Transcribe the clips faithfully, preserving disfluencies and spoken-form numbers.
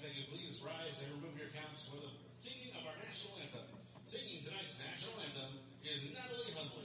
that you please rise and remove your caps for the singing of our national anthem. Singing tonight's national anthem is Natalie Hundley.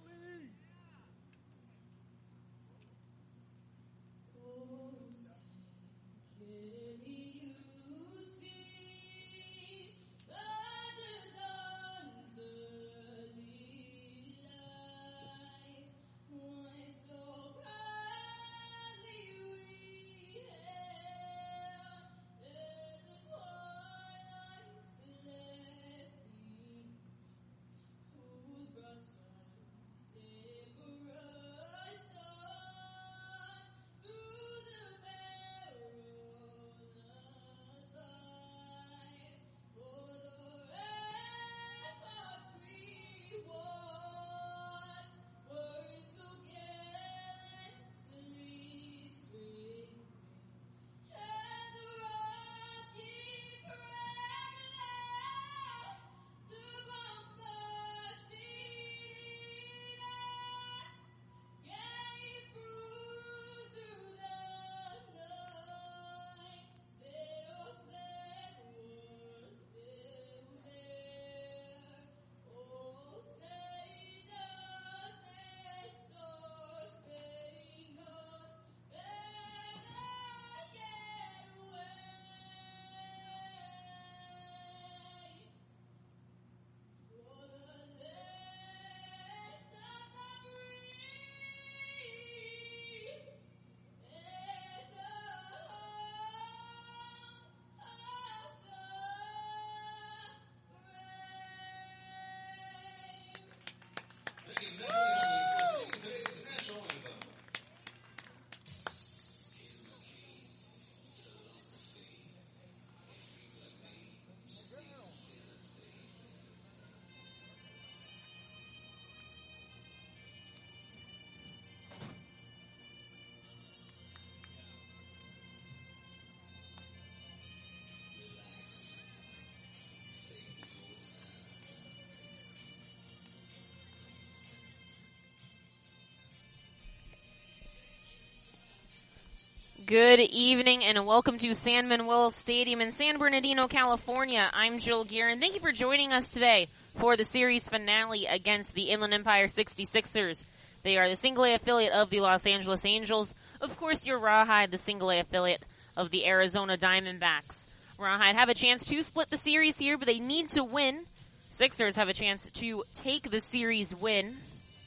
Good evening and welcome to San Manuel Stadium in San Bernardino, California. I'm Jill Guerin. Thank you for joining us today for the series finale against the Inland Empire sixty-sixers. They are the single A affiliate of the Los Angeles Angels. Of course, your Rawhide, the single A affiliate of the Arizona Diamondbacks. Rawhide have a chance to split the series here, but they need to win. Sixers have a chance to take the series win.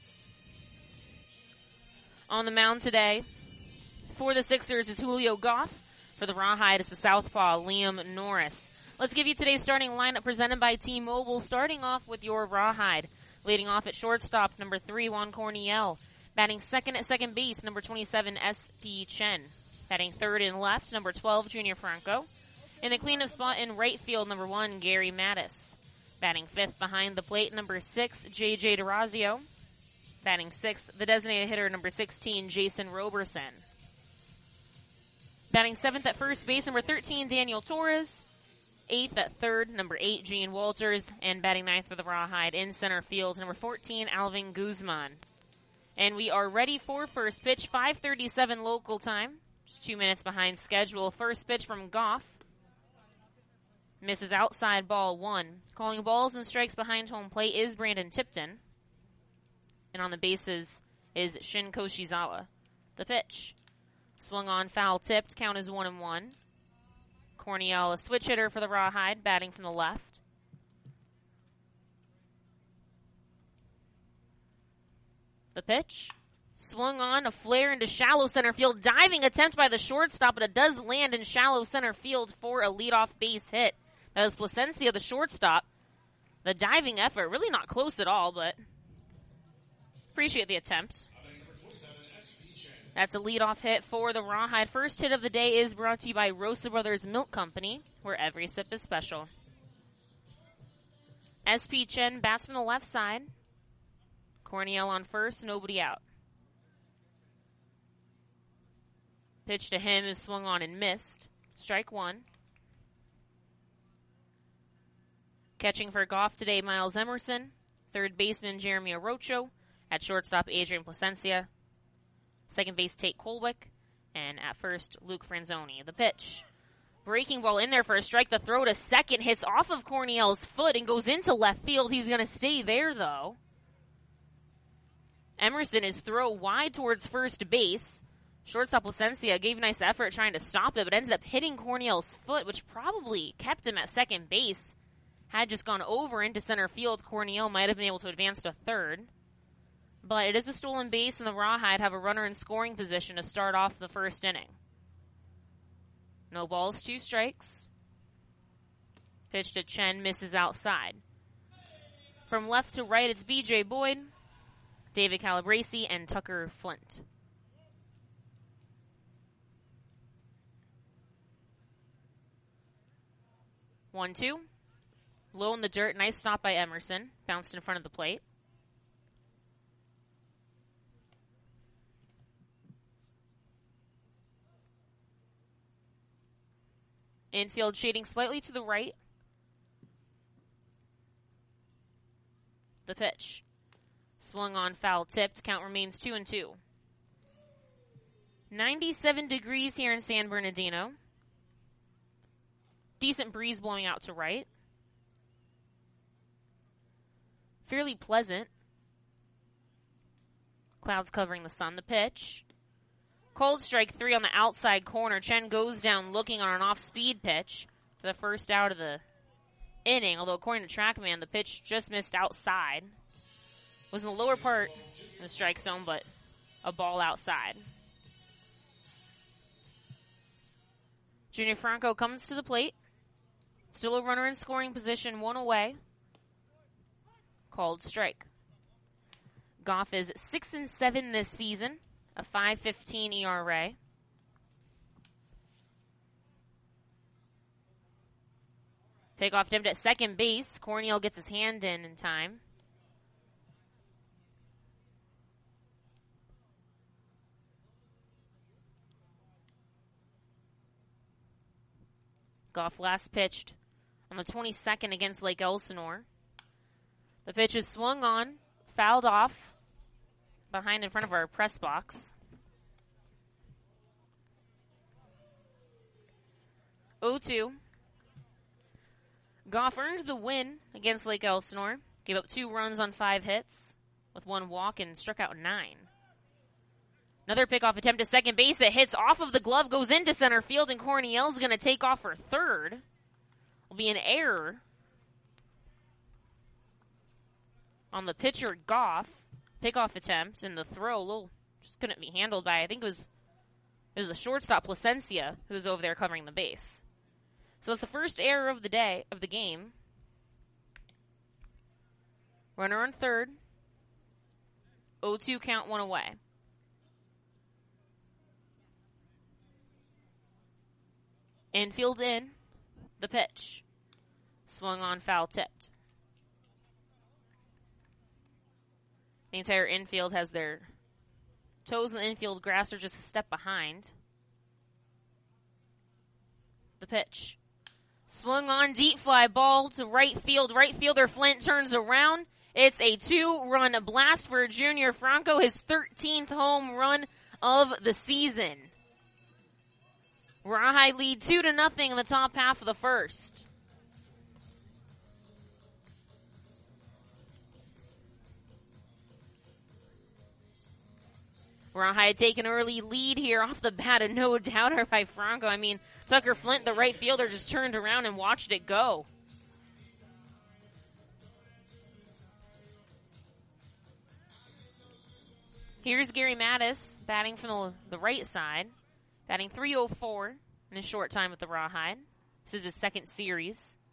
On the mound today, for the Sixers is Julio Goff. For the Rawhide, it's the southpaw, Liam Norris. Let's give you today's starting lineup presented by T-Mobile, starting off with your Rawhide. Leading off at shortstop, number three, Juan Corniel. Batting second at second base, number twenty-seven, S P Chen. Batting third and left, number twelve, Junior Franco. In the cleanup spot in right field, number one, Gary Mattis. Batting fifth behind the plate, number six, J J DeRazio. Batting sixth, the designated hitter, number sixteen, Jason Roberson. Batting seventh at first base, number thirteen, Daniel Torres. Eighth at third, number eight, Gene Walters. And batting ninth for the Rawhide in center field, number fourteen, Alvin Guzman. And we are ready for first pitch, five thirty-seven local time. Just two minutes behind schedule. First pitch from Goff. Misses outside, ball one. Calling balls and strikes behind home plate is Brandon Tipton. And on the bases is Shin Koshizawa. The pitch. Swung on, foul tipped, count is one and one. Corniel, a switch hitter for the Rawhide, batting from the left. The pitch. Swung on, a flare into shallow center field. Diving attempt by the shortstop, but it does land in shallow center field for a leadoff base hit. That is Placencia, the shortstop. The diving effort, really not close at all, but appreciate the attempt. That's a leadoff hit for the Rawhide. First hit of the day is brought to you by Rosa Brothers Milk Company, where every sip is special. S P Chen bats from the left side. Corniel on first, nobody out. Pitch to him is swung on and missed. Strike one. Catching for Goff today, Miles Emerson. Third baseman, Jeremy Orocho. At shortstop, Adrian Placencia. Second base, Tate Kolwick. And at first, Luke Franzoni. The pitch. Breaking ball in there for a strike. The throw to second hits off of Corniel's foot and goes into left field. He's going to stay there, though. Emerson is throw wide towards first base. Shortstop Placencia gave a nice effort trying to stop it, but ended up hitting Corniel's foot, which probably kept him at second base. Had just gone over into center field, Corniel might have been able to advance to third. But it is a stolen base, and the Rawhide have a runner in scoring position to start off the first inning. No balls, two strikes. Pitch to Chen, misses outside. From left to right, it's B J Boyd, David Calabresi, and Tucker Flint. one two. Low in the dirt. Nice stop by Emerson. Bounced in front of the plate. Infield shading slightly to the right. The pitch. Swung on, foul tipped. Count remains two and two. ninety-seven degrees here in San Bernardino. Decent breeze blowing out to right. Fairly pleasant. Clouds covering the sun. The pitch. Cold strike three on the outside corner. Chen goes down looking on an off-speed pitch for the first out of the inning. Although according to TrackMan, the pitch just missed outside. Was in the lower part of the strike zone, but a ball outside. Junior Franco comes to the plate. Still a runner in scoring position, one away. Called strike. Goff is six and seven this season, a five fifteen E R A. Pickoff attempted at second base. Corniel gets his hand in in time. Goff last pitched on the twenty-second against Lake Elsinore. The pitch is swung on, fouled off, behind in front of our press box. oh two. Goff earned the win against Lake Elsinore. Gave up two runs on five hits with one walk and struck out nine. Another pickoff attempt at second base that hits off of the glove, goes into center field, and Corniel's going to take off for third. Will be an error on the pitcher Goff. Pickoff attempt, and the throw a little just couldn't be handled by, I think it was it was the shortstop Placencia who was over there covering the base. So it's the first error of the day of the game. Runner on third. oh two count, one away. Infield in. The pitch. Swung on, foul tipped. The entire infield has their toes in the infield grass are just a step behind. The pitch. Swung on, deep fly ball to right field. Right fielder Flint turns around. It's a two-run blast for Junior Franco, his thirteenth home run of the season. Rawhide lead two to nothing in the top half of the first. Rawhide take an early lead here off the bat, and no doubter by Franco. I mean, Tucker Flint, the right fielder, just turned around and watched it go. Here's Gary Mattis batting from the, the right side, batting three oh four in a short time with the Rawhide. This is his second series.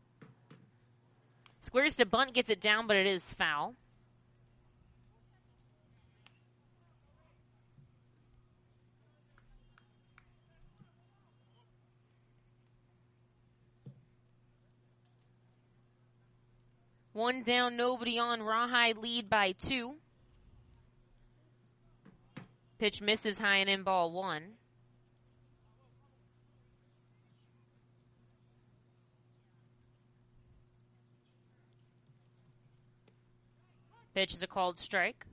Squares to bunt, gets it down, but it is foul. One down, nobody on. Rawhide lead by two. Pitch misses high and in, ball one. Pitch is a called strike.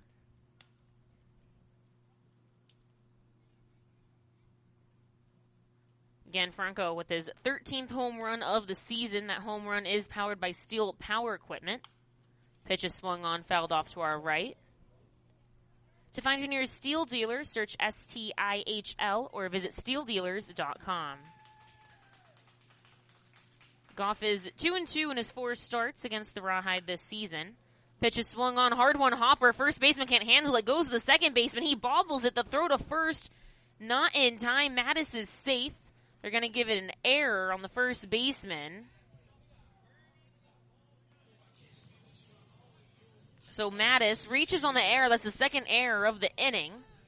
Again, Franco with his thirteenth home run of the season. That home run is powered by Steel Power Equipment. Pitch is swung on, fouled off to our right. To find your nearest Steel dealer, search S T I H L or visit steel dealers dot com. Goff is two and two in his four starts against the Rawhide this season. Pitch is swung on, hard one hopper. First baseman can't handle it. Goes to the second baseman. He bobbles it. The throw to first, not in time. Mattis is safe. They're going to give it an error on the first baseman. So Mattis reaches on the error. That's the second error of the inning.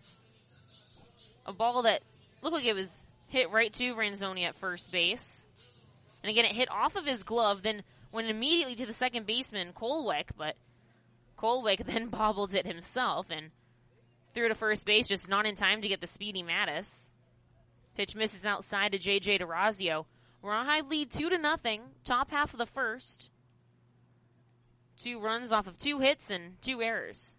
A ball that looked like it was hit right to Ranzoni at first base. And again, it hit off of his glove, then went immediately to the second baseman, Kolwick, but Kolwick then bobbled it himself and threw to first base, just not in time to get the speedy Mattis. Pitch misses outside to J J DeRazio. Rawhide lead two to nothing, top half of the first. Two runs off of two hits and two errors.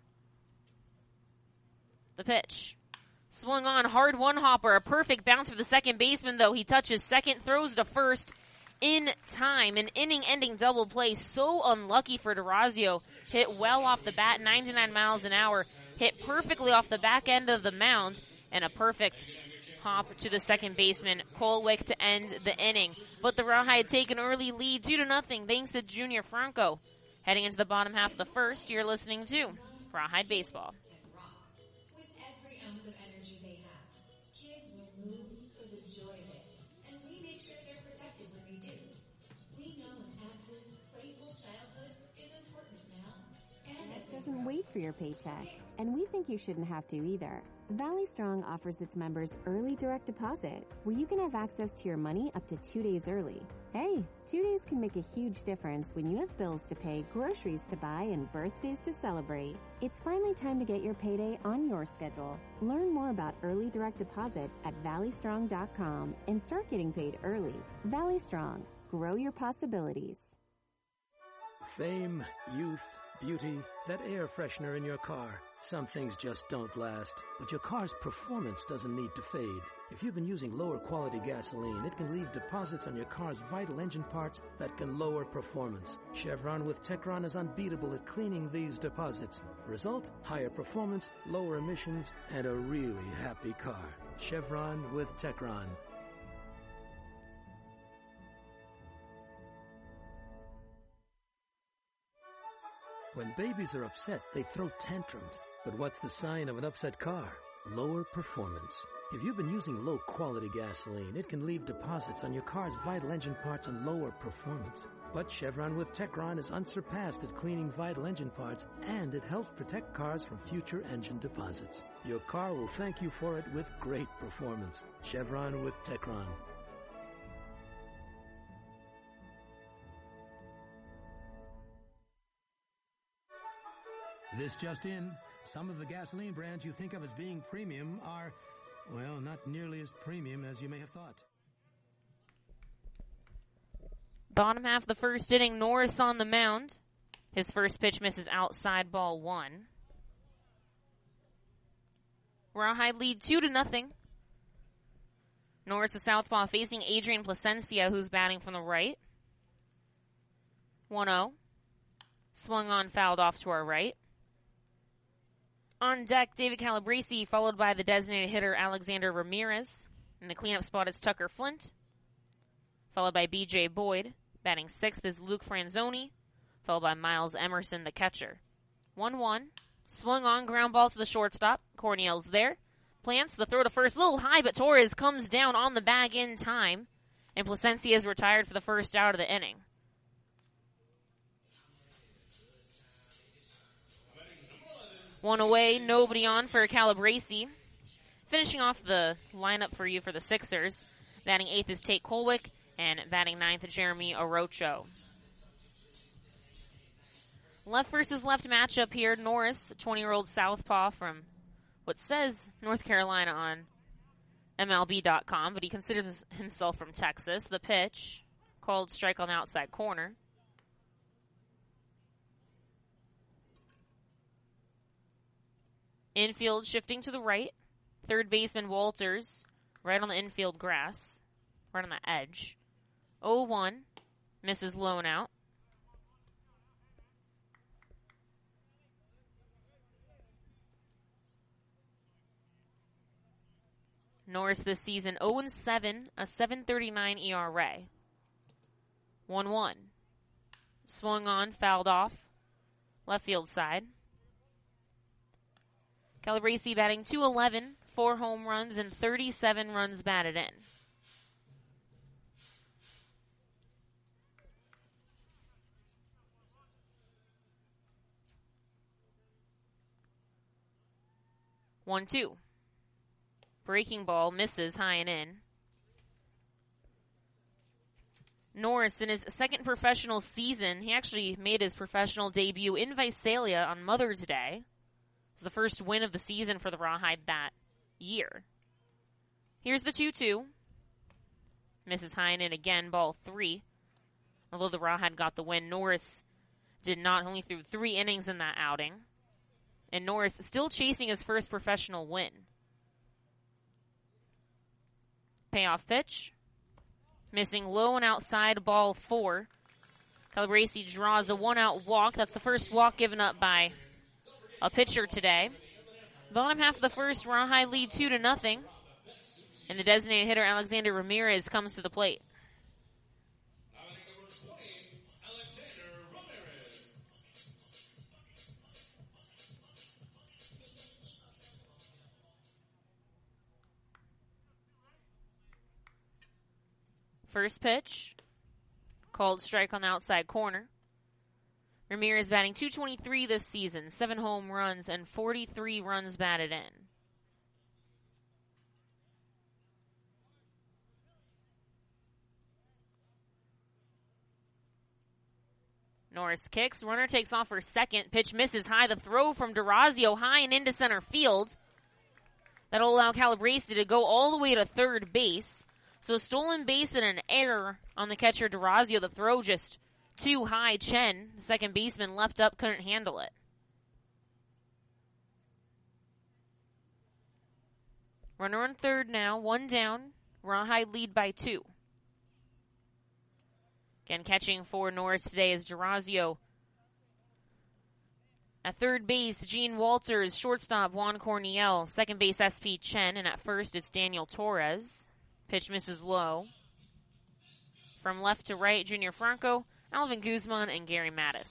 The pitch. Swung on, hard one hopper, a perfect bounce for the second baseman, though. He touches second, throws to first in time. An inning-ending double play, so unlucky for DeRazio. Hit well off the bat, ninety-nine miles an hour. Hit perfectly off the back end of the mound, and a perfect hop to the second baseman, Kolwick, to end the inning. But the Rawhide take an early lead, two to nothing, thanks to Junior Franco. Heading into the bottom half of the first, you're listening to Rawhide Baseball. With every ounce of energy they have, kids will move for the joy of it, and we make sure they're protected when they do. We know an active, playful childhood is important now. And It doesn't wait for your paycheck, and we think you shouldn't have to either. Valley Strong offers its members early direct deposit, where you can have access to your money up to two days early. Hey, two days can make a huge difference when you have bills to pay, groceries to buy, and birthdays to celebrate. It's finally time to get your payday on your schedule. Learn more about early direct deposit at valley strong dot com and start getting paid early. Valley Strong. Grow your possibilities. Fame, youth, beauty, that air freshener in your car. Some things just don't last, but your car's performance doesn't need to fade. If you've been using lower quality gasoline, it can leave deposits on your car's vital engine parts that can lower performance. Chevron with Techron is unbeatable at cleaning these deposits. Result, higher performance, lower emissions, and a really happy car. Chevron with Techron. When babies are upset, they throw tantrums. But what's the sign of an upset car? Lower performance. If you've been using low-quality gasoline, it can leave deposits on your car's vital engine parts and lower performance. But Chevron with Techron is unsurpassed at cleaning vital engine parts, and it helps protect cars from future engine deposits. Your car will thank you for it with great performance. Chevron with Techron. This just in, some of the gasoline brands you think of as being premium are, well, not nearly as premium as you may have thought. Bottom half of the first inning, Norris on the mound. His first pitch misses outside, ball one. Rawhide lead two to nothing. Norris, the southpaw, facing Adrian Placencia, who's batting from the right. one oh. Swung on, fouled off to our right. On deck, David Calabrese, followed by the designated hitter Alexander Ramirez. In the cleanup spot, it's Tucker Flint, followed by B J Boyd. Batting sixth is Luke Franzoni, followed by Miles Emerson, the catcher. one one. Swung on, ground ball to the shortstop. Corniel's there. Plants the throw to first, a little high, but Torres comes down on the bag in time. And Placencia is retired for the first out of the inning. One away, nobody on for Calabrese. Finishing off the lineup for you for the Sixers. Batting eighth is Tate Kolwick, and batting ninth, Jeremy Orocho. Left versus left matchup here. Norris, twenty-year-old southpaw from what says North Carolina on M L B dot com, but he considers himself from Texas. The pitch, called strike on the outside corner. Infield shifting to the right. Third baseman Walters right on the infield grass. right on the edge. oh one, misses lone out. Norris this season oh and seven, a seven thirty-nine E R A. one one. Swung on, fouled off. Left field side. Calabrese batting two eleven, four home runs and thirty-seven runs batted in. one two. Breaking ball misses high and in. Norris, in his second professional season, he actually made his professional debut in Visalia on Mother's Day. It was the first win of the season for the Rawhide that year. Here's the two two. Misses high and in again, ball three. Although the Rawhide got the win, Norris did not, only threw three innings in that outing. And Norris still chasing his first professional win. Payoff pitch. Missing low and outside, ball four. Calabrese draws a one-out walk. That's the first walk given up by a pitcher today. Bottom half of the first, Rawhide lead two to nothing. And the designated hitter, Alexander Ramirez, comes to the plate. First pitch, called strike on the outside corner. Ramirez batting two twenty-three this season, seven home runs and forty-three runs batted in. Norris kicks, runner takes off for second, pitch misses high, the throw from Durazio high and into center field. That'll allow Calabrese to go all the way to third base. So stolen base and an error on the catcher Durazio. The throw just too high. Chen, the second baseman, leapt up, couldn't handle it. Runner on third now, one down. Rawhide lead by two. Again, catching for Norris today is Durazio. At third base, Gene Walters. Shortstop, Juan Corniel. Second base, S P Chen. And at first, it's Daniel Torres. Pitch misses low. From left to right, Junior Franco, Alvin Guzman, and Gary Mattis.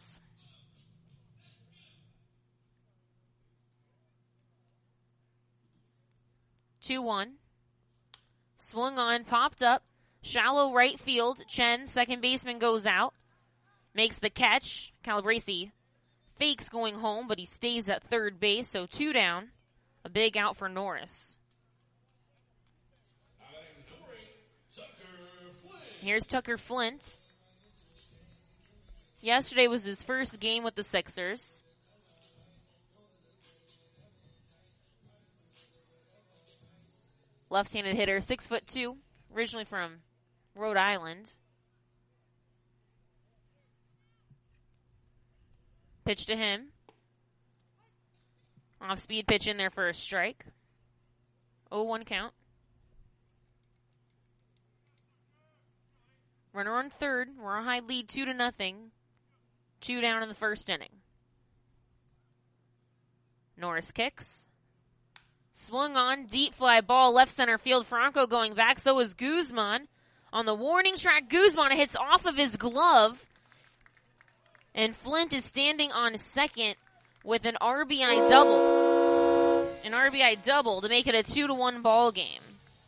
two one. Swung on, popped up. Shallow right field. Chen, second baseman, goes out. Makes the catch. Calabrese fakes going home, but he stays at third base, so two down. A big out for Norris. Here's Tucker Flint. Yesterday was his first game with the Sixers. Left-handed hitter, six foot two, originally from Rhode Island. Pitch to him. Off-speed pitch in there for a strike. oh one count. Runner on third. Rawhide lead two to nothing. Two down in the first inning. Norris kicks. Swung on. Deep fly ball. Left center field. Franco going back. So is Guzman. On the warning track, Guzman hits off of his glove. And Flint is standing on second with an R B I double. An R B I double to make it a two to one ball game.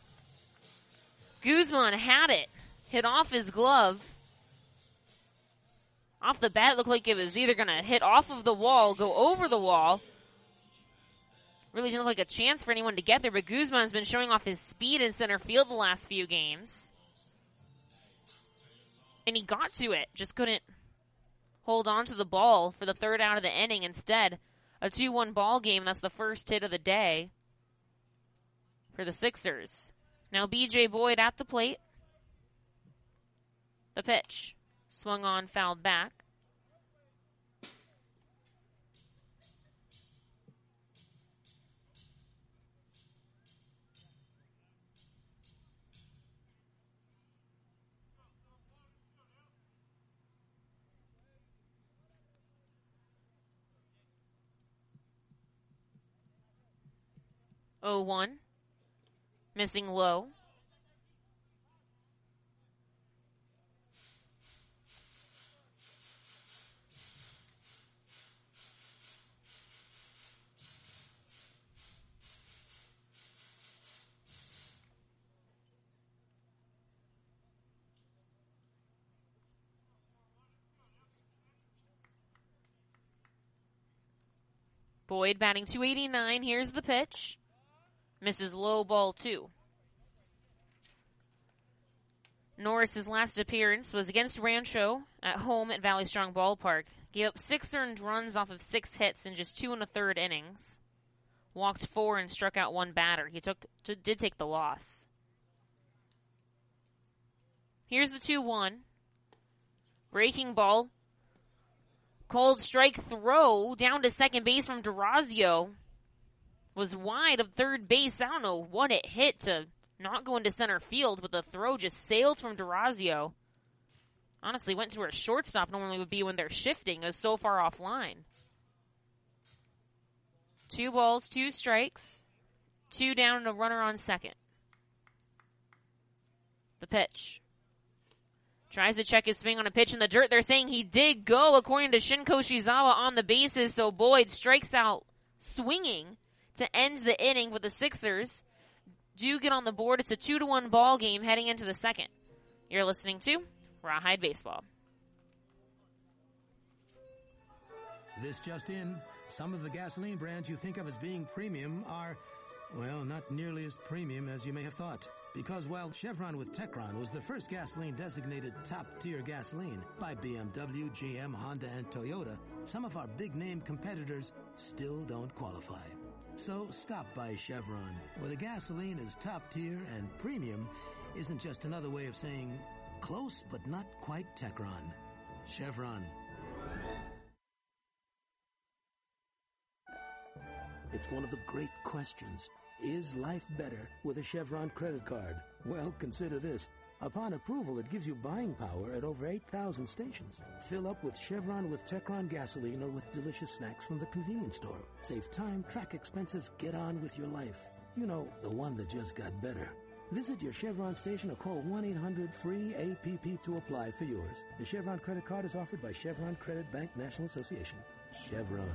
Guzman had it. Hit off his glove. Off the bat, it looked like it was either going to hit off of the wall, go over the wall. Really didn't look like a chance for anyone to get there, but Guzman's been showing off his speed in center field the last few games. And he got to it, just couldn't hold on to the ball for the third out of the inning. Instead, a two one ball game. That's the first hit of the day for the Sixers. Now B J Boyd at the plate. The pitch. Swung on, fouled back. oh one. Missing low. Boyd batting two eighty-nine. Here's the pitch. Misses low, ball two. Norris's last appearance was against Rancho at home at Valley Strong Ballpark. Gave up six earned runs off of six hits in just two and a third innings. Walked four and struck out one batter. He took t- did take the loss. Here's the two one. Breaking ball. Cold strike throw down to second base from Durazio. Was wide of third base. I don't know what it hit to not go into center field, but the throw just sailed from Durazio. Honestly, went to where shortstop normally would be when they're shifting. It was so far offline. Two balls, two strikes. Two down and a runner on second. The pitch. Tries to check his swing on a pitch in the dirt. They're saying he did go, according to Shinko Shizawa, on the bases. So Boyd strikes out swinging to end the inning, with the Sixers do get on the board. It's a two to one ball game heading into the second. You're listening to Rawhide Baseball. This just in, some of the gasoline brands you think of as being premium are, well, not nearly as premium as you may have thought. Because while Chevron with Techron was the first gasoline designated top-tier gasoline by B M W, G M, Honda, and Toyota, some of our big-name competitors still don't qualify. So stop by Chevron, where the gasoline is top-tier and premium isn't just another way of saying close but not quite Techron. Chevron. It's one of the great questions. Is life better with a Chevron credit card? Well, consider this. Upon approval, it gives you buying power at over eight thousand stations. Fill up with Chevron with Techron gasoline or with delicious snacks from the convenience store. Save time, track expenses, get on with your life. You know, the one that just got better. Visit your Chevron station or call one eight hundred free A P P to apply for yours. The Chevron credit card is offered by Chevron Credit Bank National Association. Chevron.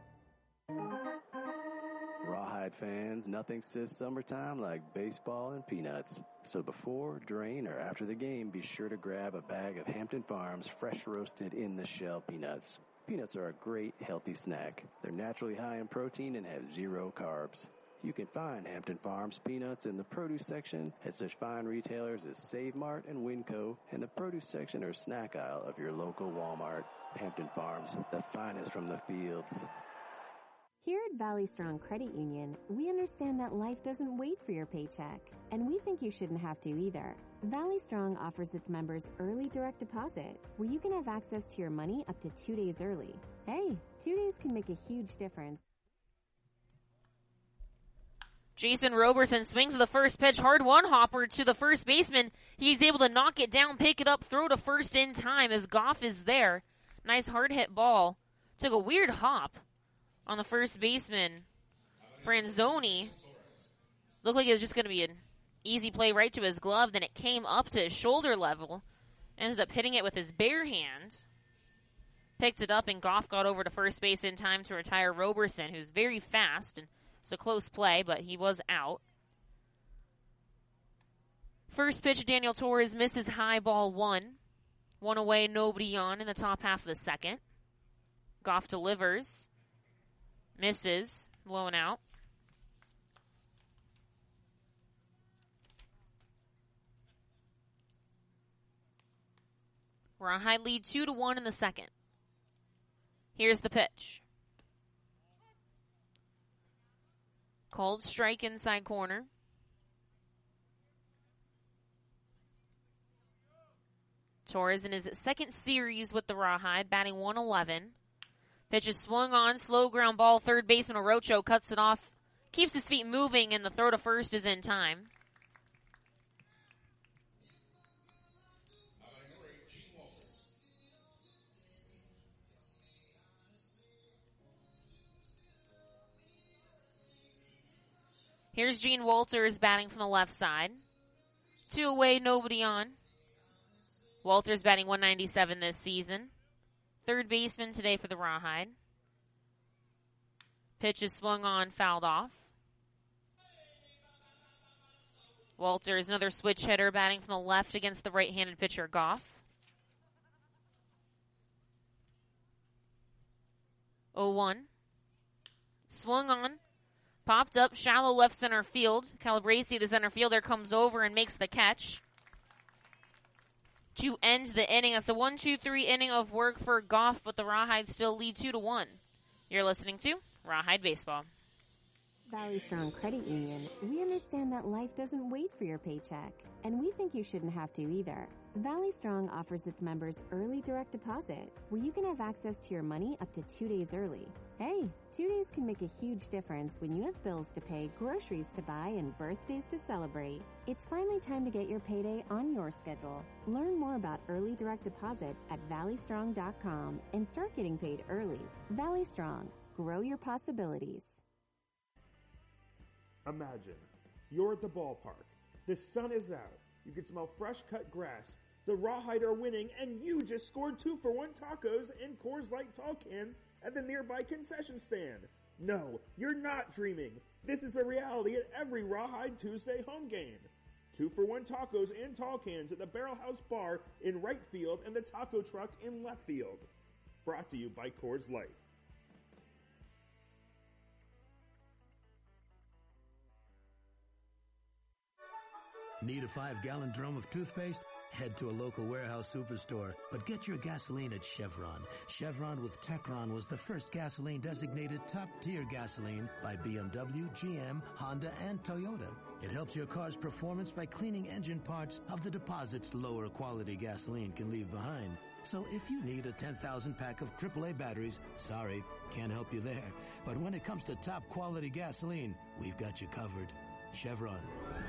Rawhide fans, nothing says summertime like baseball and peanuts. So before, during, or after the game, be sure to grab a bag of Hampton Farms fresh roasted in the shell peanuts. Peanuts are a great healthy snack. They're naturally high in protein and have zero carbs. You can find Hampton Farms peanuts in the produce section at such fine retailers as Save Mart and Winco, and the produce section or snack aisle of your local Walmart. Hampton Farms, the finest from the fields. Here at Valley Strong Credit Union, we understand that life doesn't wait for your paycheck, and we think you shouldn't have to either. Valley Strong offers its members early direct deposit, where you can have access to your money up to two days early. Hey, two days can make a huge difference. Jason Roberson swings the first pitch, hard one hopper to the first baseman. He's able to knock it down, pick it up, throw to first in time as Goff is there. Nice hard hit ball. Took a weird hop on the first baseman, Franzoni. Looked like it was just going to be an easy play right to his glove. Then it came up to his shoulder level. Ended up hitting it with his bare hand. Picked it up, and Goff got over to first base in time to retire Roberson, who's very fast. And it's a close play, but he was out. First pitch, Daniel Torres misses high, ball one. One away, nobody on in the top half of the second. Goff delivers. Misses. Blown out. We're on high lead two to one in the second. Here's the pitch. Called strike inside corner. Torres in his second series with the Rawhide, batting one eleven. Pitch is swung on, slow ground ball, third baseman Orocho cuts it off, keeps his feet moving, and the throw to first is in time. Here's Gene Walters batting from the left side. Two away, nobody on. Walters batting one ninety-seven this season. Third baseman today for the Rawhide. Pitch is swung on, fouled off. Walters, another switch hitter, batting from the left against the right-handed pitcher, Goff. oh one. Swung on. Popped up, shallow left center field. Calabresi, the center fielder, comes over and makes the catch to end the inning. That's a one two three inning of work for Goff, but the Rawhide still lead two to one. You're listening to Rawhide Baseball. Valley Strong Credit Union, we understand that life doesn't wait for your paycheck, and we think you shouldn't have to either. Valley Strong offers its members early direct deposit, where you can have access to your money up to two days early. Hey, two days can make a huge difference when you have bills to pay, groceries to buy, and birthdays to celebrate. It's finally time to get your payday on your schedule. Learn more about early direct deposit at valley strong dot com and start getting paid early. Valley Strong, grow your possibilities. Imagine, you're at the ballpark. The sun is out. You can smell fresh cut grass. The Rawhide are winning, and you just scored two for one tacos in Coors Light tall cans at the nearby concession stand. No, you're not dreaming. This is a reality at every Rawhide Tuesday home game. Two for one tacos in tall cans at the Barrel House Bar in right field and the taco truck in left field. Brought to you by Coors Light. Need a five-gallon drum of toothpaste? Head to a local warehouse superstore, but get your gasoline at Chevron. Chevron with Techron was the first gasoline designated top-tier gasoline by B M W, G M, Honda, and Toyota. It helps your car's performance by cleaning engine parts of the deposits lower quality gasoline can leave behind. So if you need a ten thousand pack of triple A batteries, sorry, can't help you there. But when it comes to top quality gasoline, we've got you covered. Chevron.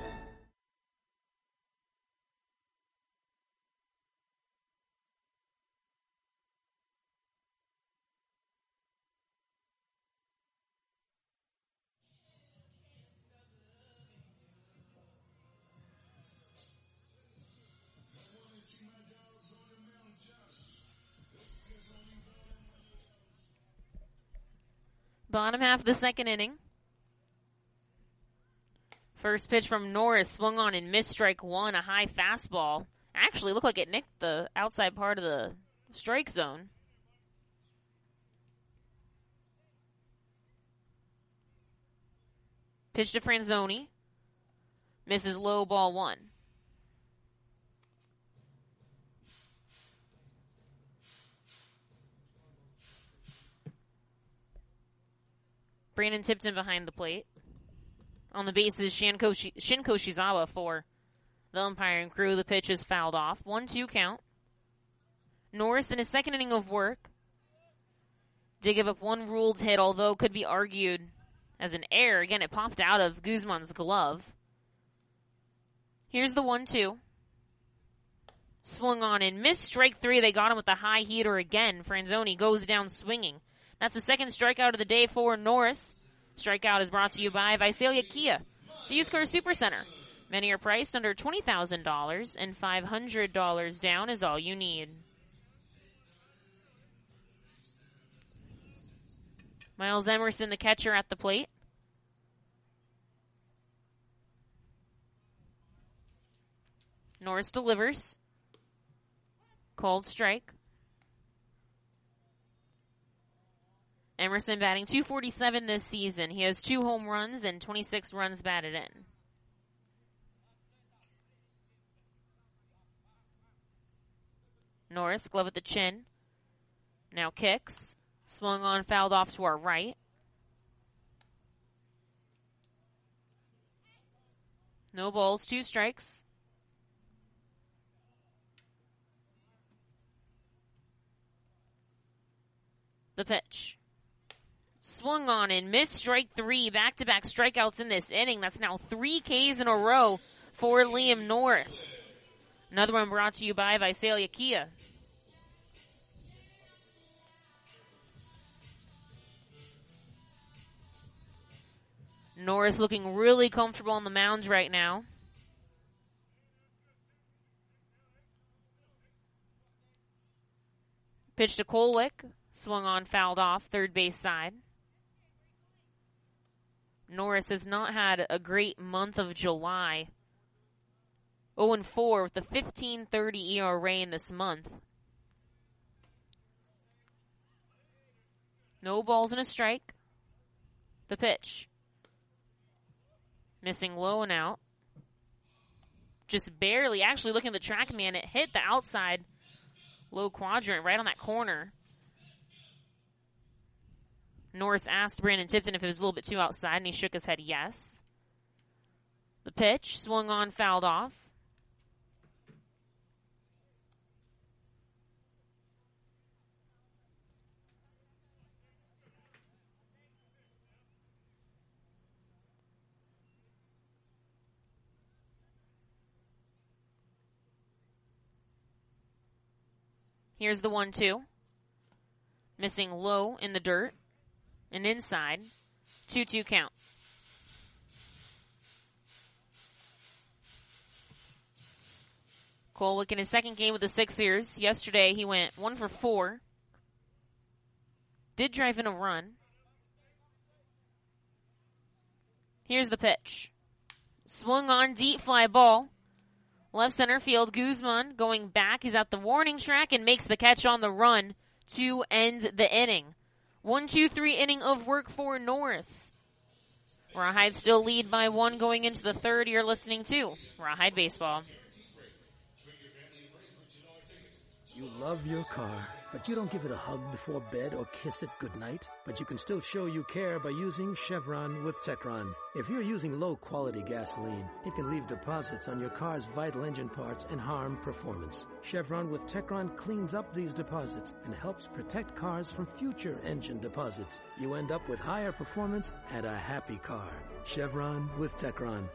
Bottom half of the second inning. First pitch from Norris, swung on and missed strike one, a high fastball. Actually looked like it nicked the outside part of the strike zone. Pitch to Franzoni. Misses low, ball one. Brandon Tipton behind the plate. On the bases, Shinko, Shinko Shizawa for the umpiring crew. The pitch is fouled off. one two count. Norris in his second inning of work did give up one ruled hit, although could be argued as an error. Again, it popped out of Guzman's glove. Here's the one two. Swung on and missed strike three. They got him with the high heater again. Franzoni goes down swinging. That's the second strikeout of the day for Norris. Strikeout is brought to you by Visalia Kia, the used car supercenter. Many are priced under twenty thousand dollars, and five hundred dollars down is all you need. Miles Emerson, the catcher, at the plate. Norris delivers. Cold strike. Emerson batting two forty-seven this season. He has two home runs and twenty-six runs batted in. Norris, glove at the chin. Now kicks. Swung on, fouled off to our right. No balls, two strikes. The pitch. Swung on and missed strike three. Back-to-back strikeouts in this inning. That's now three Ks in a row for Liam Norris. Another one brought to you by Visalia Kia. Norris looking really comfortable on the mound right now. Pitch to Kolwick. Swung on, fouled off, third base side. Norris has not had a great month of July. oh and four with a fifteen thirty E R A in this month. No balls and a strike. The pitch. Missing low and out. Just barely, actually looking at the track man, it hit the outside low quadrant right on that corner. Norris asked Brandon Tipton if it was a little bit too outside, and he shook his head yes. The pitch, swung on, fouled off. Here's the one two. Missing low in the dirt. And inside. two two count. Kolwick in his second game with the Sixers. Yesterday he went one for four. Did drive in a run. Here's the pitch. Swung on, deep fly ball. Left center field, Guzman going back. He's at the warning track and makes the catch on the run to end the inning. One, two, three inning of work for Norris. Rawhide still lead by one going into the third. You're listening to Rawhide Baseball. You love your car, but you don't give it a hug before bed or kiss it goodnight. But you can still show you care by using Chevron with Techron. If you're using low-quality gasoline, it can leave deposits on your car's vital engine parts and harm performance. Chevron with Techron cleans up these deposits and helps protect cars from future engine deposits. You end up with higher performance and a happy car. Chevron with Techron.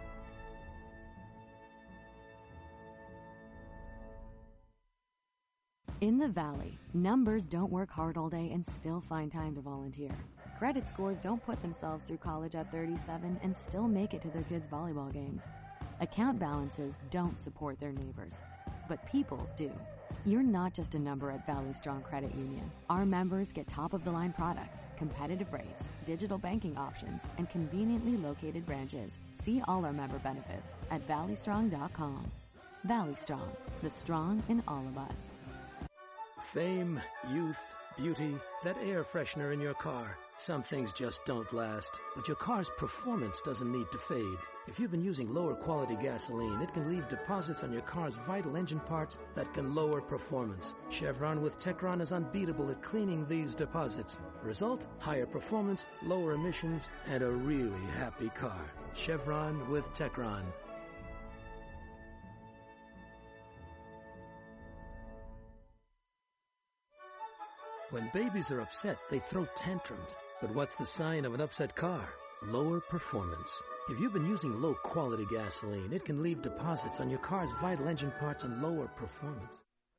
In the Valley, numbers don't work hard all day and still find time to volunteer. Credit scores don't put themselves through college at thirty-seven and still make it to their kids' volleyball games. Account balances don't support their neighbors, but people do. You're not just a number at Valley Strong Credit Union. Our members get top-of-the-line products, competitive rates, digital banking options, and conveniently located branches. See all our member benefits at valley strong dot com. Valley Strong, the strong in all of us. Fame, youth, beauty, that air freshener in your car. Some things just don't last, but your car's performance doesn't need to fade. If you've been using lower quality gasoline, it can leave deposits on your car's vital engine parts that can lower performance. Chevron with Techron is unbeatable at cleaning these deposits. Result, higher performance, lower emissions, and a really happy car. Chevron with Techron. When babies are upset, they throw tantrums. But what's the sign of an upset car? Lower performance. If you've been using low-quality gasoline, it can leave deposits on your car's vital engine parts and lower performance.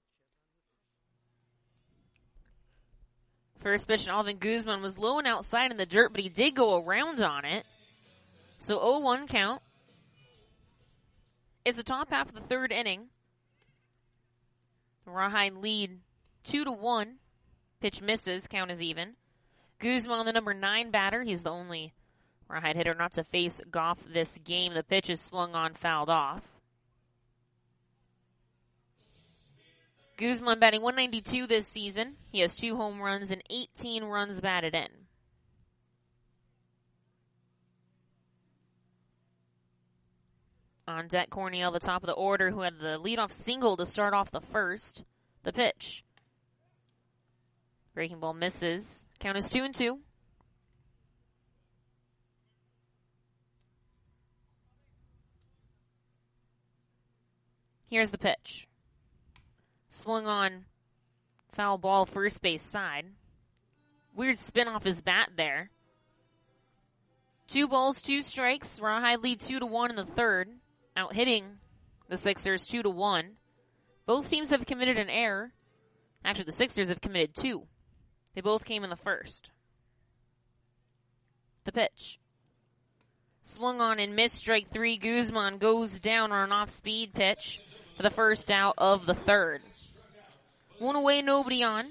First pitch, Alvin Guzman was low and outside in the dirt, but he did go around on it. So oh one count. It's the top half of the third inning. Rawhide lead two to one. Pitch misses, count is even. Guzman, the number nine batter. He's the only Rawhide hitter not to face Goff this game. The pitch is swung on, fouled off. Guzman batting one ninety-two this season. He has two home runs and eighteen runs batted in. On deck, Cornell, the top of the order, who had the leadoff single to start off the first. The pitch. Breaking ball misses. Count is two and two. Here's the pitch. Swung on, foul ball, first base side. Weird spin off his bat there. Two balls, two strikes. Rawhide lead two to one in the third. Out hitting the Sixers two to one. Both teams have committed an error. Actually, the Sixers have committed two. They both came in the first. The pitch. swung on and missed. Strike three. Guzman goes down on an off-speed pitch for the first out of the third. One away, nobody on.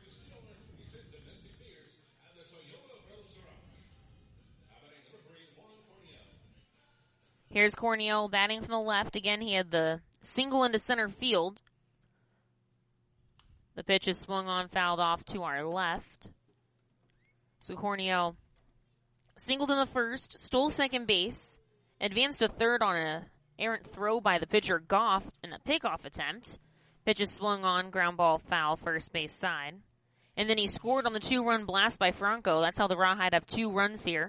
Here's Cornell batting from the left. Again, he had the single into center field. The pitch is swung on, fouled off to our left. So Cornell singled in the first, stole second base, advanced to third on an errant throw by the pitcher Goff in a pickoff attempt. Pitch is swung on, ground ball foul, first base side. And then he scored on the two-run blast by Franco. That's how the Rawhide have two runs here.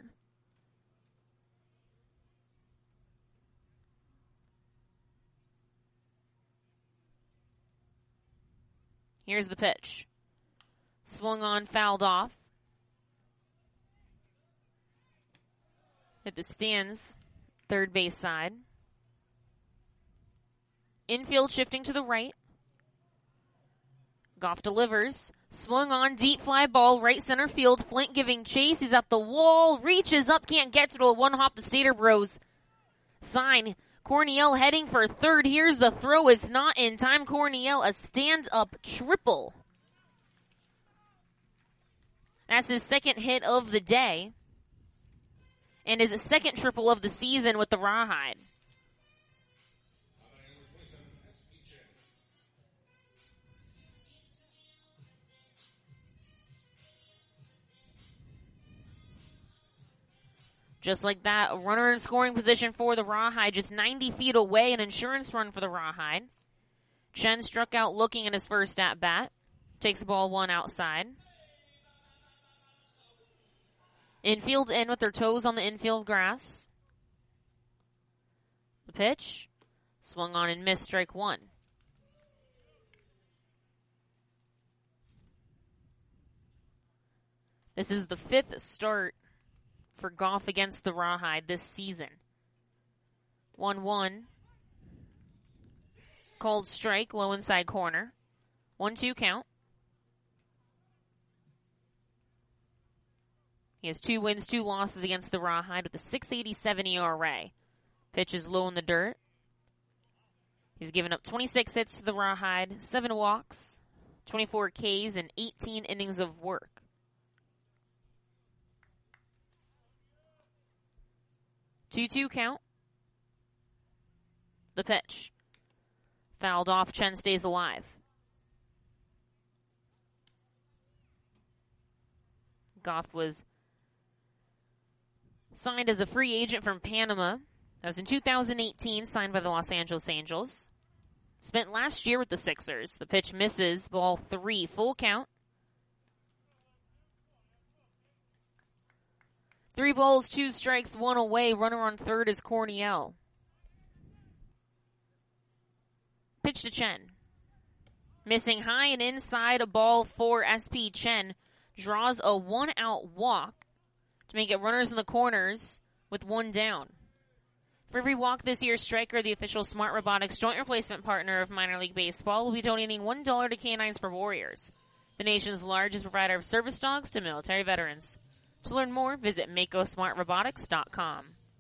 Here's the pitch. Swung on, fouled off. Hit the stands, third base side. Infield shifting to the right. Goff delivers. Swung on, deep fly ball, right center field. Flint giving chase. He's at the wall. Reaches up, can't get to it. One hop to Stater Bros. Sign. Cornell heading for third. Here's the throw. It's not in time. Cornell, a stand-up triple. That's his second hit of the day. And his second triple of the season with the Rawhide. Just like that, a runner in scoring position for the Rawhide, just ninety feet away, an insurance run for the Rawhide. Chen struck out looking at his first at-bat. Takes the ball one outside. Infield in with their toes on the infield grass. The pitch. Swung on and missed, strike one. This is the fifth start for Goff against the Rawhide this season. one one. Called strike, low inside corner. one two count. He has two wins, two losses against the Rawhide with a six eighty-seven E R A. Pitch is low in the dirt. He's given up twenty-six hits to the Rawhide, seven walks, twenty-four Ks, and eighteen innings of work. two two count. The pitch. Fouled off. Chen stays alive. Goff was signed as a free agent from Panama. That was in two thousand eighteen, signed by the Los Angeles Angels. Spent last year with the Sixers. The pitch misses. Ball three. Full count. Three balls, two strikes, one away. Runner on third is Cornell. Pitch to Chen. Missing high and inside, a ball for S P. Chen. Draws a one-out walk to make it runners in the corners with one down. For every walk this year, Stryker, the official Smart Robotics joint replacement partner of minor league baseball, will be donating one dollar to Canines for Warriors, the nation's largest provider of service dogs to military veterans. To learn more, visit Mako Smart Robotics dot com.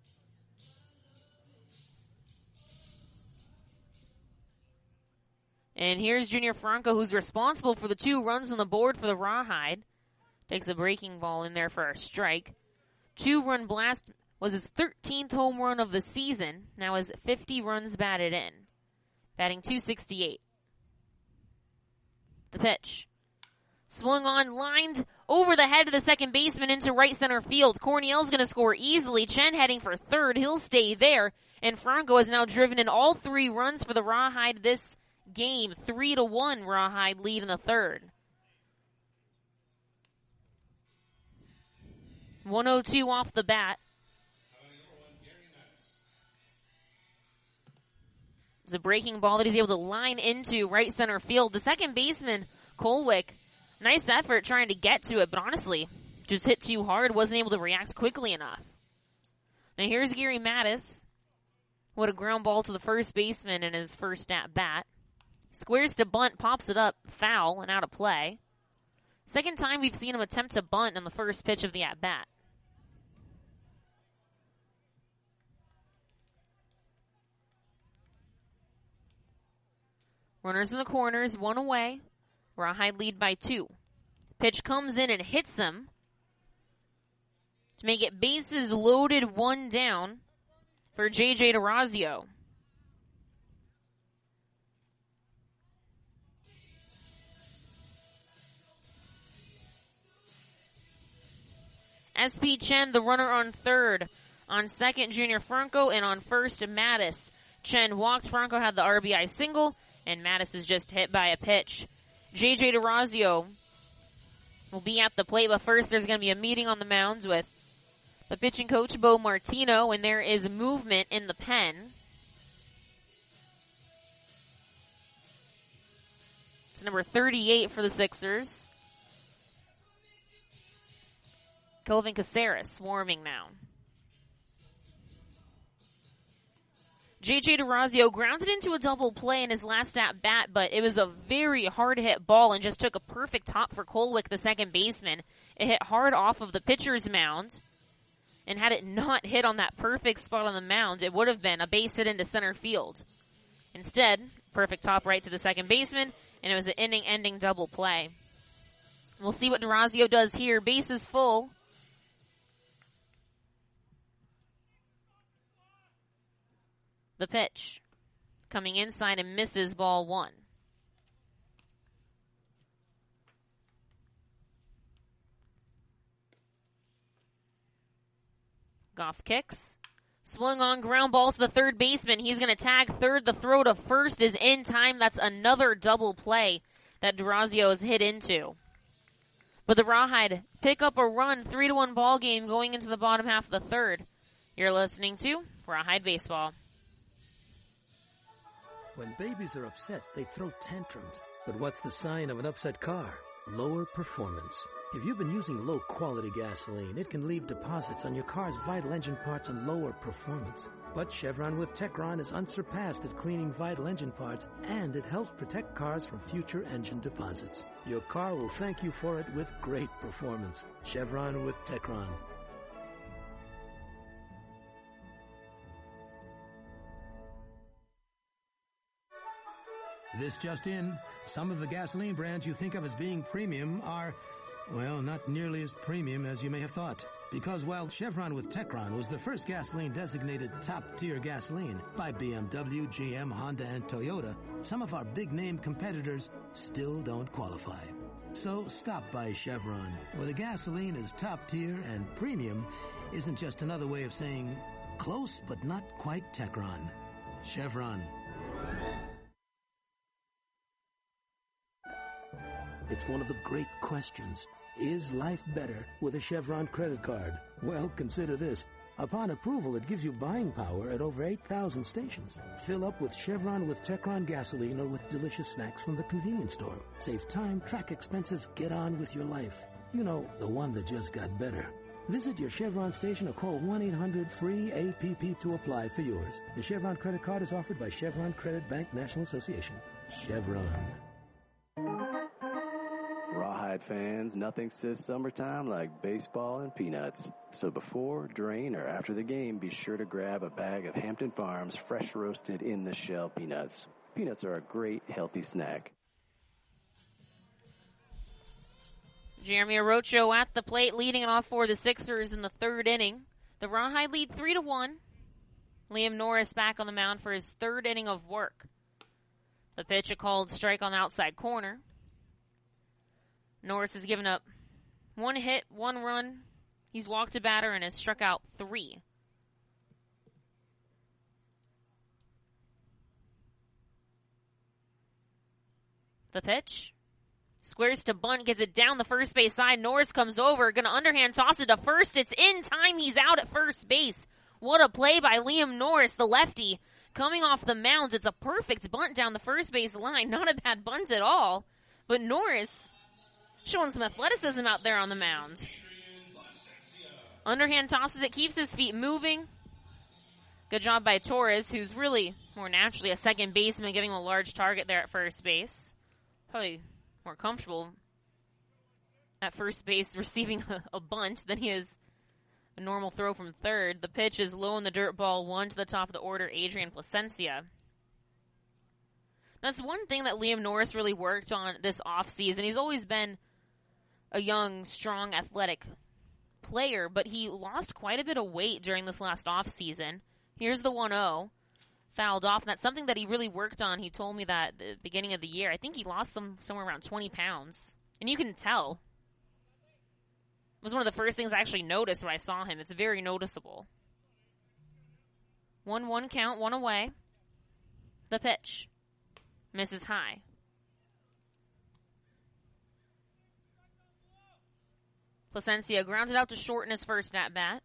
And here's Junior Franco, who's responsible for the two runs on the board for the Rawhide. Takes a breaking ball in there for a strike. Two-run blast was his thirteenth home run of the season. Now has fifty runs batted in. Batting two sixty-eight. The pitch. Swung on, lined over the head of the second baseman into right center field. Cornell's going to score easily. Chen heading for third. He'll stay there. And Franco has now driven in all three runs for the Rawhide this game. Three to one Rawhide lead in the third. one oh two off the bat. It's a breaking ball that he's able to line into right center field. The second baseman, Kolwick, nice effort trying to get to it, but honestly, just hit too hard, wasn't able to react quickly enough. Now here's Gary Mattis. What a ground ball to the first baseman in his first at bat. Squares to bunt, pops it up, foul, and out of play. Second time we've seen him attempt to bunt on the first pitch of the at bat. Runners in the corners, one away. Rawhide lead by two. Pitch comes in and hits him to make it bases loaded, one down for J J DeRazio. S P Chen, the runner on third. On second, Junior Franco, and on first, Mattis. Chen walked, Franco had the R B I single, and Mattis was just hit by a pitch. J J DeRazio will be at the plate, but first there's going to be a meeting on the mounds with the pitching coach, Bo Martino, and there is movement in the pen. It's number thirty-eight for the Sixers. Kelvin Caceres warming now. J J DeRazio grounded into a double play in his last at bat, but it was a very hard hit ball and just took a perfect top for Kolwick, the second baseman. It hit hard off of the pitcher's mound, and had it not hit on that perfect spot on the mound, it would have been a base hit into center field. Instead, perfect top right to the second baseman, and it was an inning-ending double play. We'll see what DeRazio does here. Bases full. The pitch coming inside and misses, ball one. Goff kicks. Swung on, ground ball to the third baseman. He's going to tag third. The throw to first is in time. That's another double play that DeRazio is hit into. But the Rawhide pick up a run, three to one ball game going into the bottom half of the third. You're listening to Rawhide Baseball. When babies are upset, they throw tantrums. But what's the sign of an upset car? Lower performance. If you've been using low-quality gasoline, it can leave deposits on your car's vital engine parts and lower performance. But Chevron with Techron is unsurpassed at cleaning vital engine parts, and it helps protect cars from future engine deposits. Your car will thank you for it with great performance. Chevron with Techron. This just in, some of the gasoline brands you think of as being premium are, well, not nearly as premium as you may have thought. Because while Chevron with Techron was the first gasoline designated top-tier gasoline by B M W, G M, Honda, and Toyota, some of our big-name competitors still don't qualify. So stop by Chevron, where the gasoline is top-tier and premium isn't just another way of saying close but not quite Techron. Chevron. It's one of the great questions. Is life better with a Chevron credit card? Well, consider this. Upon approval, it gives you buying power at over eight thousand stations. Fill up with Chevron with Techron gasoline or with delicious snacks from the convenience store. Save time, track expenses, get on with your life. You know, the one that just got better. Visit your Chevron station or call one eight hundred free A P P to apply for yours. The Chevron credit card is offered by Chevron Credit Bank National Association. Chevron. Rawhide fans, nothing says summertime like baseball and peanuts. So before, during, or after the game, be sure to grab a bag of Hampton Farms fresh roasted in the shell peanuts. Peanuts are a great healthy snack. Jeremy Orocho at the plate, leading it off for the Sixers in the third inning. The Rawhide lead three to one. Liam Norris back on the mound for his third inning of work. The pitch, a called strike on the outside corner. Norris has given up one hit, one run. He's walked a batter and has struck out three. The pitch. Squares to bunt, gets it down the first base side. Norris comes over, gonna underhand toss it to first. It's in time, he's out at first base. What a play by Liam Norris, the lefty. Coming off the mound, it's a perfect bunt down the first base line. Not a bad bunt at all. But Norris showing some athleticism out there on the mound. Underhand tosses it, keeps his feet moving. Good job by Torres, who's really more naturally a second baseman, giving him a large target there at first base. Probably more comfortable at first base receiving a, a bunt than he is a normal throw from third. The pitch is low in the dirt, ball one to the top of the order, Adrian Placencia. That's one thing that Liam Norris really worked on this offseason. He's always been a young, strong, athletic player, but he lost quite a bit of weight during this last offseason. Here's the one oh. Fouled off, and that's something that he really worked on. He told me that at the beginning of the year. I think he lost some somewhere around twenty pounds. And you can tell. It was one of the first things I actually noticed when I saw him. It's very noticeable. one one count, one away. The pitch. Misses high. Placencia grounded out to short in his first at-bat.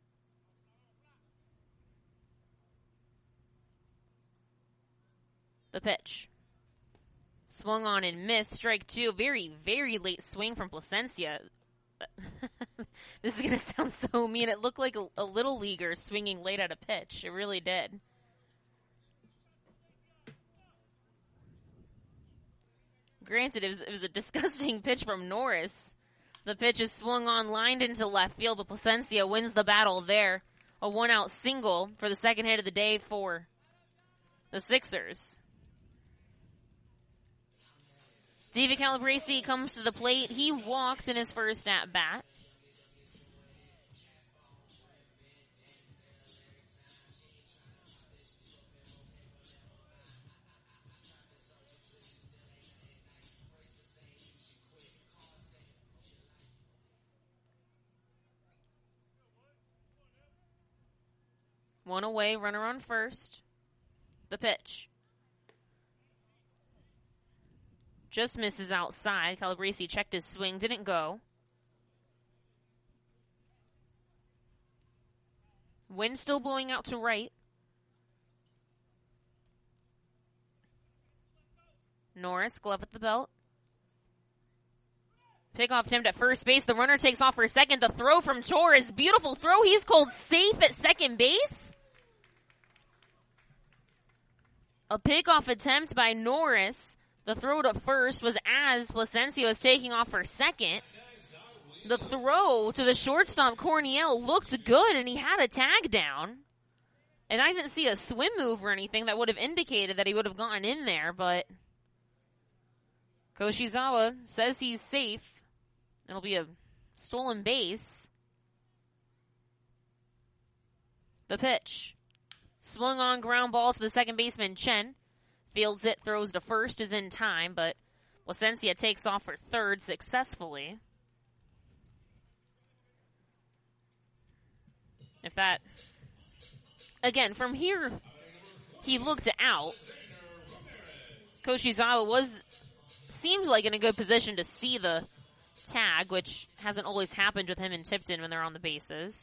The pitch. Swung on and missed. Strike two. Very, very late swing from Placencia. This is going to sound so mean. It looked like a, a little leaguer swinging late at a pitch. It really did. Granted, it was, it was a disgusting pitch from Norris. The pitch is swung on, lined into left field, but Placencia wins the battle there. A one-out single for the second hit of the day for the Sixers. David Calabrese comes to the plate. He walked in his first at-bat. One away, runner on first. The pitch. Just misses outside. Calabrese checked his swing, didn't go. Wind still blowing out to right. Norris, glove at the belt. Pickoff attempt at first base. The runner takes off for second. The throw from Torres. Beautiful throw. He's called safe at second base. A pickoff attempt by Norris. The throw to first was as Placencia was taking off for second. The throw to the shortstop, Corniel, looked good, and he had a tag down. And I didn't see a swim move or anything that would have indicated that he would have gotten in there, but Koshizawa says he's safe. It'll be a stolen base. The pitch. Swung on ground ball to the second baseman, Chen. Fields it, throws to first, is in time, but Placencia takes off for third successfully. If that... Again, from here, he looked out. Koshizawa was... seems like in a good position to see the tag, which hasn't always happened with him and Tipton when they're on the bases.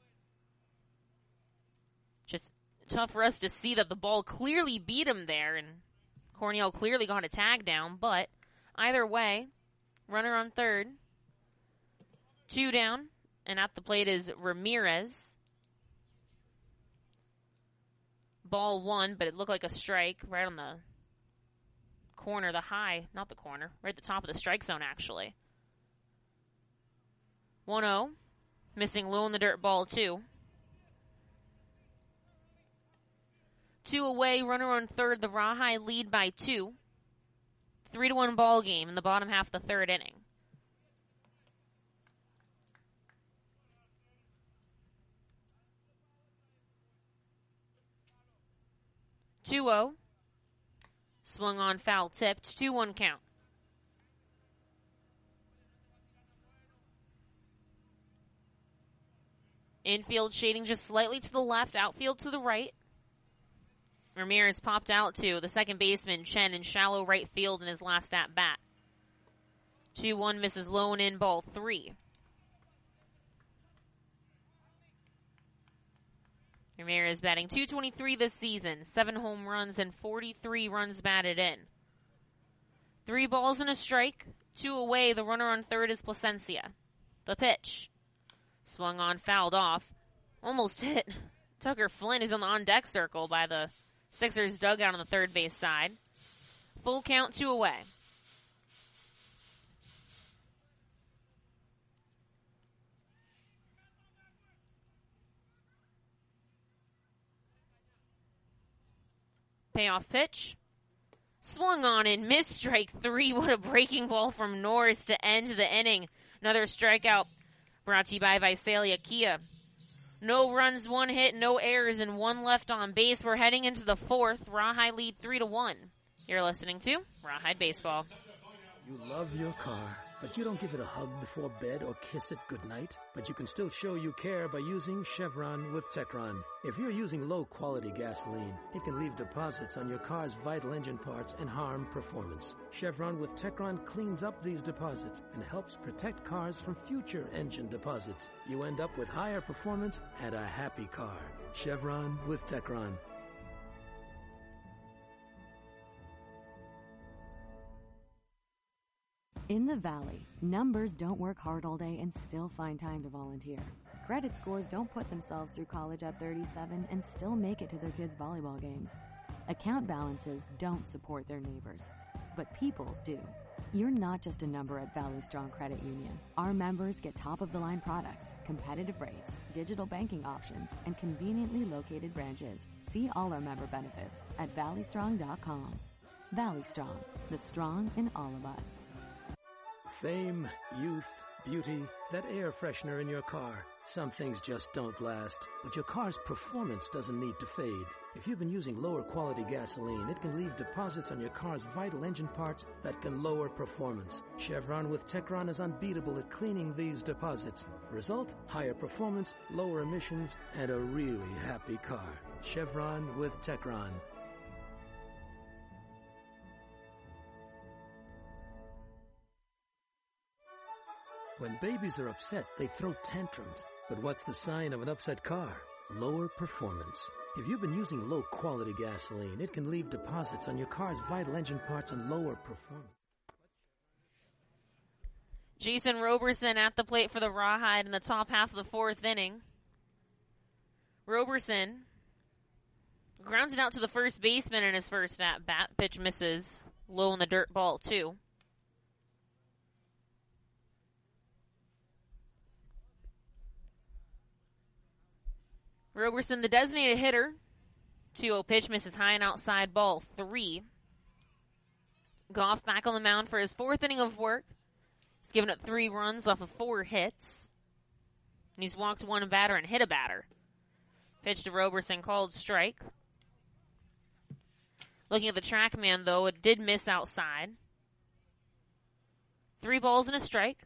Just tough for us to see that the ball clearly beat him there, and Corniel clearly got a tag down, but either way, runner on third. Two down, and at the plate is Ramirez. Ball one, but it looked like a strike right on the corner, the high, not the corner, right at the top of the strike zone, actually. one oh, missing low in the dirt, ball two. Two away, runner on third. The Rawhide lead by two. Three to one ball game in the bottom half of the third inning. two oh. Swung on, foul tipped. two one count. Infield shading just slightly to the left, outfield to the right. Ramirez popped out to the second baseman, Chen, in shallow right field in his last at-bat. two one misses low and in, ball three. Ramirez batting two twenty-three this season, seven home runs and forty-three runs batted in. Three balls and a strike, two away. The runner on third is Placencia. The pitch. Swung on, fouled off. Almost hit Tucker Flynn, who's on the on-deck circle by the Sixers dugout on the third base side. Full count, two away. Payoff pitch. Swung on and missed strike three. What a breaking ball from Norris to end the inning. Another strikeout brought to you by Visalia Kia. No runs, one hit, no errors, and one left on base. We're heading into the fourth. Rawhide lead three to one. You're listening to Rawhide Baseball. You love your car, but you don't give it a hug before bed or kiss it goodnight. But you can still show you care by using Chevron with Techron. If you're using low-quality gasoline, it can leave deposits on your car's vital engine parts and harm performance. Chevron with Techron cleans up these deposits and helps protect cars from future engine deposits. You end up with higher performance and a happy car. Chevron with Techron. In the Valley, numbers don't work hard all day and still find time to volunteer. Credit scores don't put themselves through college at thirty-seven and still make it to their kids' volleyball games. Account balances don't support their neighbors, but people do. You're not just a number at Valley Strong Credit Union. Our members get top-of-the-line products, competitive rates, digital banking options, and conveniently located branches. See all our member benefits at valley strong dot com. Valley Strong, the strong in all of us. Fame, youth, beauty, that air freshener in your car. Some things just don't last, but your car's performance doesn't need to fade. If you've been using lower quality gasoline, it can leave deposits on your car's vital engine parts that can lower performance. Chevron with Techron is unbeatable at cleaning these deposits. Result, higher performance, lower emissions, and a really happy car. Chevron with Techron. When babies are upset, they throw tantrums. But what's the sign of an upset car? Lower performance. If you've been using low-quality gasoline, it can leave deposits on your car's vital engine parts and lower performance. Jason Roberson at the plate for the Rawhide in the top half of the fourth inning. Roberson grounds it out to the first baseman in his first at-bat. Pitch misses. Low in the dirt, ball two. Roberson, the designated hitter. two oh pitch misses high and outside, ball three. Goff back on the mound for his fourth inning of work. He's given up three runs off of four hits. And he's walked one batter and hit a batter. Pitch to Roberson, called strike. Looking at the track man, though, it did miss outside. Three balls and a strike.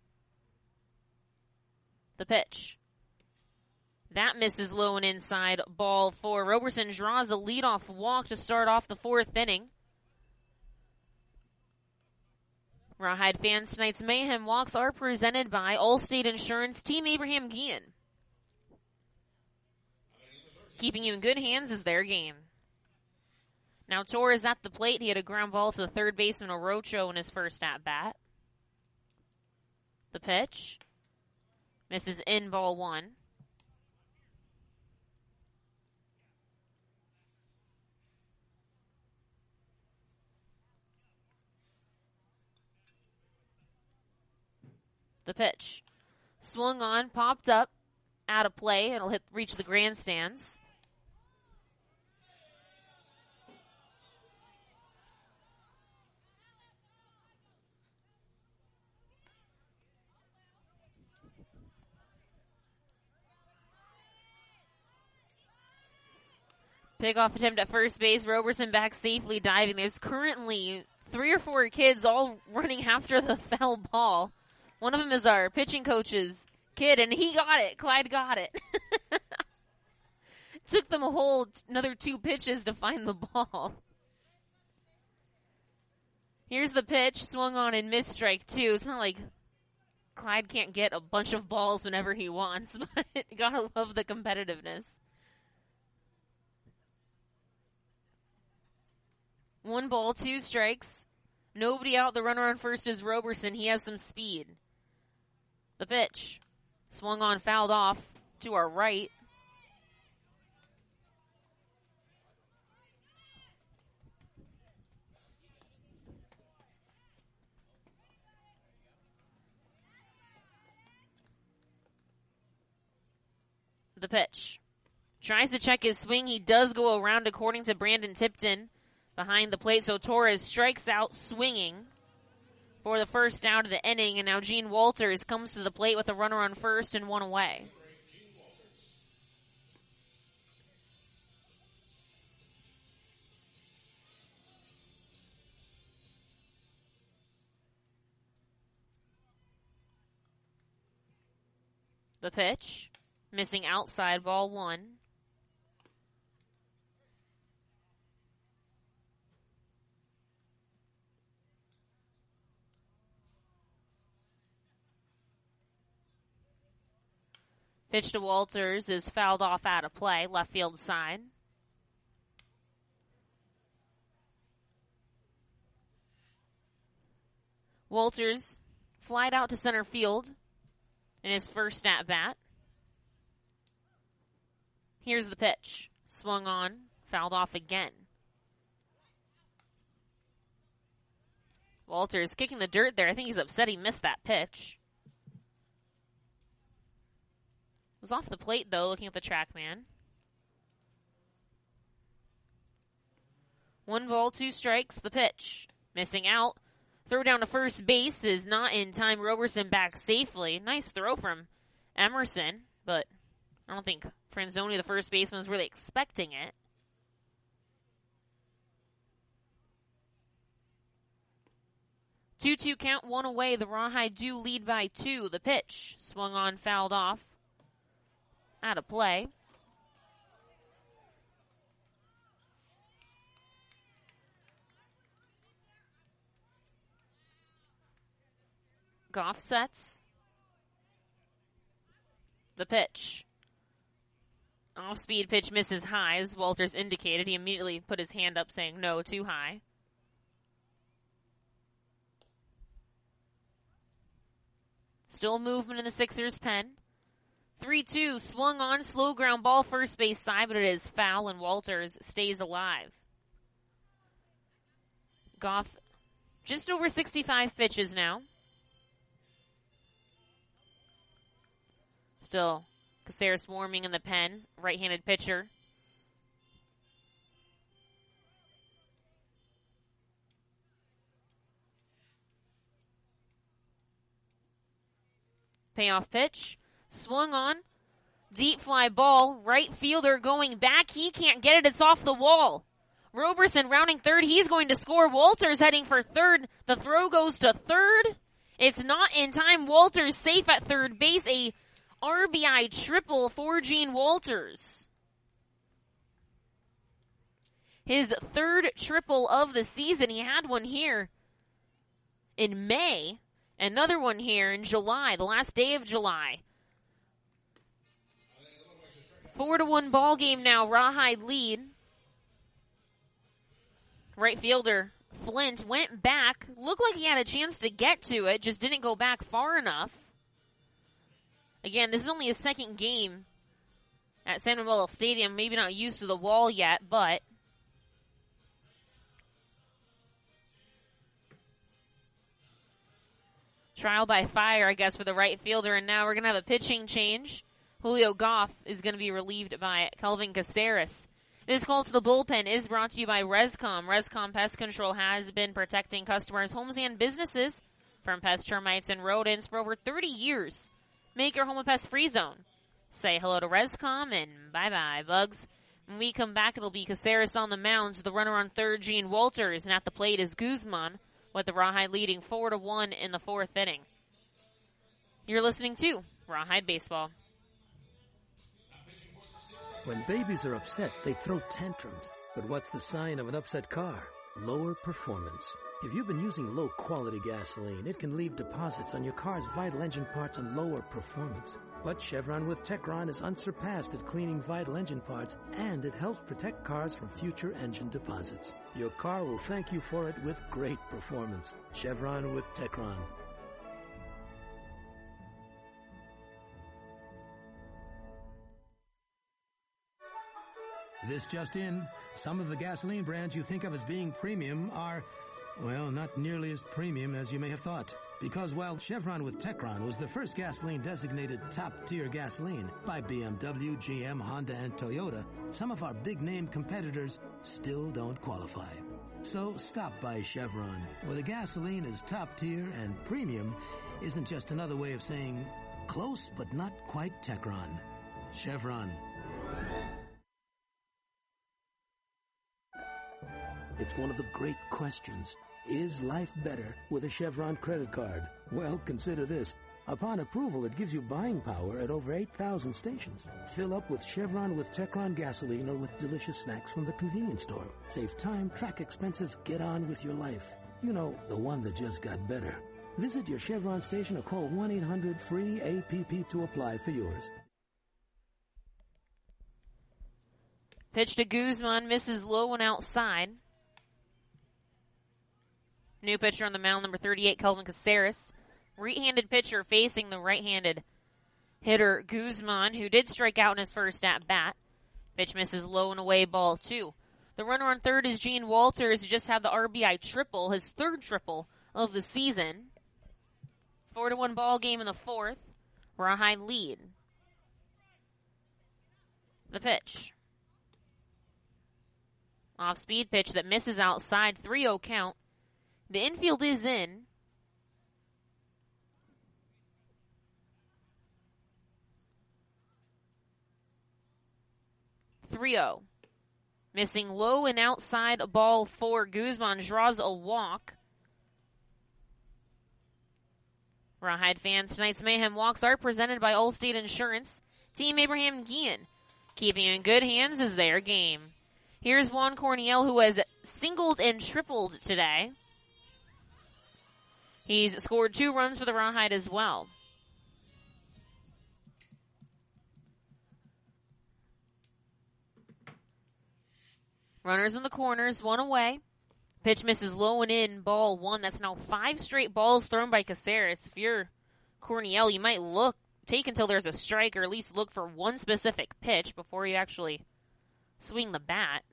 The pitch. That misses low and inside, ball four. Roberson draws a leadoff walk to start off the fourth inning. Rawhide fans, tonight's Mayhem walks are presented by Allstate Insurance, Team Abraham Guillen. Keeping you in good hands is their game. Now Torres at the plate. He had a ground ball to the third baseman, Orocho, in his first at-bat. The pitch. Misses in, ball one. The pitch. Swung on, popped up, out of play. It'll hit, reach the grandstands. Pickoff attempt at first base. Roberson back safely diving. There's currently three or four kids all running after the foul ball. One of them is our pitching coach's kid, and he got it. Clyde got it. Took them a whole t- another two pitches to find the ball. Here's the pitch. Swung on and missed, strike two. It's not like Clyde can't get a bunch of balls whenever he wants, but gotta love the competitiveness. One ball, two strikes. Nobody out. The runner on first is Roberson. He has some speed. The pitch. Swung on, fouled off to our right. The pitch. Tries to check his swing. He does go around according to Brandon Tipton. behind the plate, so Torres strikes out swinging for the first out of the inning, and now Gene Walters comes to the plate with a runner on first and one away. The pitch, missing outside, ball one. Pitch to Walters is fouled off out of play, left field side. Walters flied out to center field in his first at bat. Here's the pitch. Swung on, fouled off again. Walters kicking the dirt there. I think he's upset he missed that pitch. Was off the plate, though, looking at the TrackMan. One ball, two strikes, the pitch. Missing out. Throw down to first base is not in time. Roberson back safely. Nice throw from Emerson, but I don't think Franzoni, the first baseman, was really expecting it. two two count, one away. The Rawhide do lead by two. The pitch swung on, fouled off. Out of play. Goff sets. The pitch. Off-speed pitch misses high, as Walters indicated. He immediately put his hand up saying no, too high. Still movement in the Sixers' pen. three two, swung on, slow ground ball, first base side, but it is foul, and Walters stays alive. Goff, just over sixty-five pitches now. Still, Caceres warming in the pen, right-handed pitcher. Payoff pitch. Swung on. Deep fly ball. Right fielder going back. He can't get it. It's off the wall. Roberson rounding third. He's going to score. Walters heading for third. The throw goes to third. It's not in time. Walters safe at third base. A R B I triple for Gene Walters. His third triple of the season. He had one here in May. Another one here in July, the last day of July. Four to one ball game now. Rawhide lead. Right fielder Flint went back. Looked like he had a chance to get to it, just didn't go back far enough. Again, this is only his second game at San Manuel Stadium. Maybe not used to the wall yet, but trial by fire, I guess, for the right fielder. And now we're going to have a pitching change. Julio Goff is going to be relieved by Kelvin Caceres. This call to the bullpen is brought to you by Rescom. Rescom Pest Control has been protecting customers' homes and businesses from pest, termites, and rodents for over thirty years. Make your home a pest-free zone. Say hello to Rescom and bye-bye, bugs. When we come back, it'll be Caceres on the mound. The runner on third, Gene Walters, and at the plate is Guzman, with the Rawhide leading four to one in the fourth inning. You're listening to Rawhide Baseball. When babies are upset, they throw tantrums. But what's the sign of an upset car? Lower performance. If you've been using low-quality gasoline, it can leave deposits on your car's vital engine parts and lower performance. But Chevron with Techron is unsurpassed at cleaning vital engine parts, and it helps protect cars from future engine deposits. Your car will thank you for it with great performance. Chevron with Techron. This just in, some of the gasoline brands you think of as being premium are, well, not nearly as premium as you may have thought. Because while Chevron with Techron was the first gasoline designated top-tier gasoline by B M W, G M, Honda, and Toyota, some of our big-name competitors still don't qualify. So stop by Chevron, where the gasoline is top tier and premium isn't just another way of saying close but not quite Techron. Chevron. It's one of the great questions. Is life better with a Chevron credit card? Well, consider this. Upon approval, it gives you buying power at over eight thousand stations. Fill up with Chevron with Techron gasoline or with delicious snacks from the convenience store. Save time, track expenses, get on with your life. You know, the one that just got better. Visit your Chevron station or call one eight hundred free A P P to apply for yours. Pitch to Guzman, misses low and outside. New pitcher on the mound, number thirty-eight, Kelvin Caceres. Right-handed pitcher facing the right-handed hitter Guzman, who did strike out in his first at-bat. Pitch misses low and away, ball two. The runner on third is Gene Walters, who just had the R B I triple, his third triple of the season. Four to one ball game in the fourth. Rawhide lead. The pitch. Off-speed pitch that misses outside, three oh count. The infield is in. three oh. Missing low and outside, ball four. Guzman draws a walk. Rawhide fans, tonight's Mayhem Walks are presented by Allstate Insurance. Team Abraham Guillen. Keeping you in good hands is their game. Here's Juan Corniel, who has singled and tripled today. He's scored two runs for the Rawhide as well. Runners in the corners, one away. Pitch misses low and in, ball one. That's now five straight balls thrown by Caceres. If you're Corniel, you might look, take until there's a strike, or at least look for one specific pitch before you actually swing the bat.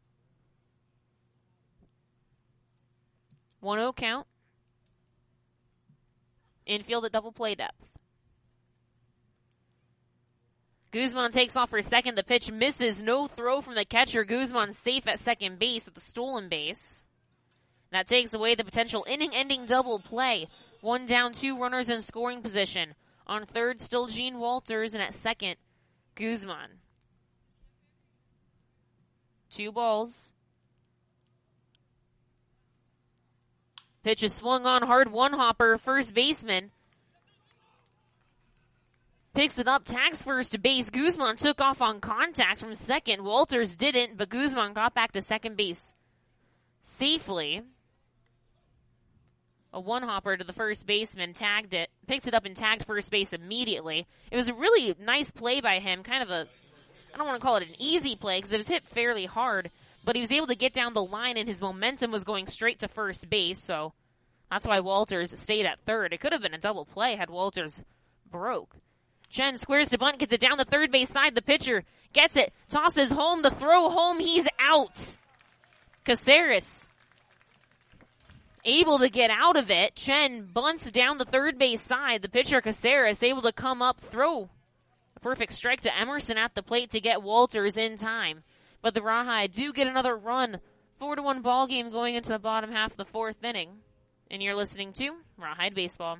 one oh count. Infield at double play depth. Guzman takes off for second. The pitch misses. No throw from the catcher. Guzman safe at second base with the stolen base. That takes away the potential inning-ending double play. One down, two runners in scoring position. On third, still Gene Walters, and at second, Guzman. Two balls. Pitch is swung on hard. One hopper, first baseman. Picks it up, tags first base. Guzman took off on contact from second. Walters didn't, but Guzman got back to second base safely. A one-hopper to the first baseman, tagged it, picked it up and tagged first base immediately. It was a really nice play by him, kind of a, I don't want to call it an easy play because it was hit fairly hard, but he was able to get down the line and his momentum was going straight to first base, so that's why Walters stayed at third. It could have been a double play had Walters broke. Chen squares to bunt, gets it down the third base side. The pitcher gets it, tosses home, the throw home, he's out. Caceres able to get out of it. Chen bunts down the third base side. The pitcher Caceres able to come up, throw a perfect strike to Emerson at the plate to get Walters in time. But the Rawhide do get another run. Four to one ball game going into the bottom half of the fourth inning. And you're listening to Rawhide Baseball.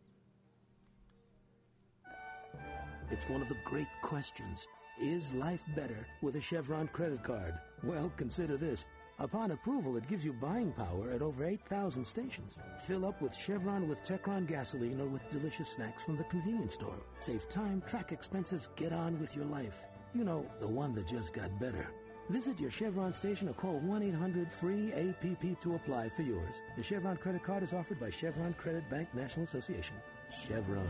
It's one of the great questions. Is life better with a Chevron credit card? Well, consider this. Upon approval, it gives you buying power at over eight thousand stations. Fill up with Chevron with Techron gasoline or with delicious snacks from the convenience store. Save time, track expenses, get on with your life. You know, the one that just got better. Visit your Chevron station or call one eight hundred free A P P to apply for yours. The Chevron credit card is offered by Chevron Credit Bank National Association. Chevron.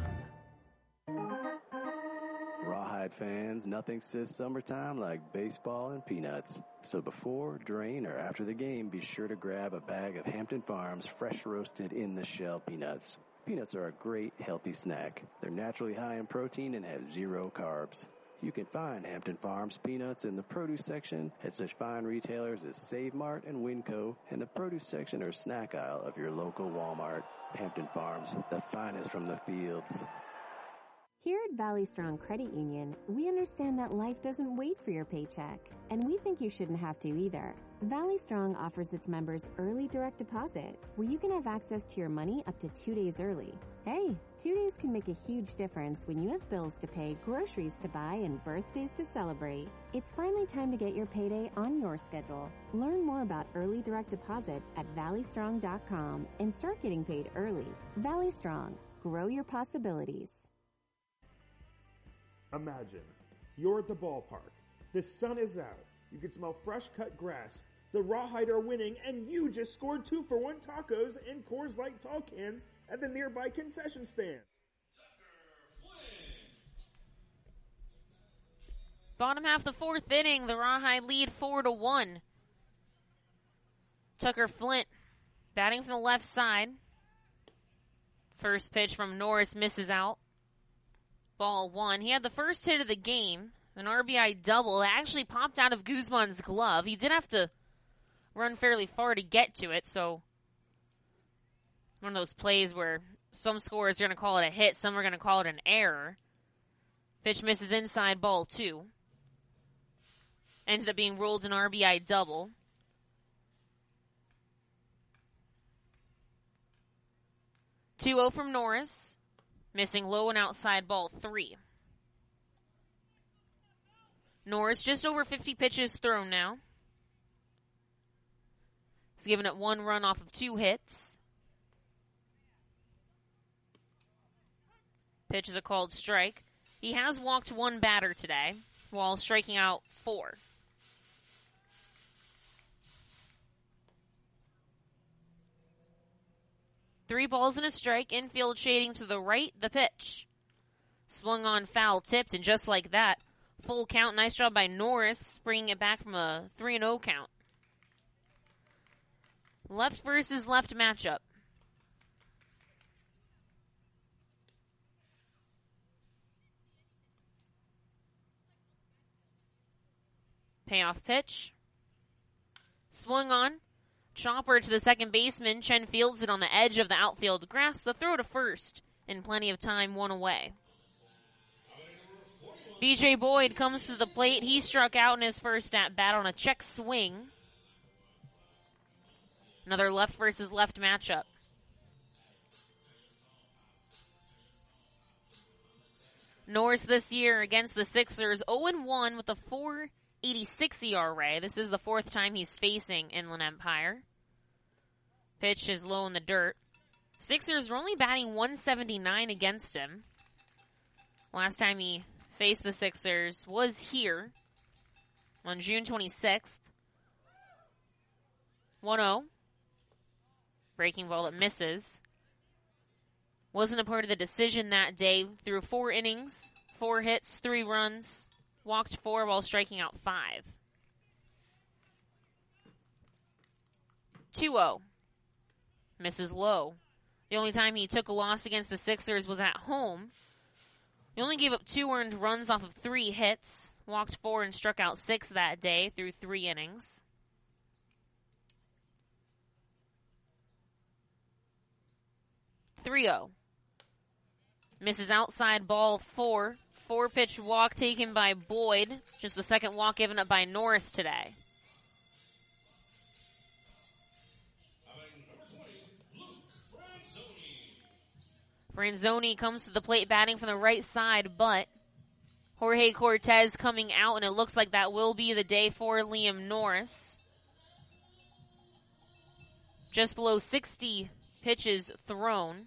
Rawhide fans, nothing says summertime like baseball and peanuts. So before, during, or after the game, be sure to grab a bag of Hampton Farms fresh roasted in the shell peanuts. Peanuts are a great healthy snack. They're naturally high in protein and have zero carbs. You can find Hampton Farms peanuts in the produce section at such fine retailers as Save Mart and Winco, and the produce section or snack aisle of your local Walmart. Hampton Farms, the finest from the fields. Here at Valley Strong Credit Union, we understand that life doesn't wait for your paycheck, and we think you shouldn't have to either. Valley Strong offers its members early direct deposit, where you can have access to your money up to two days early. Hey, two days can make a huge difference when you have bills to pay, groceries to buy, and birthdays to celebrate. It's finally time to get your payday on your schedule. Learn more about early direct deposit at valley strong dot com and start getting paid early. Valley Strong, grow your possibilities. Imagine, you're at the ballpark. The sun is out. You can smell fresh cut grass. The Rawhide are winning, and you just scored two for one tacos and Coors Light tall cans at the nearby concession stand. Bottom half of the fourth inning, the Rawhide lead four to one. Tucker Flint batting from the left side. First pitch from Norris misses out. Ball one. He had the first hit of the game, an R B I double. It actually popped out of Guzman's glove. He did have to run fairly far to get to it, so one of those plays where some scorers are going to call it a hit, some are going to call it an error. Pitch misses inside, ball two. Ends up being ruled an R B I double. two oh from Norris. Missing low and outside, ball three. Norris just over fifty pitches thrown now. He's given it one run off of two hits. Pitch is a called strike. He has walked one batter today while striking out four. Three balls and a strike, infield shading to the right, the pitch. Swung on, foul, tipped, and just like that, full count. Nice job by Norris, bringing it back from a three and oh count. Left versus left matchup. Payoff pitch. Swung on. Chopper to the second baseman. Chen fields it on the edge of the outfield grass. The throw to first in plenty of time, one away. B J Boyd comes to the plate. He struck out in his first at bat on a check swing. Another left versus left matchup. Norris this year against the Sixers, oh and one with a four eighty-six E R A. This is the fourth time he's facing Inland Empire. Pitch is low in the dirt. Sixers are only batting one seventy-nine against him. Last time he faced the Sixers was here on June twenty-sixth. one oh. Breaking ball that misses. Wasn't a part of the decision that day. Threw four innings, four hits, three runs. Walked four while striking out five. two oh. Misses low. The only time he took a loss against the Sixers was at home. He only gave up two earned runs off of three hits. Walked four and struck out six that day through three innings. three oh. Misses outside, ball four. Four pitch walk taken by Boyd. Just the second walk given up by Norris today. Franzoni comes to the plate batting from the right side, but Jorge Cortez coming out, and it looks like that will be the day for Liam Norris. Just below sixty pitches thrown.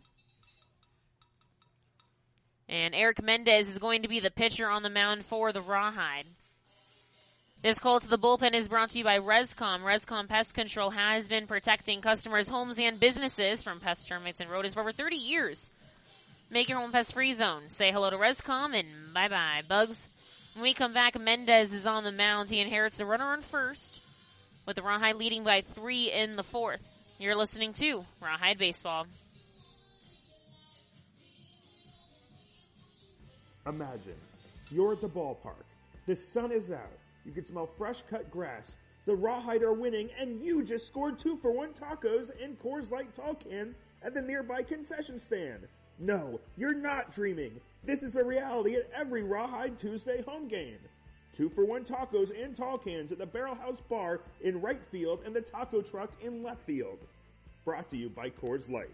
And Eric Mendez is going to be the pitcher on the mound for the Rawhide. This call to the bullpen is brought to you by Rescom. Rescom Pest Control has been protecting customers' homes and businesses from pest, termites, and rodents for over thirty years. Make your home pest-free zone. Say hello to Rescom and bye-bye, bugs. When we come back, Mendez is on the mound. He inherits the runner on first, with the Rawhide leading by three in the fourth. You're listening to Rawhide Baseball. Imagine, you're at the ballpark. The sun is out. You can smell fresh cut grass. The Rawhide are winning, and you just scored two for one tacos and Coors Light tall cans at the nearby concession stand. No, you're not dreaming. This is a reality at every Rawhide Tuesday home game. Two for one tacos and tall cans at the Barrel House Bar in right field and the taco truck in left field. Brought to you by Coors Light.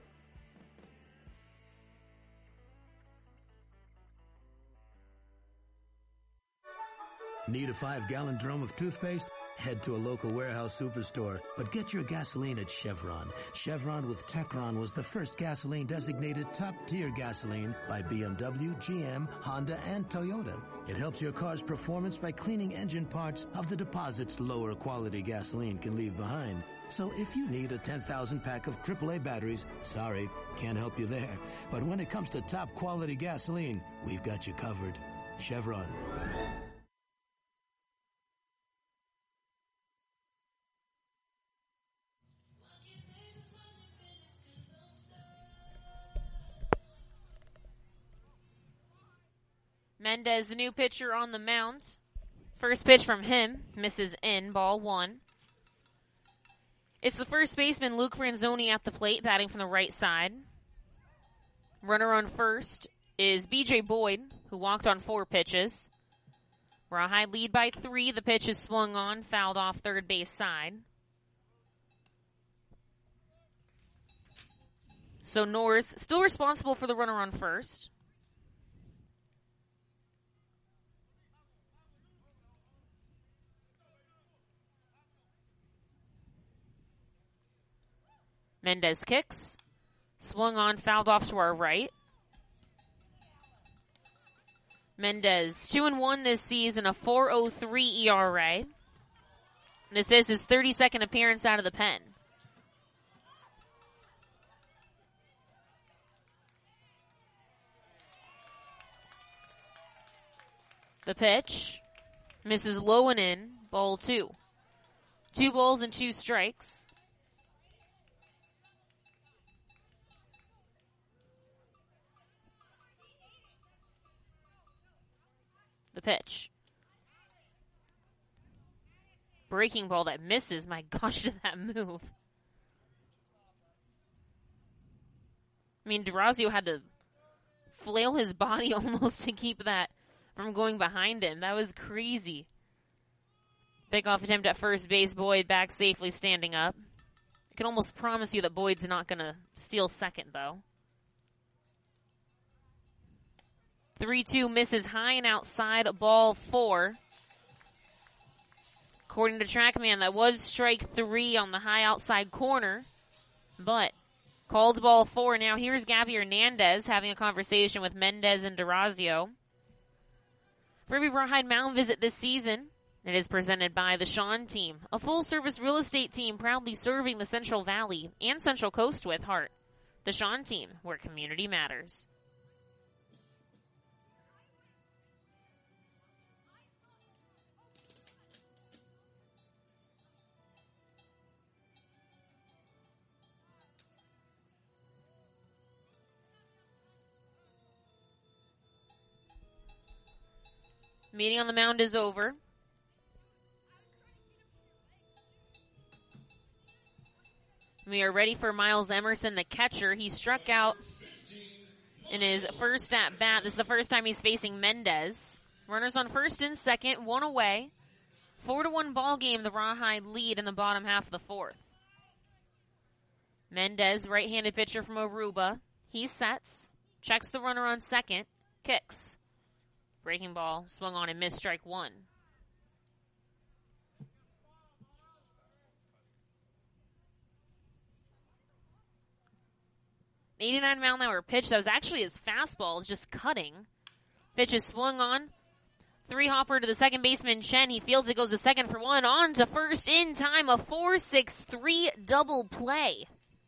Need a five-gallon drum of toothpaste? Head to a local warehouse superstore, but get your gasoline at Chevron. Chevron with Techron was the first gasoline designated top-tier gasoline by B M W, G M, Honda, and Toyota. It helps your car's performance by cleaning engine parts of the deposits lower quality gasoline can leave behind. So if you need a ten thousand pack of triple A batteries, sorry, can't help you there. But when it comes to top quality gasoline, we've got you covered. Chevron. Mendez, the new pitcher on the mound. First pitch from him, misses in, ball one. It's the first baseman, Luke Franzoni, at the plate, batting from the right side. Runner on first is B J Boyd, who walked on four pitches. Rawhide lead by three. The pitch is swung on, fouled off third base side. So Norris still responsible for the runner on first. Mendez kicks. Swung on, fouled off to our right. Mendez, two and one this season, a four oh three E R A. This is his thirty-second appearance out of the pen. The pitch misses low and in, ball two. Two balls and two strikes. The pitch. Breaking ball that misses. My gosh, did that move. I mean, Durazio had to flail his body almost to keep that from going behind him. That was crazy. Pickoff attempt at first base. Boyd back safely standing up. I can almost promise you that Boyd's not going to steal second, though. three two misses high and outside, ball four. According to TrackMan, that was strike three on the high outside corner, but called ball four. Now here's Gabby Hernandez having a conversation with Mendez and Durazio. For every Rawhide Mound visit this season, it is presented by the Sean Team, a full-service real estate team proudly serving the Central Valley and Central Coast with heart. The Sean Team, where community matters. Meeting on the mound is over. We are ready for Miles Emerson, the catcher. He struck out in his first at bat. This is the first time he's facing Mendez. Runners on first and second, one away. Four to one ball game, the Rawhide lead in the bottom half of the fourth. Mendez, right-handed pitcher from Aruba. He sets, checks the runner on second, kicks. Breaking ball, swung on and missed, strike one. eighty-nine mile an hour pitch. That was actually his fastball. It's just cutting. Pitch is swung on. Three hopper to the second baseman, Chen. He fields it, goes to second for one. On to first in time. A four six three double play.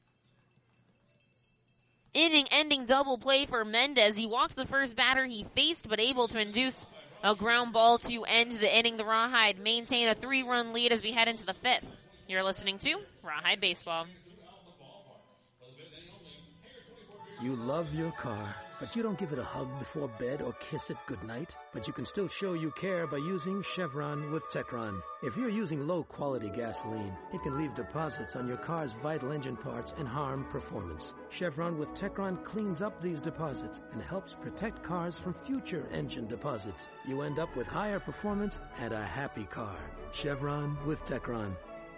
Inning-ending double play for Mendez. He walked the first batter he faced, but able to induce a ground ball to end the inning. The Rawhide maintain a three-run lead as we head into the fifth. You're listening to Rawhide Baseball. You love your car, but you don't give it a hug before bed or kiss it goodnight. But you can still show you care by using Chevron with Techron. If you're using low-quality gasoline, it can leave deposits on your car's vital engine parts and harm performance. Chevron with Techron cleans up these deposits and helps protect cars from future engine deposits. You end up with higher performance and a happy car. Chevron with Techron.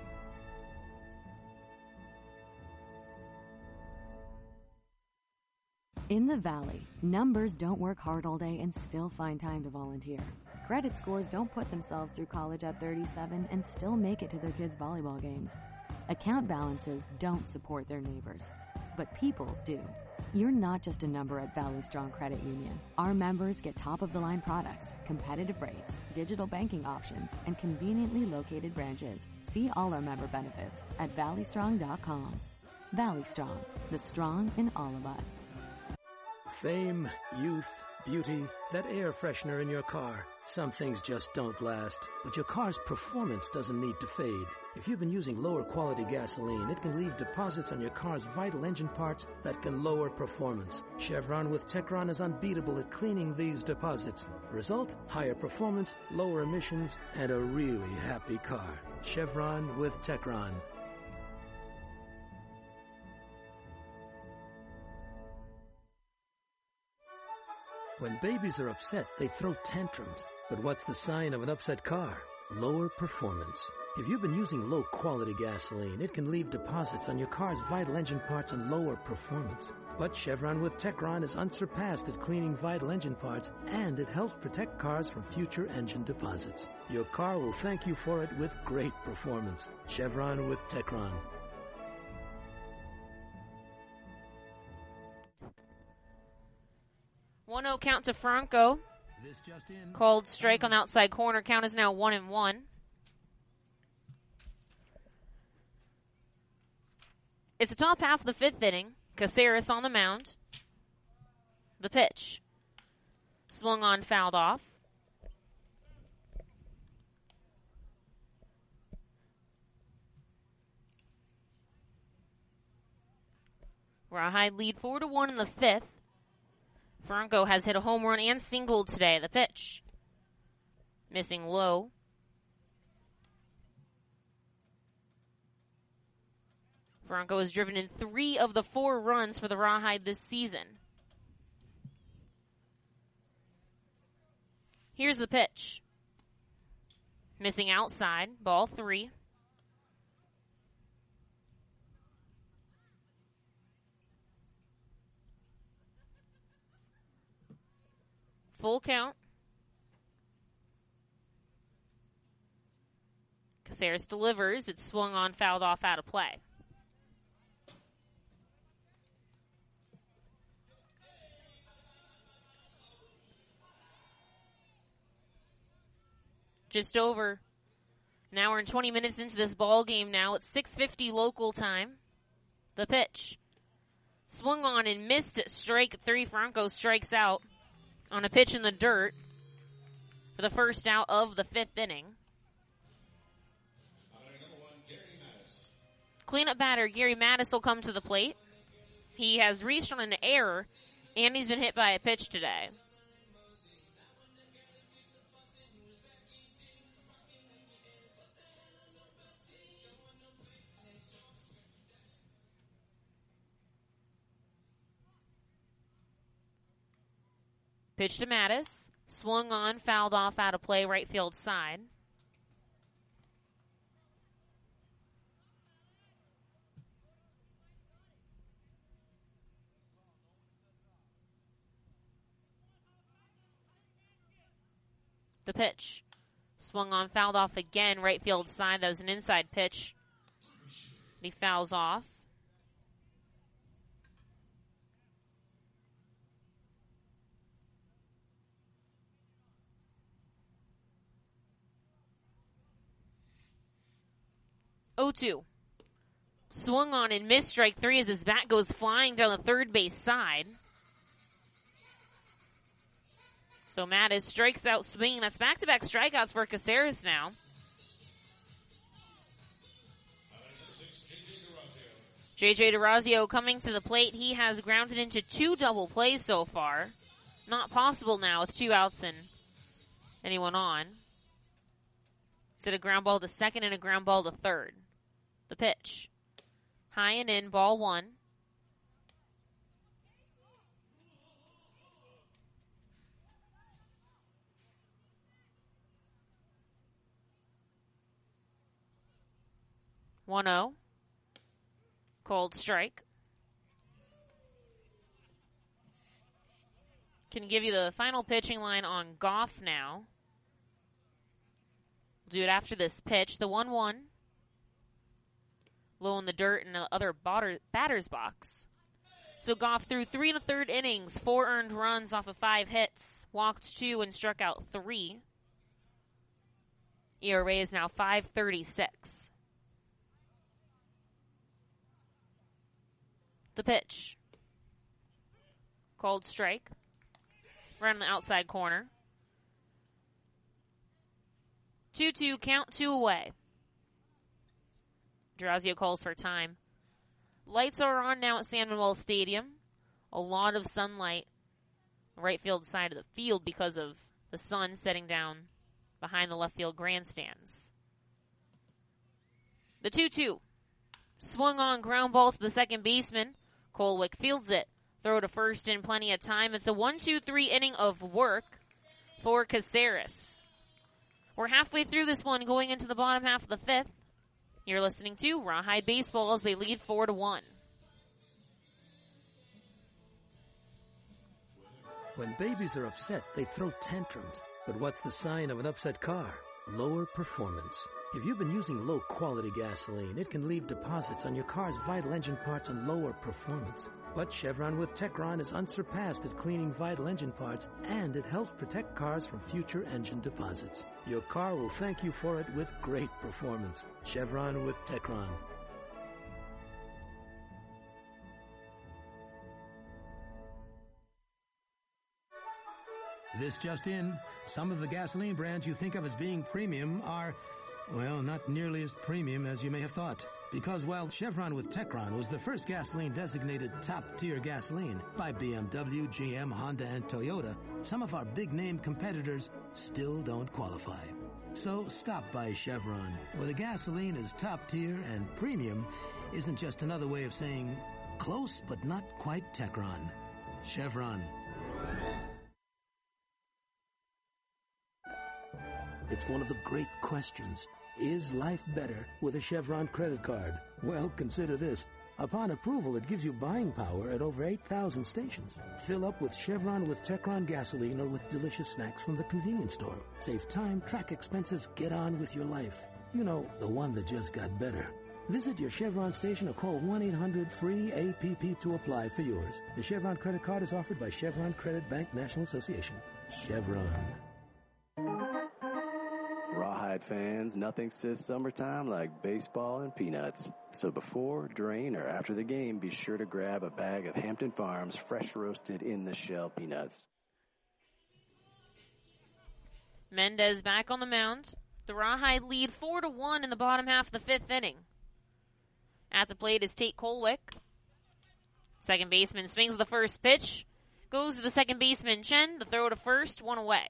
In the Valley, numbers don't work hard all day and still find time to volunteer. Credit scores don't put themselves through college at thirty-seven and still make it to their kids' volleyball games. Account balances don't support their neighbors, but people do. You're not just a number at Valley Strong Credit Union. Our members get top-of-the-line products, competitive rates, digital banking options, and conveniently located branches. See all our member benefits at valley strong dot com. Valley Strong, the strong in all of us. Fame, youth, beauty, that air freshener in your car. Some things just don't last, but your car's performance doesn't need to fade. If you've been using lower quality gasoline, it can leave deposits on your car's vital engine parts that can lower performance. Chevron with Techron is unbeatable at cleaning these deposits. Result, higher performance, lower emissions, and a really happy car. Chevron with Techron. When babies are upset, they throw tantrums. But what's the sign of an upset car? Lower performance. If you've been using low-quality gasoline, it can leave deposits on your car's vital engine parts and lower performance. But Chevron with Techron is unsurpassed at cleaning vital engine parts, and it helps protect cars from future engine deposits. Your car will thank you for it with great performance. Chevron with Techron. one oh count to Franco. Called strike on the outside corner. Count is now one and one. It's the top half of the fifth inning. Caceres on the mound. The pitch. Swung on, fouled off. Rawhide lead four to one in the fifth. Franco has hit a home run and singled today. The pitch. Missing low. Franco has driven in three of the four runs for the Rawhide this season. Here's the pitch. Missing outside. Ball three. Full count. Caceres delivers. It's swung on, fouled off, out of play. Just over an hour and twenty minutes into this ball game now. It's six fifty local time. The pitch. Swung on and missed it. Strike three. Franco strikes out on a pitch in the dirt for the first out of the fifth inning. Cleanup batter Gary Mattis will come to the plate. He has reached on an error, and he's been hit by a pitch today. Pitch to Mattis. Swung on, fouled off, out of play, right field side. The pitch. Swung on, fouled off again, right field side. That was an inside pitch. He fouls off. oh two. Swung on and missed strike three as his bat goes flying down the third base side. So Mattis strikes out swinging. That's back-to-back strikeouts for Caceres now. J J DeRazio coming to the plate. He has grounded into two double plays so far. Not possible now with two outs and anyone on. Instead a ground ball to second and a ground ball to third. The pitch. High and in, ball one. one oh. Cold strike. Can give you the final pitching line on Goff now. We'll do it after this pitch. The one one. Low in the dirt in the other batter, batter's box. So Goff threw three and a third innings, four earned runs off of five hits, walked two and struck out three. E R A is now five thirty-six. The pitch. Cold strike. Right on the outside corner. two two, count two away. DeRazio calls for time. Lights are on now at San Manuel Stadium. A lot of sunlight right field side of the field because of the sun setting down behind the left field grandstands. The two two. Swung on ground ball to the second baseman. Kolwick fields it. Throw to first in plenty of time. It's a one two three inning of work for Caceres. We're halfway through this one going into the bottom half of the fifth. You're listening to Rawhide Baseball as they lead four to one. When babies are upset, they throw tantrums. But what's the sign of an upset car? Lower performance. If you've been using low-quality gasoline, it can leave deposits on your car's vital engine parts and lower performance. But Chevron with Techron is unsurpassed at cleaning vital engine parts, and it helps protect cars from future engine deposits. Your car will thank you for it with great performance. Chevron with Techron. This just in, some of the gasoline brands you think of as being premium are, well, not nearly as premium as you may have thought. Because while Chevron with Techron was the first gasoline designated top-tier gasoline by B M W, G M, Honda, and Toyota, some of our big-name competitors still don't qualify. So stop by Chevron, where the gasoline is top-tier and premium isn't just another way of saying close but not quite Techron. Chevron. It's one of the great questions. Is life better with a Chevron credit card? Well, consider this. Upon approval, it gives you buying power at over eight thousand stations. Fill up with Chevron with Techron gasoline or with delicious snacks from the convenience store. Save time, track expenses, get on with your life. You know, the one that just got better. Visit your Chevron station or call one eight hundred free A P P to apply for yours. The Chevron credit card is offered by Chevron Credit Bank National Association. Chevron. Rawhide fans, nothing says summertime like baseball and peanuts. So before, during, or after the game, be sure to grab a bag of Hampton Farms fresh roasted in the shell peanuts. Mendez back on the mound. The Rawhide lead four to one in the bottom half of the fifth inning. At the plate is Tate Kolwick. Second baseman swings the first pitch. Goes to the second baseman, Chen. The throw to first, one away.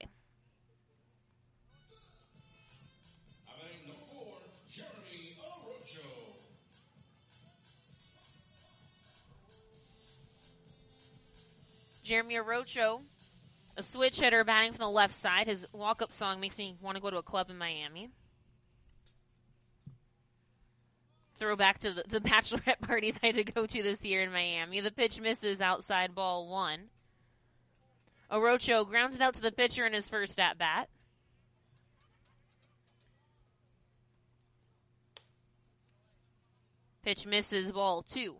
Jeremy Orocho, a switch hitter batting from the left side. His walk-up song makes me want to go to a club in Miami. Throwback to the, the bachelorette parties I had to go to this year in Miami. The pitch misses outside, ball one. Orocho grounds it out to the pitcher in his first at-bat. Pitch misses, ball two.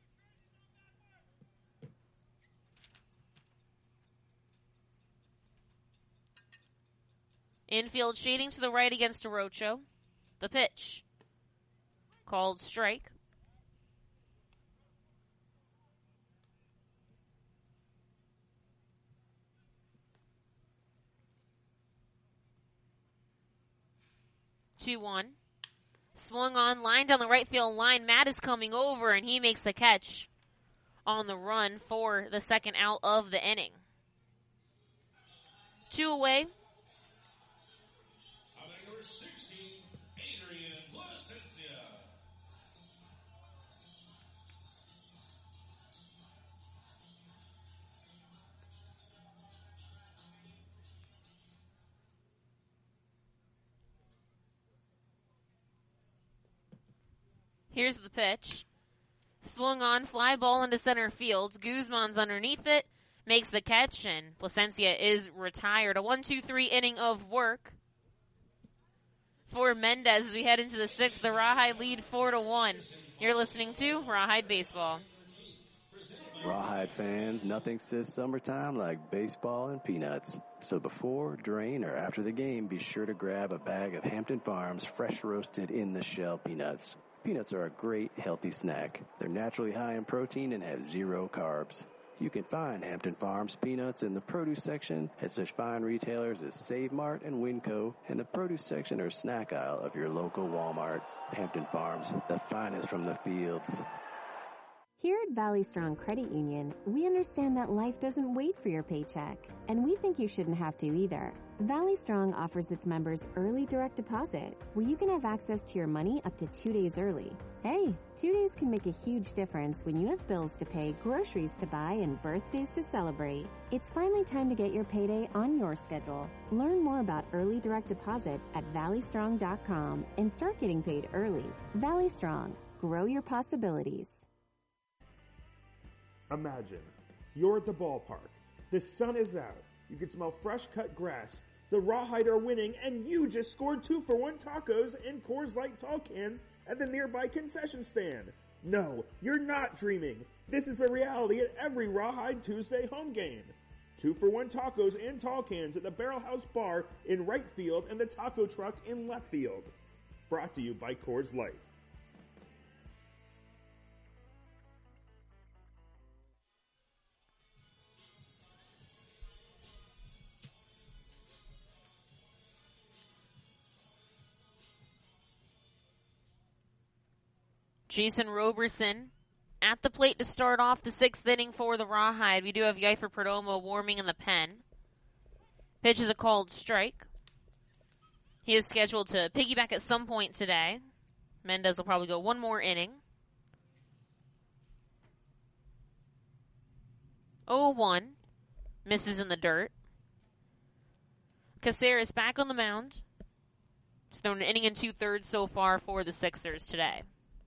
Infield shading to the right against Orocho. The pitch. Called strike. two one. swung on, line down the right field line. Matt is coming over, and he makes the catch on the run for the second out of the inning. Two away. Number sixteen, Adrian Placencia. Here's the pitch. Swung on, fly ball into center field. Guzman's underneath it, makes the catch, and Placencia is retired. A one two three inning of work for Mendez as we head into the sixth. The Rawhide lead four to one. You're listening to Rawhide Baseball. Rawhide fans, nothing says summertime like baseball and peanuts. So before, during, or after the game, be sure to grab a bag of Hampton Farms fresh roasted in the shell peanuts. Peanuts are a great, healthy snack. They're naturally high in protein and have zero carbs. You can find Hampton Farms peanuts in the produce section at such fine retailers as Save Mart and Winco, and the produce section or snack aisle of your local Walmart. Hampton Farms, the finest from the fields. Here at Valley Strong Credit Union, we understand that life doesn't wait for your paycheck, and we think you shouldn't have to either. Valley Strong offers its members early direct deposit, where you can have access to your money up to two days early. Hey, two days can make a huge difference when you have bills to pay, groceries to buy, and birthdays to celebrate. It's finally time to get your payday on your schedule. Learn more about early direct deposit at valley strong dot com and start getting paid early. Valley Strong, grow your possibilities. Imagine, you're at the ballpark. The sun is out. You can smell fresh cut grass. The Rawhide are winning, and you just scored two for one tacos and Coors Light tall cans at the nearby concession stand. No, you're not dreaming. This is a reality at every Rawhide Tuesday home game. Two for one tacos and tall cans at the Barrel House Bar in right field and the taco truck in left field. Brought to you by Coors Light. Jason Roberson at the plate to start off the sixth inning for the Rawhide. We do have Yaifer Perdomo warming in the pen. Pitch is a called strike. He is scheduled to piggyback at some point today. Mendez will probably go one more inning. oh one. Misses in the dirt. Caceres back on the mound. He's thrown an inning and two-thirds so far for the Sixers today.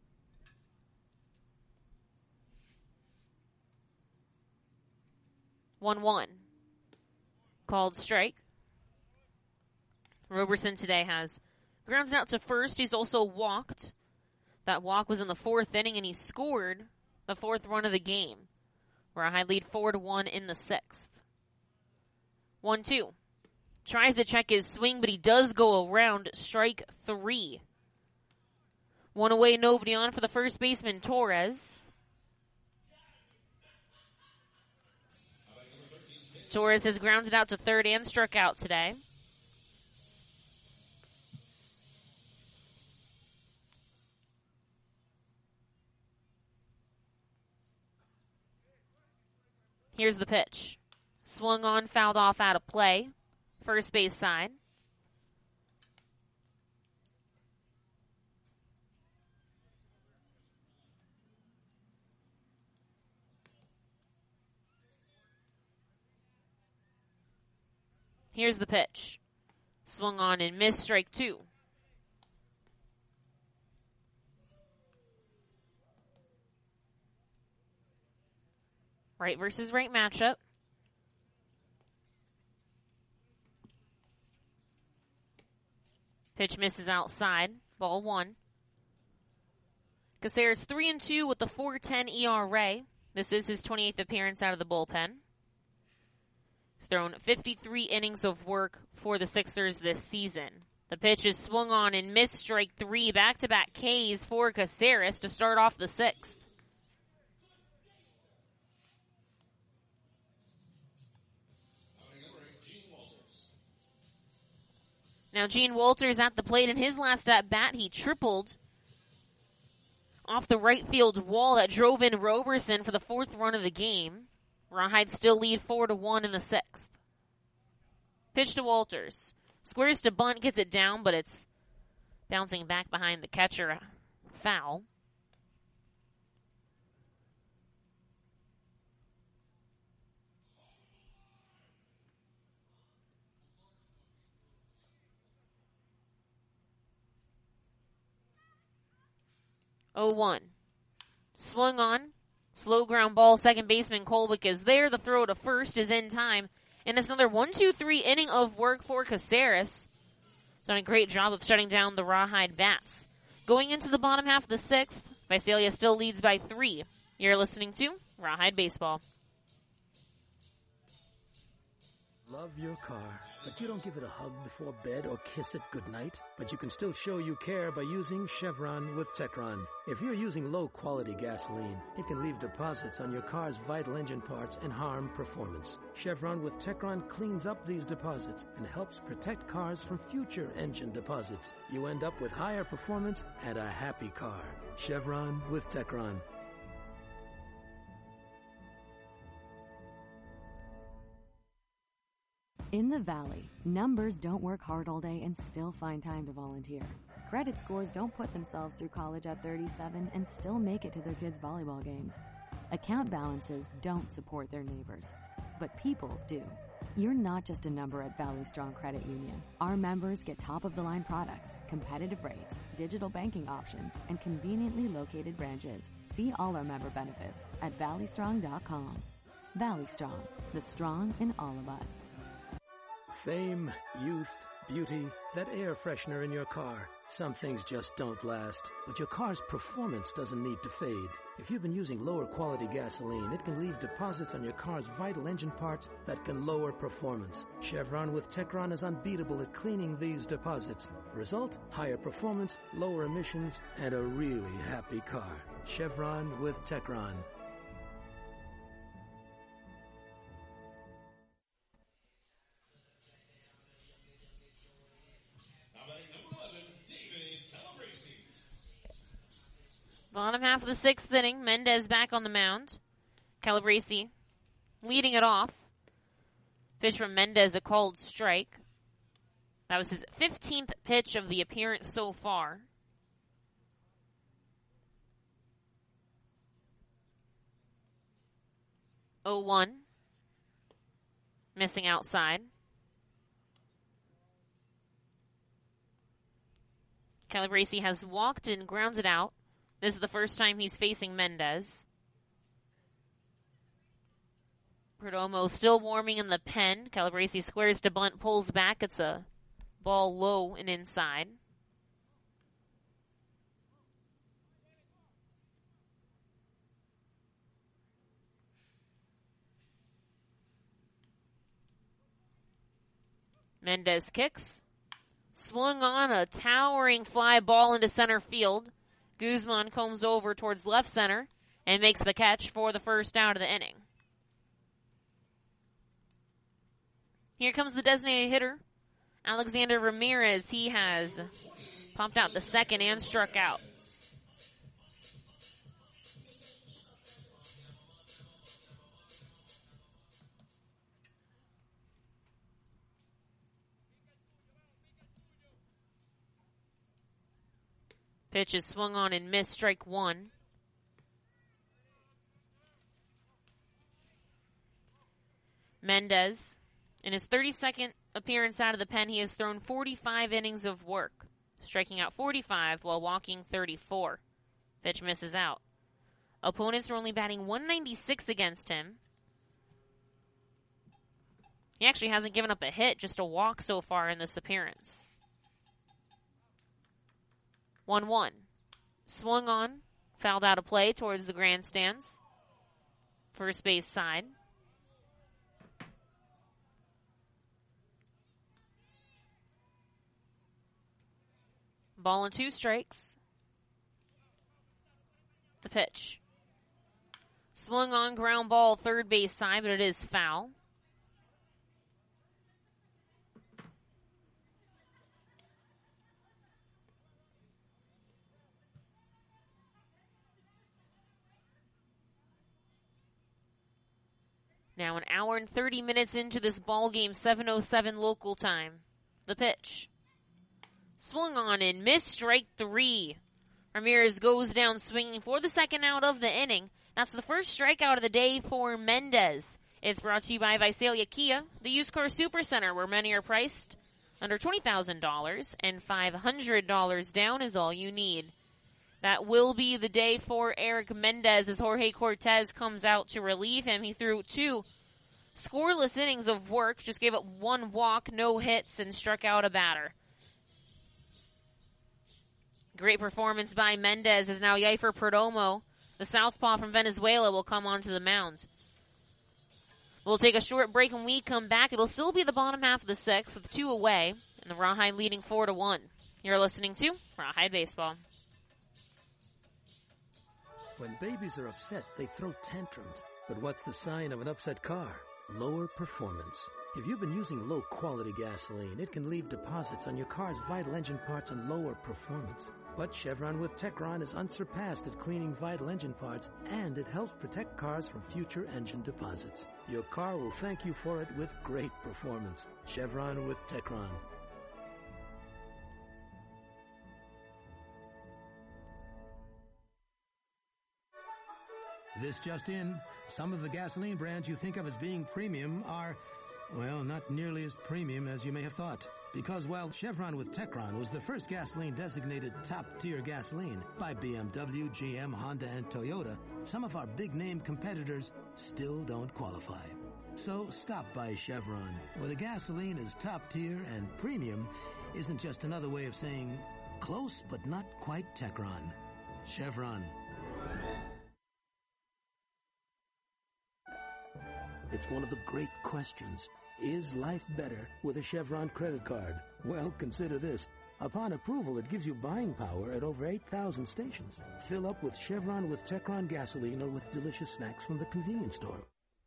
one one. Called strike. Roberson today has grounded out to first. He's also walked. That walk was in the fourth inning, and he scored the fourth run of the game. Rawhide lead four to one in the sixth. one two. Tries to check his swing, but he does go around. Strike three. One away, nobody on for the first baseman, Torres. Torres has grounded out to third and struck out today. Here's the pitch. Swung on, fouled off out of play. First base side. Here's the pitch. Swung on and missed, strike two. Right versus right matchup. Pitch misses outside. Ball one. Caceres three and two with the four ten E R A. This is his twenty-eighth appearance out of the bullpen. He's thrown fifty-three innings of work for the Sixers this season. The pitch is swung on and missed, strike three. Back-to-back Ks for Caceres to start off the sixth. Now Gene Walters at the plate. In his last at bat, he tripled off the right field wall that drove in Roberson for the fourth run of the game. Rawhide still lead four to one in the sixth. Pitch to Walters. Squares to bunt, gets it down, but it's bouncing back behind the catcher. Foul. oh one. Swung on. Slow ground ball. Second baseman Kolbick is there. The throw to first is in time. And it's another one two three inning of work for Caceres. Done a great job of shutting down the Rawhide bats. Going into the bottom half of the sixth, Visalia still leads by three. You're listening to Rawhide Baseball. Love your car, but you don't give it a hug before bed or kiss it goodnight. But you can still show you care by using Chevron with Techron. If you're using low-quality gasoline, it can leave deposits on your car's vital engine parts and harm performance. Chevron with Techron cleans up these deposits and helps protect cars from future engine deposits. You end up with higher performance and a happy car. Chevron with Techron. In the Valley, numbers don't work hard all day and still find time to volunteer. Credit scores don't put themselves through college at thirty-seven and still make it to their kids' volleyball games. Account balances don't support their neighbors, but people do. You're not just a number at Valley Strong Credit Union. Our members get top-of-the-line products, competitive rates, digital banking options, and conveniently located branches. See all our member benefits at valley strong dot com. Valley Strong, the strong in all of us. Fame, youth, beauty, that air freshener in your car. Some things just don't last, but your car's performance doesn't need to fade. If you've been using lower quality gasoline, it can leave deposits on your car's vital engine parts that can lower performance. Chevron with Techron is unbeatable at cleaning these deposits. Result, higher performance, lower emissions, and a really happy car. Chevron with Techron. Bottom half of the sixth inning, Mendez back on the mound. Calabrese leading it off. Pitch from Mendez, a called strike. That was his fifteenth pitch of the appearance so far. oh one. Missing outside. Calabrese has walked and grounds it out. This is the first time he's facing Mendez. Perdomo still warming in the pen. Calabrese squares to bunt, pulls back. It's a ball low and inside. Mendez kicks. Swung on a towering fly ball into center field. Guzman comes over towards left center and makes the catch for the first out of the inning. Here comes the designated hitter, Alexander Ramirez. He has popped out the second and struck out. Pitch is swung on and missed, strike one. Mendez, in his thirty-second appearance out of the pen, he has thrown forty-five innings of work, striking out forty-five while walking thirty-four. Pitch misses out. Opponents are only batting one ninety-six against him. He actually hasn't given up a hit, just a walk so far in this appearance. one one. Swung on, fouled out of play towards the grandstands. First base side. Ball and two strikes. The pitch. Swung on, ground ball, third base side, but it is foul. Now an hour and thirty minutes into this ball game, seven oh seven local time. The pitch. Swung on and missed, strike three. Ramirez goes down swinging for the second out of the inning. That's the first strikeout of the day for Mendez. It's brought to you by Visalia Kia, the used car supercenter where many are priced under twenty thousand dollars and five hundred dollars down is all you need. That will be the day for Eric Mendez as Jorge Cortez comes out to relieve him. He threw two scoreless innings of work, just gave up one walk, no hits, and struck out a batter. Great performance by Mendez as now Yaifer Perdomo, the southpaw from Venezuela, will come onto the mound. We'll take a short break. When we come back, it'll still be the bottom half of the sixth with two away, and the Rawhide leading four to one. You're listening to Rawhide Baseball. When babies are upset, they throw tantrums. But what's the sign of an upset car? Lower performance. If you've been using low-quality gasoline, it can leave deposits on your car's vital engine parts and lower performance. But Chevron with Techron is unsurpassed at cleaning vital engine parts, and it helps protect cars from future engine deposits. Your car will thank you for it with great performance. Chevron with Techron. This just in, some of the gasoline brands you think of as being premium are, well, not nearly as premium as you may have thought. Because while Chevron with Techron was the first gasoline designated top-tier gasoline by B M W, G M, Honda, and Toyota, some of our big-name competitors still don't qualify. So stop by Chevron, where the gasoline is top-tier and premium isn't just another way of saying close but not quite Techron. Chevron. It's one of the great questions. Is life better with a Chevron credit card? Well, consider this. Upon approval, it gives you buying power at over eight thousand stations. Fill up with Chevron with Techron gasoline or with delicious snacks from the convenience store.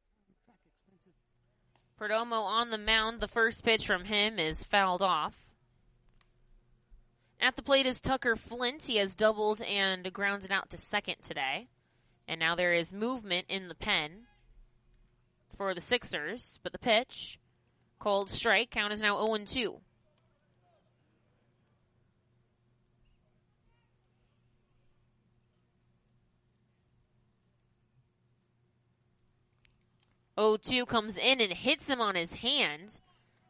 Perdomo on the mound. The first pitch from him is fouled off. At the plate is Tucker Flint. He has doubled and grounded out to second today. And now there is movement in the pen for the Sixers, but the pitch, called strike, count is now oh and two. oh two comes in and hits him on his hand.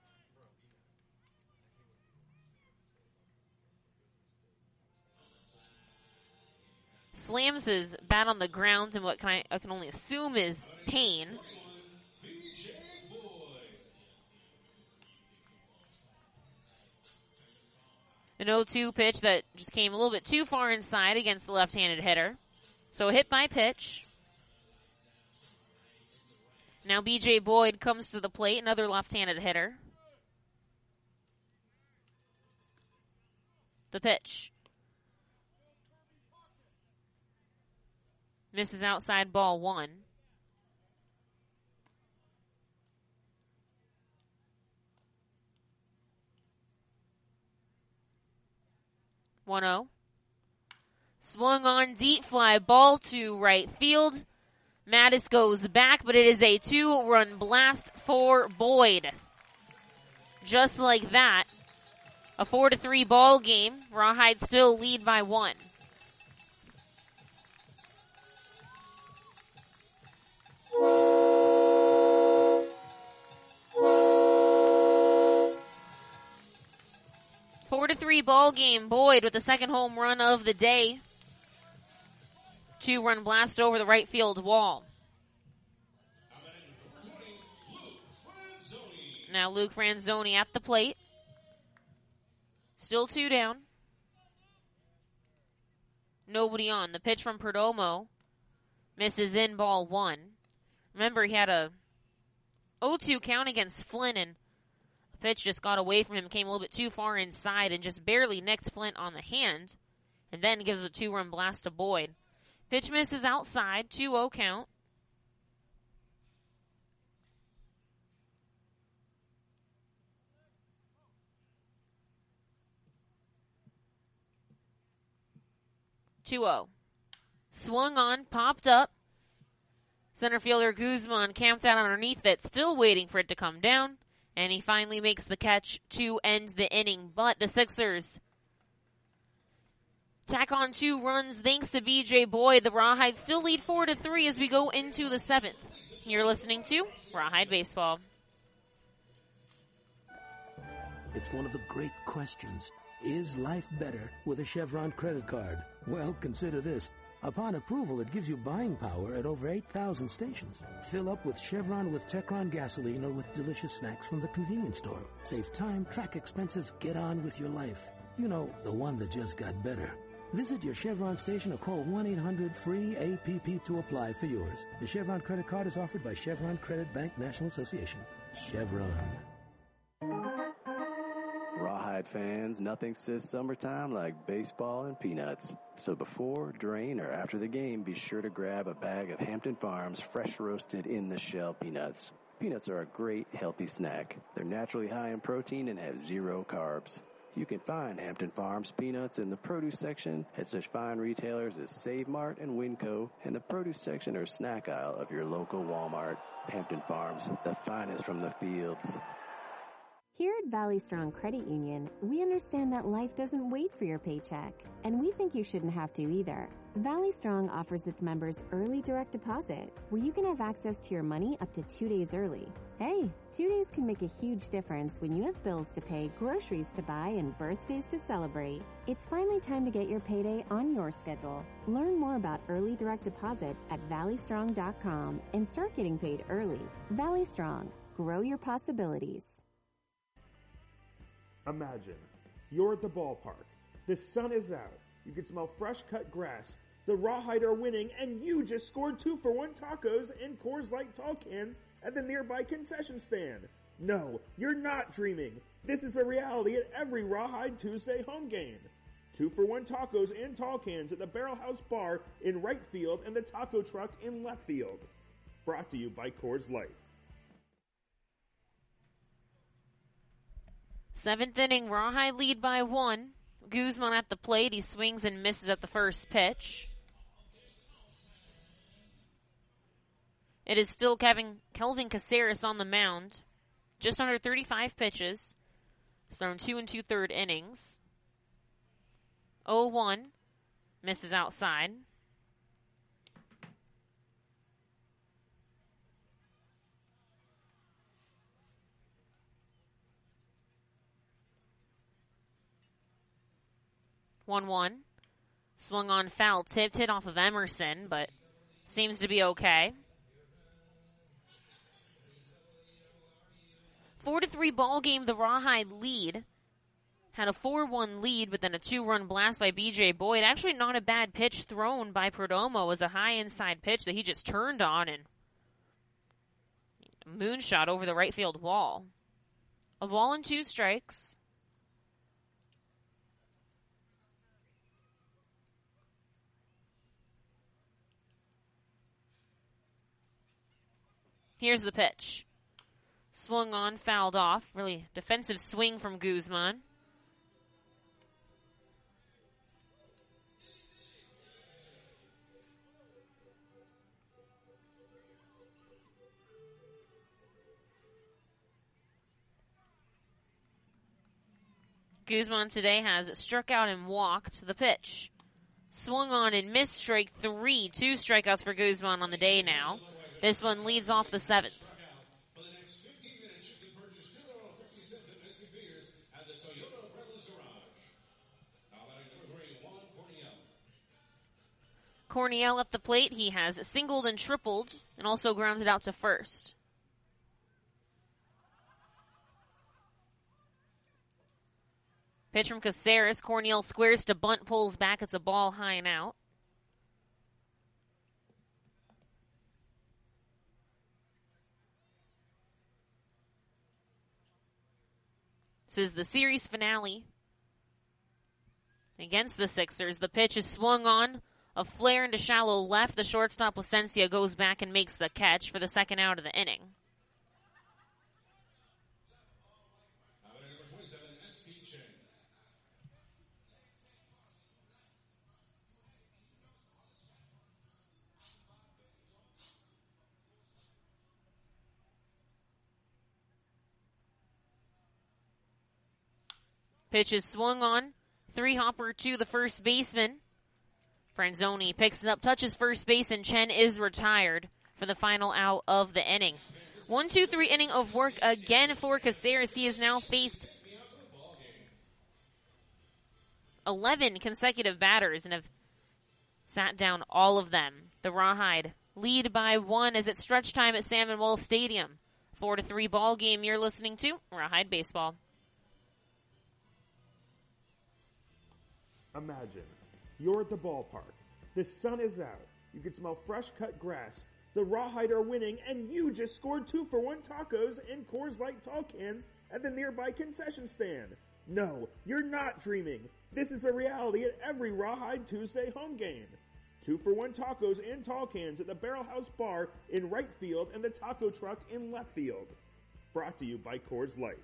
Slams his bat on the ground in what can I, I can only assume is pain. An oh two pitch that just came a little bit too far inside against the left-handed hitter. So a hit by pitch. Now B J Boyd comes to the plate, another left-handed hitter. The pitch. Misses outside, ball one. one oh. Swung on, deep fly, ball to right field. Mattis goes back, but it is a two-run blast for Boyd. Just like that, a four to three ball game. Rawhide still lead by one. Four to three ball game. Boyd with the second home run of the day. Two-run blast over the right field wall. Now Luke Franzoni at the plate. Still two down. Nobody on. The pitch from Perdomo misses in, ball one. Remember, he had a oh two count against Flynn, and the pitch just got away from him, came a little bit too far inside, and just barely nicked Flint on the hand, and then gives a two-run blast to Boyd. Pitch misses outside, two oh count. two oh. Swung on, popped up. Center fielder Guzman camped out underneath it, still waiting for it to come down, and he finally makes the catch to end the inning. But the Sixers tack on two runs thanks to B J Boyd. The Rawhide still lead four to three as we go into the seventh. You're listening to Rawhide Baseball. It's one of the great questions. Is life better with a Chevron credit card? Well, consider this. Upon approval, it gives you buying power at over eight thousand stations. Fill up with Chevron with Techron gasoline or with delicious snacks from the convenience store. Save time, track expenses, get on with your life. You know, the one that just got better. Visit your Chevron station or call one eight hundred free A P P to apply for yours. The Chevron credit card is offered by Chevron Credit Bank National Association. Chevron. Rawhide fans, nothing says summertime like baseball and peanuts. So before, during, or after the game, be sure to grab a bag of Hampton Farms fresh roasted in the shell peanuts. Peanuts are a great healthy snack. They're naturally high in protein and have zero carbs. You can find Hampton Farms peanuts in the produce section at such fine retailers as Save Mart and Winco, and the produce section or snack aisle of your local Walmart. Hampton Farms, the finest from the fields. Here at Valley Strong Credit Union, we understand that life doesn't wait for your paycheck, and we think you shouldn't have to either. Valley Strong offers its members early direct deposit, where you can have access to your money up to two days early. Hey, two days can make a huge difference when you have bills to pay, groceries to buy, and birthdays to celebrate. It's finally time to get your payday on your schedule. Learn more about early direct deposit at valley strong dot com and start getting paid early. Valley Strong, grow your possibilities. Imagine, you're at the ballpark. The sun is out. You can smell fresh cut grass. The Rawhide are winning, and you just scored two for one tacos and Coors Light tall cans at the nearby concession stand. No, you're not dreaming. This is a reality at every Rawhide Tuesday home game. Two for one tacos and tall cans at the Barrel House Bar in right field and the taco truck in left field. Brought to you by Coors Light. Seventh inning, Rawhide lead by one. Guzman at the plate. He swings and misses at the first pitch. It is still Kevin, Kelvin Caceres on the mound. Just under thirty-five pitches. He's thrown two and two-third innings. oh one. Misses outside. one one. Swung on foul, tipped, hit off of Emerson, but seems to be okay. four to three ball game, the Rawhide lead. Had a four one lead, but then a two-run blast by B J Boyd. Actually not a bad pitch thrown by Perdomo. It was a high inside pitch that he just turned on and moonshot over the right field wall. A ball and two strikes. Here's the pitch. Swung on, fouled off. Really defensive swing from Guzman. Guzman today has struck out and walked the pitch. Swung on and missed, strike three. Two strikeouts for Guzman on the day now. This one leads off the seventh. For the next fifteen minutes, you can purchase two thirty-seven domestic beers at the Toyota Brothers Garage. Now batting number three, Juan Corniel. Corniel at the plate. He has singled and tripled and also grounded out to first. Pitch from Caceres. Corniel squares to bunt, pulls back. It's a ball high and out. This is the series finale against the Sixers. The pitch is swung on, a flare into shallow left. The shortstop, Placencia, goes back and makes the catch for the second out of the inning. Now batting number twenty-seven, S P Chen. Pitch is swung on. Three hopper to the first baseman. Franzoni picks it up, touches first base, and Chen is retired for the final out of the inning. One, two, three inning of work again for Caceres. He has now faced eleven consecutive batters and have sat down all of them. The Rawhide lead by one as it's stretch time at Salmon Wells Stadium. Four to three ball game. You're listening to Rawhide Baseball. Imagine you're at the ballpark. The sun is out. You can smell fresh cut grass. The Rawhide are winning, and you just scored two for one tacos and Coors Light tall cans at the nearby concession stand. No, you're not dreaming. This is a reality at every Rawhide Tuesday home game. Two for one tacos and tall cans at the Barrel House Bar in right field and the taco truck in left field. Brought to you by Coors Light.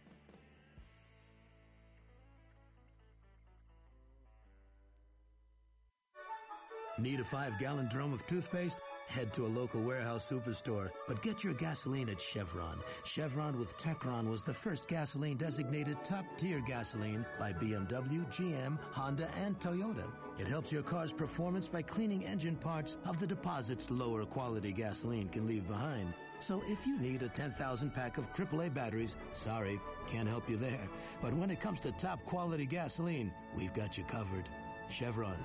Need a five-gallon drum of toothpaste? Head to a local warehouse superstore, but get your gasoline at Chevron. Chevron with Techron was the first gasoline designated top-tier gasoline by B M W, G M, Honda, and Toyota. It helps your car's performance by cleaning engine parts of the deposits lower quality gasoline can leave behind. So if you need a ten thousand pack of triple A batteries, sorry, can't help you there. But when it comes to top quality gasoline, we've got you covered. Chevron.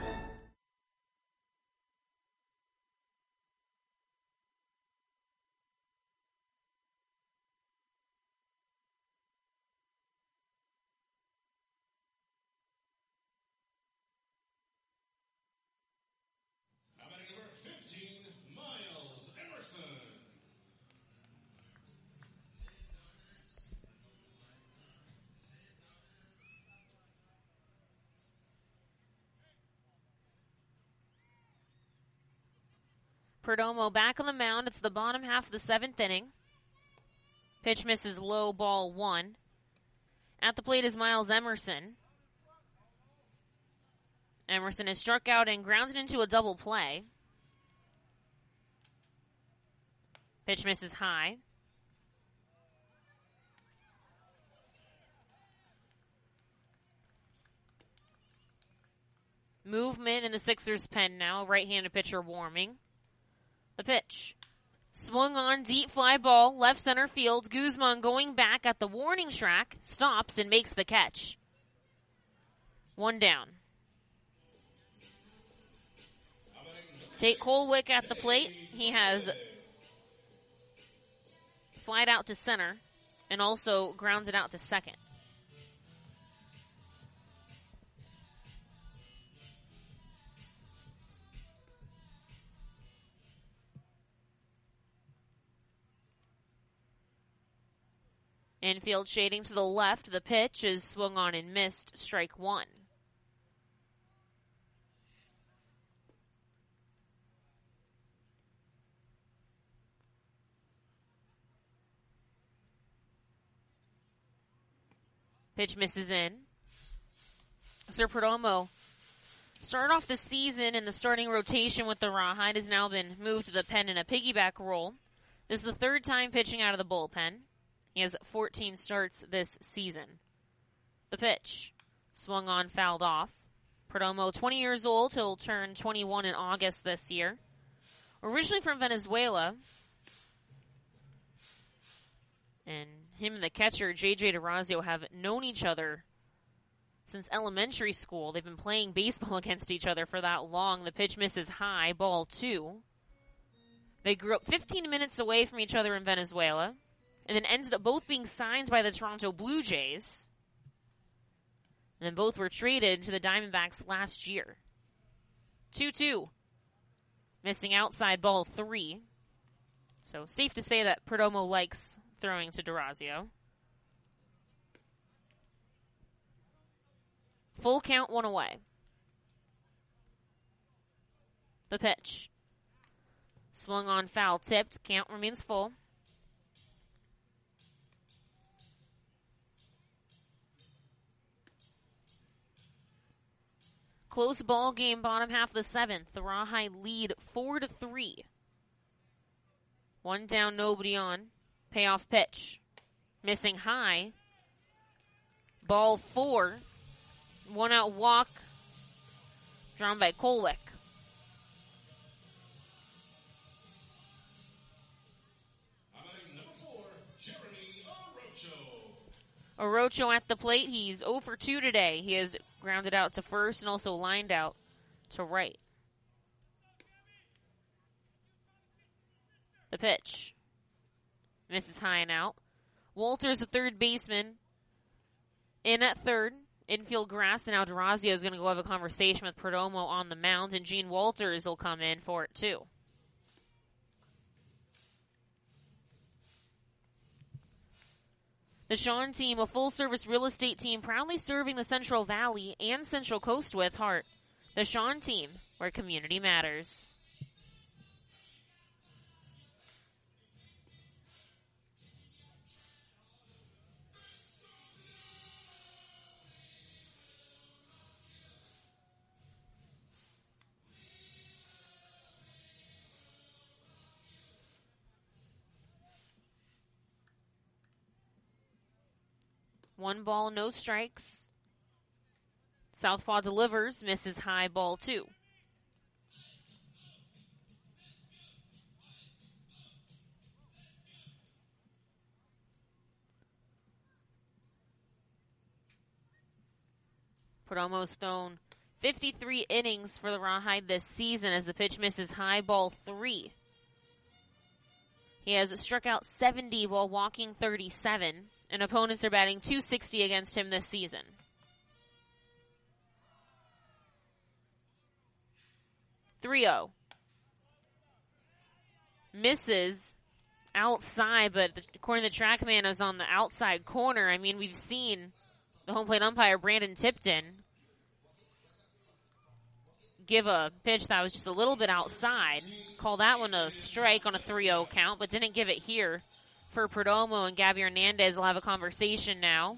Perdomo back on the mound. It's the bottom half of the seventh inning. Pitch misses low, ball one. At the plate is Miles Emerson. Emerson is struck out and grounded into a double play. Pitch misses high. Movement in the Sixers' pen now. Right-handed pitcher warming. The pitch. Swung on, deep fly ball, left center field. Guzman going back at the warning track, stops and makes the catch. One down. Tate Colwick at the plate. He has flied out to center and also grounded out to second. Infield shading to the left. The pitch is swung on and missed. Strike one. Pitch misses in. Sir Perdomo started off the season in the starting rotation with the Rawhide. Has now been moved to the pen in a piggyback role. This is the third time pitching out of the bullpen. He has fourteen starts this season. The pitch. Swung on, fouled off. Perdomo, twenty years old. He'll turn twenty-one in August this year. Originally from Venezuela. And him and the catcher, J J DeRazio, have known each other since elementary school. They've been playing baseball against each other for that long. The pitch misses high, ball two. They grew up fifteen minutes away from each other in Venezuela. And then ended up both being signed by the Toronto Blue Jays. And then both were traded to the Diamondbacks last year. two two. Missing outside ball three. So safe to say that Perdomo likes throwing to DeRazio. Full count, one away. The pitch. Swung on, foul, tipped. Count remains full. Close ball game, bottom half of the seventh. The Rawhide lead four to three. One down, nobody on. Payoff pitch. Missing high. Ball four. One out walk drawn by Kolwick. Orocho at the plate. He's zero for two today. He has grounded out to first and also lined out to right. The pitch. Misses high and out. Walters, the third baseman, in at third. Infield grass, and now Durazio is going to go have a conversation with Perdomo on the mound, and Gene Walters will come in for it too. The Sean team, a full-service real estate team proudly serving the Central Valley and Central Coast with heart. The Sean team, where community matters. One ball, no strikes. Southpaw delivers, misses high, ball two. Perdomo's thrown fifty-three innings for the Rawhide this season as the pitch misses high, ball three. He has struck out seventy while walking thirty-seven. And opponents are batting two sixty against him this season. three oh. Misses outside, but according to the TrackMan, is on the outside corner. I mean, we've seen the home plate umpire, Brandon Tipton, give a pitch that was just a little bit outside. Call that one a strike on a three oh count, but didn't give it here. For Perdomo, and Gabby Hernandez will have a conversation now.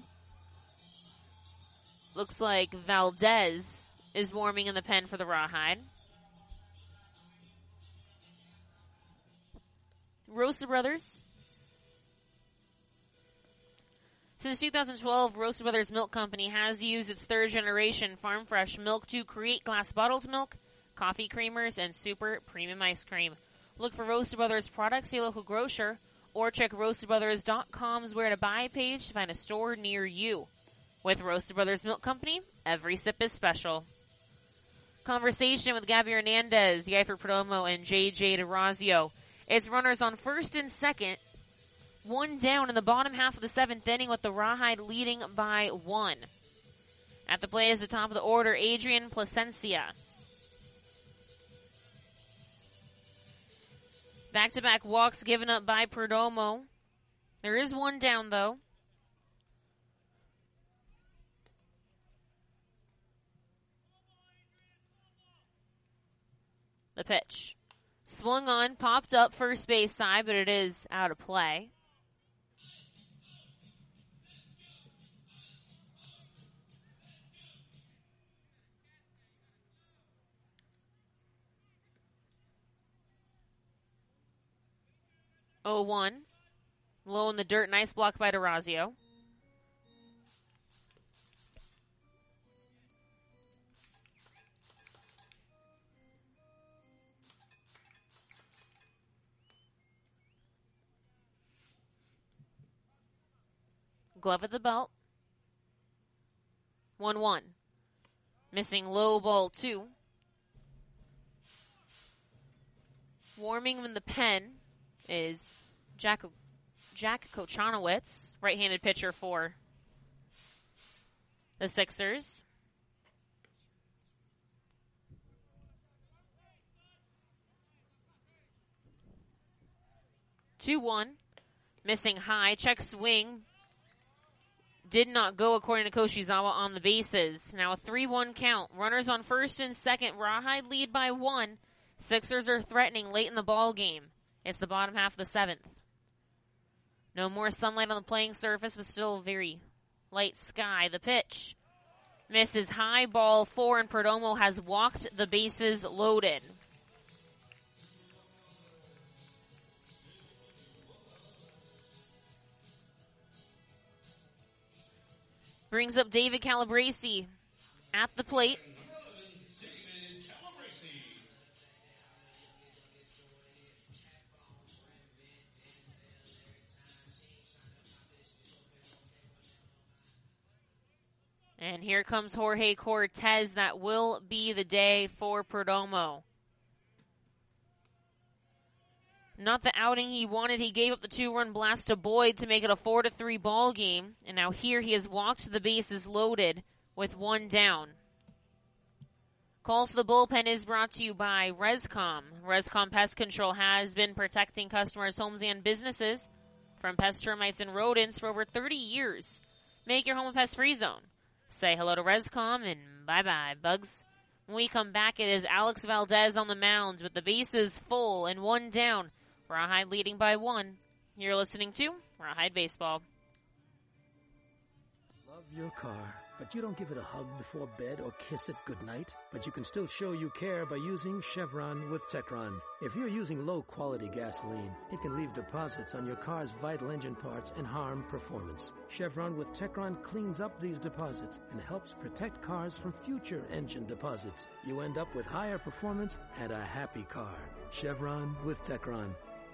Looks like Valdez is warming in the pen for the Rawhide. Rosa Brothers. Since two thousand twelve, Rosa Brothers Milk Company has used its third generation farm fresh milk to create glass bottled milk, coffee creamers, and super premium ice cream. Look for Rosa Brothers products at your local grocer, or check roasted brothers dot com's where to buy page to find a store near you. With Roasted Brothers Milk Company, every sip is special. Conversation with Gabby Hernandez, the guy for Perdomo, and J J Durazio. It's runners on first and second. One down in the bottom half of the seventh inning with the Rawhide leading by one. At the plate is the top of the order, Adrian Placencia. Back-to-back walks given up by Perdomo. There is one down, though. The pitch. Swung on, popped up first base side, but it is out of play. oh one. Low in the dirt. Nice block by Durazio. Glove at the belt. one one. Missing low, ball two. Warming in the pen is Jack, Jack Kochanowicz, right-handed pitcher for the Sixers. two one. Missing high. Check swing. Did not go according to Koshizawa on the bases. Now a three one count. Runners on first and second. Rawhide lead by one. Sixers are threatening late in the ball game. It's the bottom half of the seventh. No more sunlight on the playing surface, but still very light sky. The pitch misses high, ball four, and Perdomo has walked the bases loaded. Brings up David Calabrese at the plate. David Calabrese. And here comes Jorge Cortez. That will be the day for Perdomo. Not the outing he wanted. He gave up the two-run blast to Boyd to make it a four to three ball game. And now here he has walked the bases loaded with one down. Call to the bullpen is brought to you by Rescom. Rescom Pest Control has been protecting customers' homes and businesses from pest, termites, and rodents for over thirty years. Make your home a pest-free zone. Say hello to Rescom and bye-bye, bugs. When we come back, it is Alex Valdez on the mound with the bases full and one down. Rawhide leading by one. You're listening to Rawhide Baseball. Love your car, but you don't give it a hug before bed or kiss it goodnight. But you can still show you care by using Chevron with Techron. If you're using low-quality gasoline, it can leave deposits on your car's vital engine parts and harm performance. Chevron with Techron cleans up these deposits and helps protect cars from future engine deposits. You end up with higher performance and a happy car. Chevron with Techron.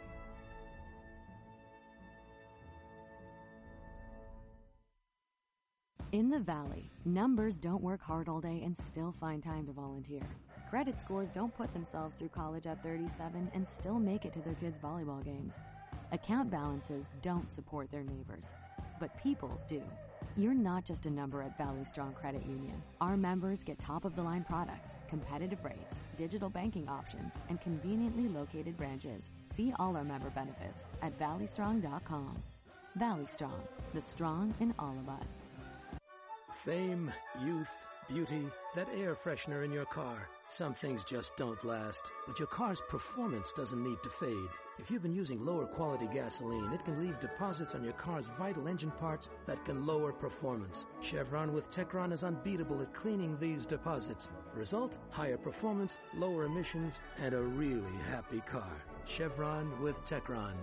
In the Valley, numbers don't work hard all day and still find time to volunteer. Credit scores don't put themselves through college at thirty-seven and still make it to their kids' volleyball games. Account balances don't support their neighbors, but people do. You're not just a number at Valley Strong Credit Union. Our members get top-of-the-line products, competitive rates, digital banking options, and conveniently located branches. See all our member benefits at valley strong dot com. Valley Strong, the strong in all of us. Fame, youth, beauty, that air freshener in your car. Some things just don't last, but your car's performance doesn't need to fade. If you've been using lower quality gasoline, it can leave deposits on your car's vital engine parts that can lower performance. Chevron with Techron is unbeatable at cleaning these deposits. Result, higher performance, lower emissions, and a really happy car. Chevron with Techron.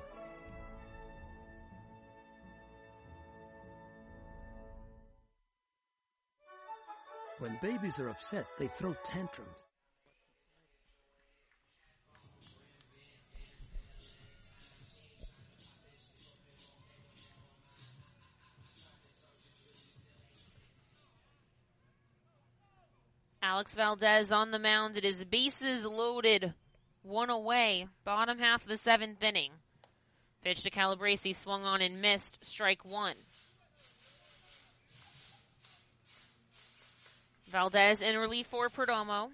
When babies are upset, they throw tantrums. Alex Valdez on the mound. It is bases loaded, one away, bottom half of the seventh inning. Pitch to Calabrese, swung on and missed, strike one. Valdez in relief for Perdomo.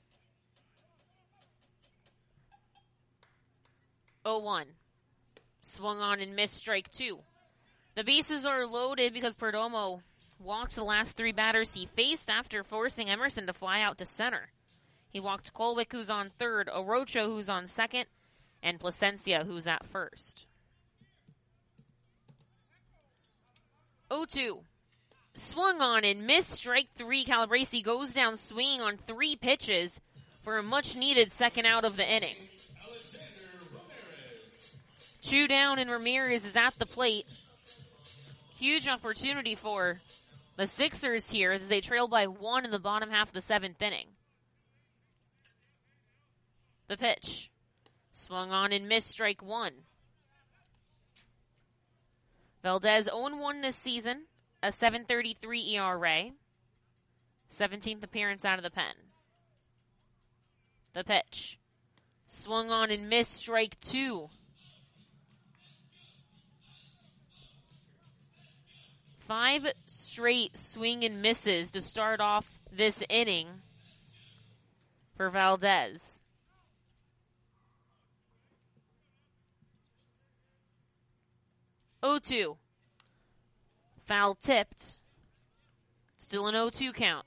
oh one. Swung on and missed, strike two. The bases are loaded because Perdomo walked the last three batters he faced after forcing Emerson to fly out to center. He walked Kolwick, who's on third, Orocho, who's on second, and Placencia, who's at first. oh two. Swung on and missed, strike three. Calabrese goes down swinging on three pitches for a much-needed second out of the inning. Two down, and Ramirez is at the plate. Huge opportunity for the Sixers here as they trail by one in the bottom half of the seventh inning. The pitch. Swung on and missed, strike one. Valdez oh one this season. A seven thirty-three E R A. seventeenth appearance out of the pen. The pitch. Swung on and missed, strike two. Five straight swing and misses to start off this inning for Valdez. oh two. Foul tipped. Still an oh two count.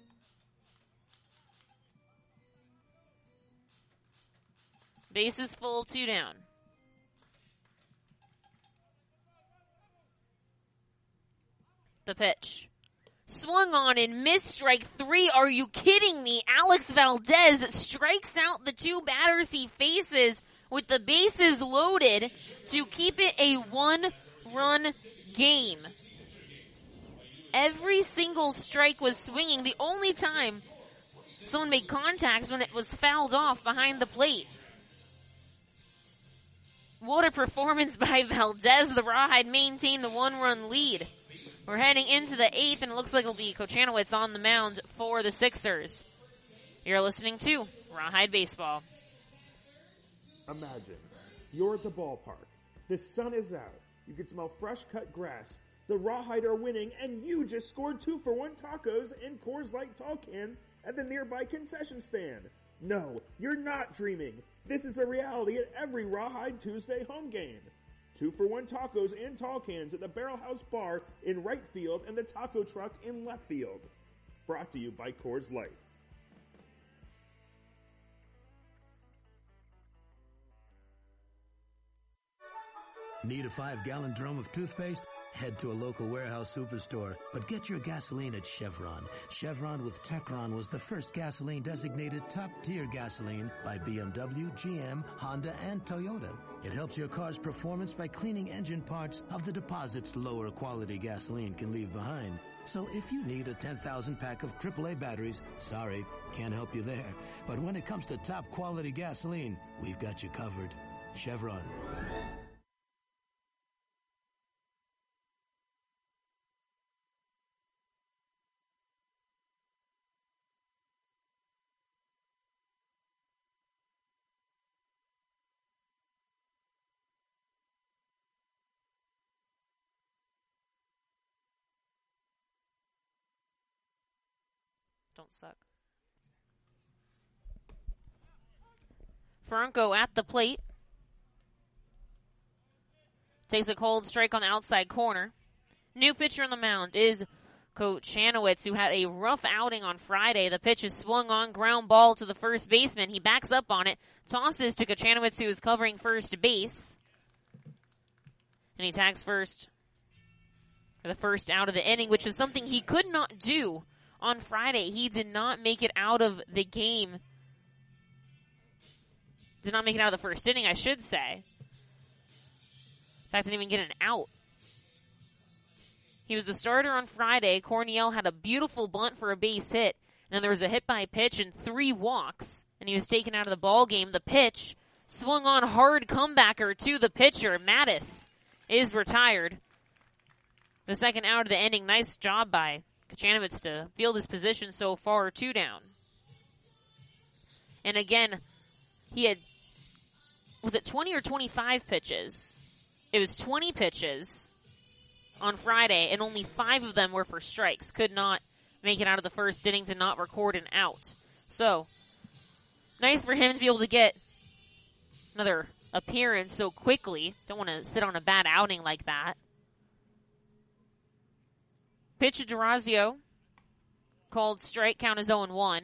Bases full, two down. The pitch. Swung on and missed, strike three. Are you kidding me? Alex Valdez strikes out the two batters he faces with the bases loaded to keep it a one-run game. Every single strike was swinging. The only time someone made contact was when it was fouled off behind the plate. What a performance by Valdez. The Rawhide maintained the one-run lead. We're heading into the eighth, and it looks like it'll be Kochanowicz on the mound for the Sixers. You're listening to Rawhide Baseball. Imagine, you're at the ballpark. The sun is out. You can smell fresh-cut grass. The Rawhide are winning, and you just scored two-for-one tacos in Coors Light tall cans at the nearby concession stand. No, you're not dreaming. This is a reality at every Rawhide Tuesday home game. Two-for-one tacos in tall cans at the Barrel House Bar in right field and the taco truck in left field. Brought to you by Coors Light. Need a five-gallon drum of toothpaste? Head to a local warehouse superstore, but get your gasoline at Chevron. Chevron with Techron was the first gasoline designated top-tier gasoline by B M W, G M, Honda, and Toyota. It helps your car's performance by cleaning engine parts of the deposits lower quality gasoline can leave behind. So if you need a ten thousand pack of triple A batteries, sorry, can't help you there. But when it comes to top quality gasoline, we've got you covered. Chevron. Don't suck. Franco at the plate. Takes a cold strike on the outside corner. New pitcher on the mound is Kochanowicz, who had a rough outing on Friday. The pitch is swung on, ground ball to the first baseman. He backs up on it, tosses to Kochanowicz, who is covering first base. And he tags first for the first out of the inning, which is something he could not do on Friday. He did not make it out of the game. Did not make it out of the first inning, I should say. In fact, didn't even get an out. He was the starter on Friday. Corniel had a beautiful bunt for a base hit. And then there was a hit by pitch and three walks. And he was taken out of the ball game. The pitch swung on, hard comebacker to the pitcher. Mattis is retired. The second out of the inning. Nice job by Kochanowicz to field his position so far, two down. And again, he had, was it twenty or twenty-five pitches? It was twenty pitches on Friday, and only five of them were for strikes. Could not make it out of the first inning to not record an out. So, nice for him to be able to get another appearance so quickly. Don't want to sit on a bad outing like that. Pitch to Durazio. Called strike, count is oh and one.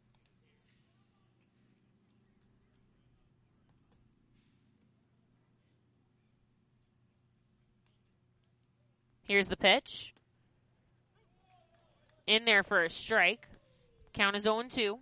Here's the pitch. In there for a strike. Count is oh and two.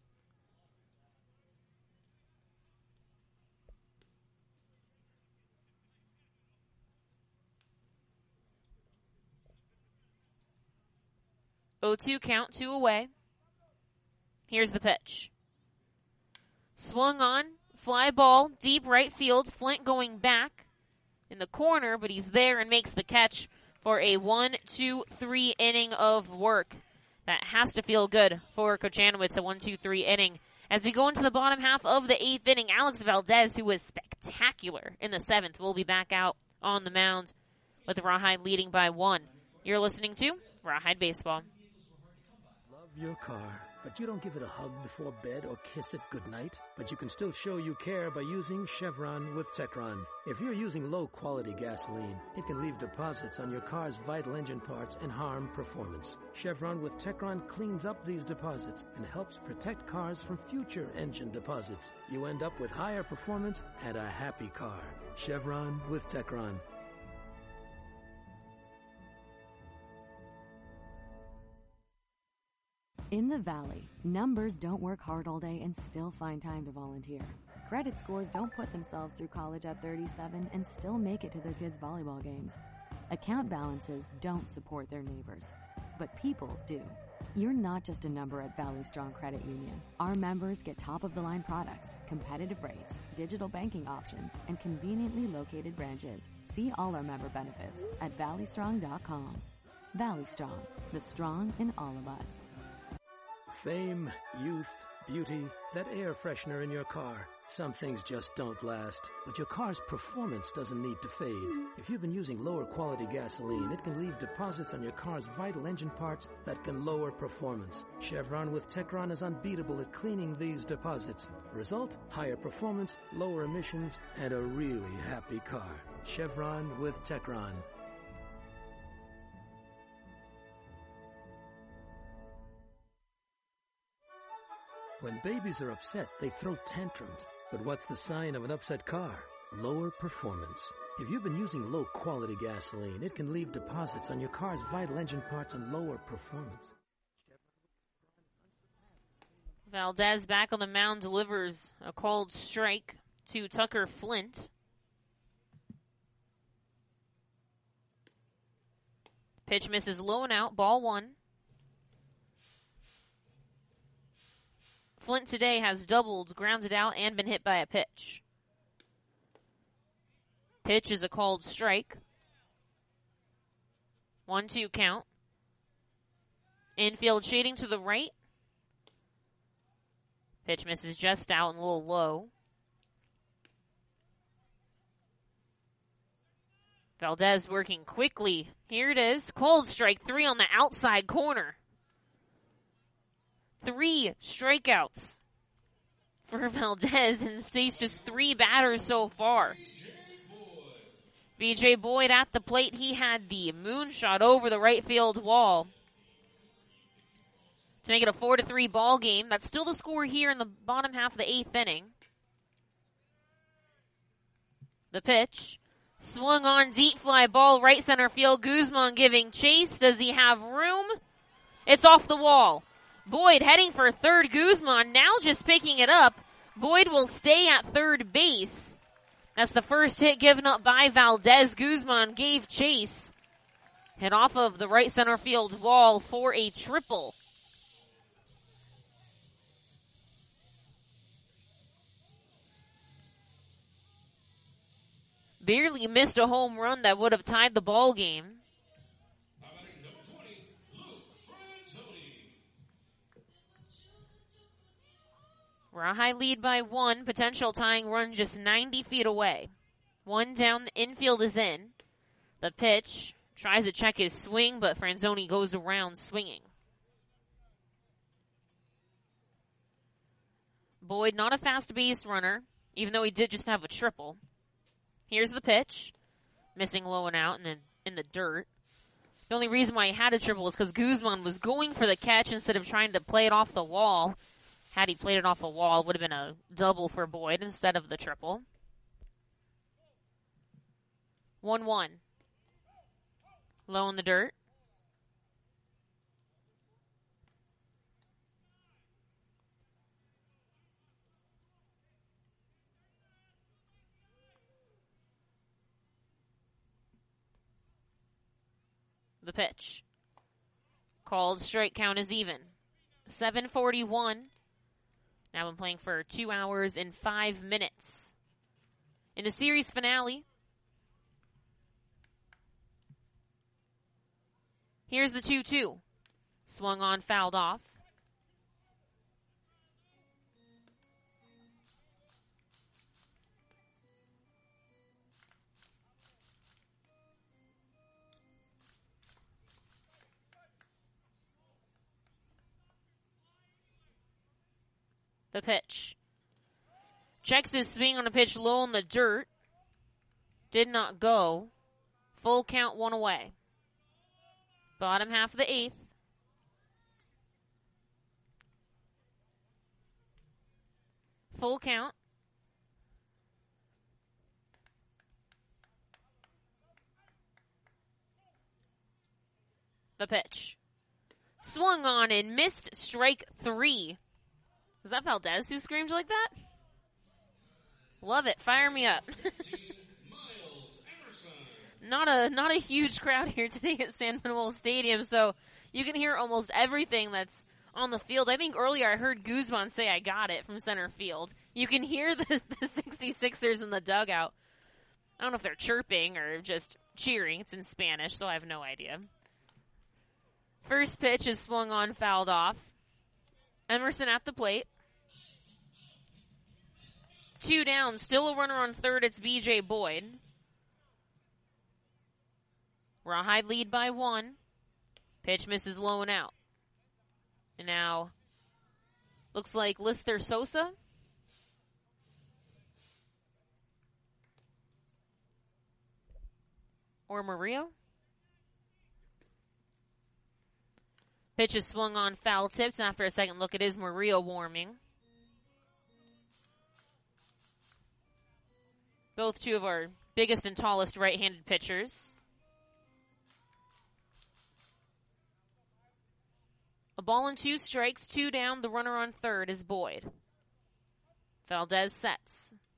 oh two count, two away. Here's the pitch. Swung on, fly ball, deep right field. Flint going back in the corner, but he's there and makes the catch for a one, two, three inning of work. That has to feel good for Kochanowicz, a one, two, three inning. As we go into the bottom half of the eighth inning, Alex Valdez, who was spectacular in the seventh, will be back out on the mound with the Rawhide leading by one. You're listening to Rawhide Baseball. Your car, but you don't give it a hug before bed or kiss it goodnight. But you can still show you care by using Chevron with Techron. If you're using low-quality gasoline, it can leave deposits on your car's vital engine parts and harm performance. Chevron with Techron cleans up these deposits and helps protect cars from future engine deposits. You end up with higher performance and a happy car. Chevron with Techron. In the Valley, numbers don't work hard all day and still find time to volunteer. Credit scores don't put themselves through college at thirty-seven and still make it to their kids' volleyball games. Account balances don't support their neighbors. but people do. You're not just a number at Valley Strong Credit Union. Our members get top-of-the-line products, competitive rates, digital banking options, and conveniently located branches. See all our member benefits at valley strong dot com. Valley Strong, the strong in all of us. Fame, youth, beauty, that air freshener in your car. Some things just don't last, but your car's performance doesn't need to fade. If you've been using lower quality gasoline, it can leave deposits on your car's vital engine parts that can lower performance. Chevron with Techron is unbeatable at cleaning these deposits. Result, higher performance, lower emissions, and a really happy car. Chevron with Techron. When babies are upset, they throw tantrums. But what's the sign of an upset car? Lower performance. If you've been using low-quality gasoline, it can leave deposits on your car's vital engine parts and lower performance. Valdez back on the mound delivers a called strike to Tucker Flint. Pitch misses low and out, ball one. Flint today has doubled, grounded out, and been hit by a pitch. Pitch is a called strike. one two count. Infield shading to the right. Pitch misses just out and a little low. Valdez working quickly. Here it is. Cold strike three on the outside corner. Three strikeouts for Valdez, and he's just three batters so far. B J Boyd at the plate. He had the moonshot over the right field wall to make it a four to three ball game. That's still the score here in the bottom half of the eighth inning. The pitch. Swung on, deep fly ball, right center field. Guzman giving chase. Does he have room? It's off the wall. Boyd heading for third. Guzman now just picking it up. Boyd will stay at third base. That's the first hit given up by Valdez. Guzman gave chase. Hit off of the right center field wall for a triple. Barely missed a home run that would have tied the ball game. Rawhide lead by one. Potential tying run just ninety feet away. One down. The infield is in. The pitch. Tries to check his swing, but Franzoni goes around swinging. Boyd, not a fast base runner, even though he did just have a triple. Here's the pitch. Missing low and out and then in the dirt. The only reason why he had a triple is because Guzman was going for the catch instead of trying to play it off the wall. Had he played it off the wall, it would have been a double for Boyd instead of the triple. one one. Low in the dirt. The pitch. Called strike, count is even. seven forty-one. Now been playing for two hours and five minutes. In the series finale, here's the two two. Swung on, fouled off. The pitch. Checks his swing on a pitch low in the dirt. Did not go. Full count, one away. Bottom half of the eighth. Full count. The pitch. Swung on and missed, strike three. Was that Valdez who screamed like that? Love it. Fire me up. not a not a huge crowd here today at San Manuel Stadium, so You can hear almost everything that's on the field. I think earlier I heard Guzman say I got it from center field. You can hear the, the sixty-sixers in the dugout. I don't know if they're chirping or just cheering. It's in Spanish, so I have no idea. First pitch is swung on, fouled off. Emerson at the plate. Two down, still a runner on third. It's B J Boyd. Rawhide lead by one. Pitch misses low and out. And now, looks like Lister Sosa. Or Murillo. Pitch is swung on, foul tips. After a second look, it is Murillo warming. Both two of our biggest and tallest right-handed pitchers. A ball and two strikes, two down. The runner on third is Boyd. Valdez sets.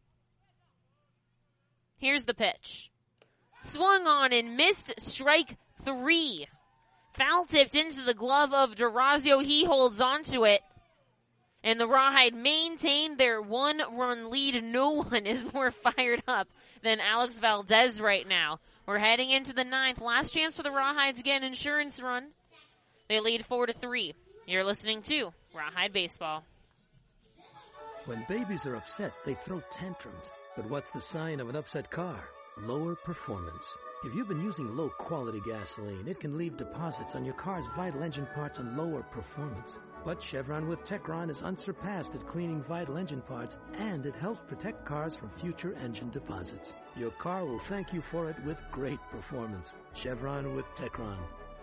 Here's the pitch. Swung on and missed, strike three. Foul tipped into the glove of Durazio. He holds on to it. And the Rawhide maintain their one-run lead. No one is more fired up than Alex Valdez right now. We're heading into the ninth. Last chance for the Rawhide to get an insurance run. They lead four to three. You're listening to Rawhide Baseball. When babies are upset, they throw tantrums. But what's the sign of an upset car? Lower performance. If you've been using low-quality gasoline, it can leave deposits on your car's vital engine parts and lower performance. But Chevron with Techron is unsurpassed at cleaning vital engine parts, and it helps protect cars from future engine deposits. Your car will thank you for it with great performance. Chevron with Techron.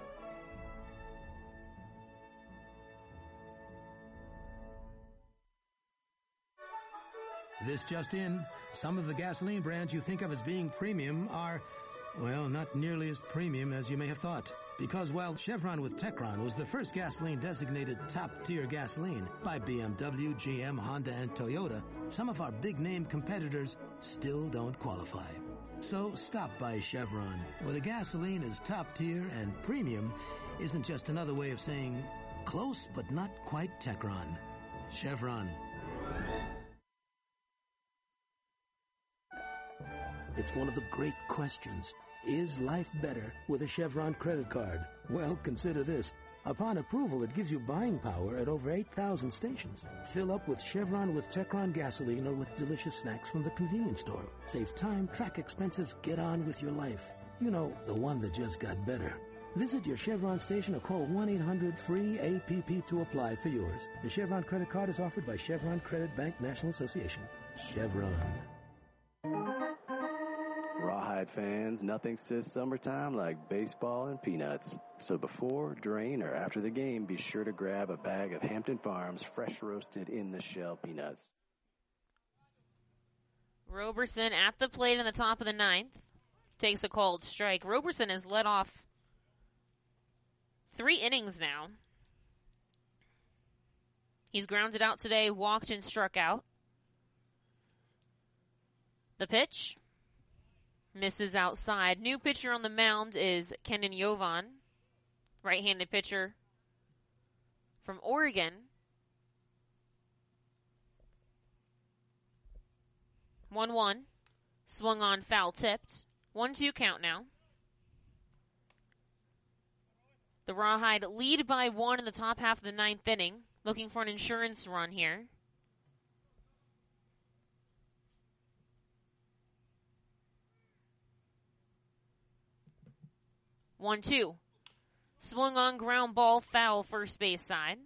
This just in, some of the gasoline brands you think of as being premium are, well, not nearly as premium as you may have thought. Because while Chevron with Techron was the first gasoline designated top-tier gasoline by B M W, G M, Honda, and Toyota, some of our big-name competitors still don't qualify. So stop by Chevron, where the gasoline is top-tier and premium isn't just another way of saying close but not quite Techron. Chevron. It's one of the great questions. Is life better with a Chevron credit card? Well, consider this. Upon approval, it gives you buying power at over eight thousand stations. Fill up with Chevron with Techron gasoline or with delicious snacks from the convenience store. Save time, track expenses, get on with your life. You know, the one that just got better. Visit your Chevron station or call one eight hundred free A P P to apply for yours. The Chevron credit card is offered by Chevron Credit Bank National Association. Chevron. Rawhide fans, nothing says summertime like baseball and peanuts. So before, during, or after the game, be sure to grab a bag of Hampton Farms fresh roasted in the shell peanuts. Roberson at the plate in the top of the ninth. Takes a called strike. Roberson has led off three innings now. He's grounded out today, walked and struck out. The pitch misses outside. New pitcher on the mound is Kenan Jovan, right-handed pitcher from Oregon. one one. Swung on, foul tipped. one two count now. The Rawhide lead by one in the top half of the ninth inning. Looking for an insurance run here. one two. Swung on, ground ball, foul, first base side.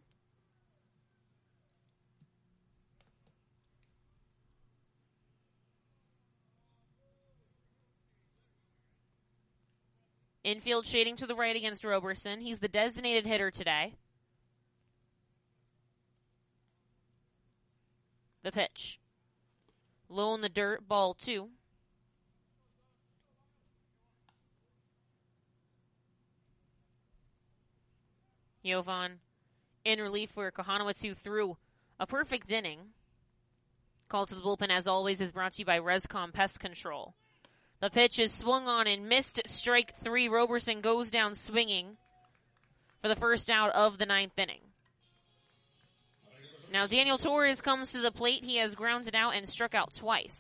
Infield shading to the right against Roberson. He's the designated hitter today. The pitch. Low in the dirt, ball two. Jovan in relief for Kohanowitz, who threw a perfect inning. Call to the bullpen, as always, is brought to you by Rescom Pest Control. The pitch is swung on and missed. Strike three. Roberson goes down swinging for the first out of the ninth inning. Now Daniel Torres comes to the plate. He has grounded out and struck out twice.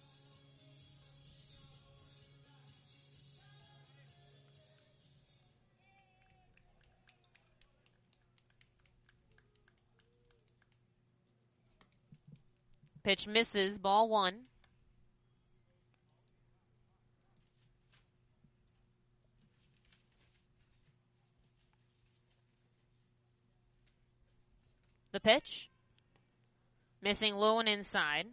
Pitch misses, ball one. The pitch. Missing low and inside.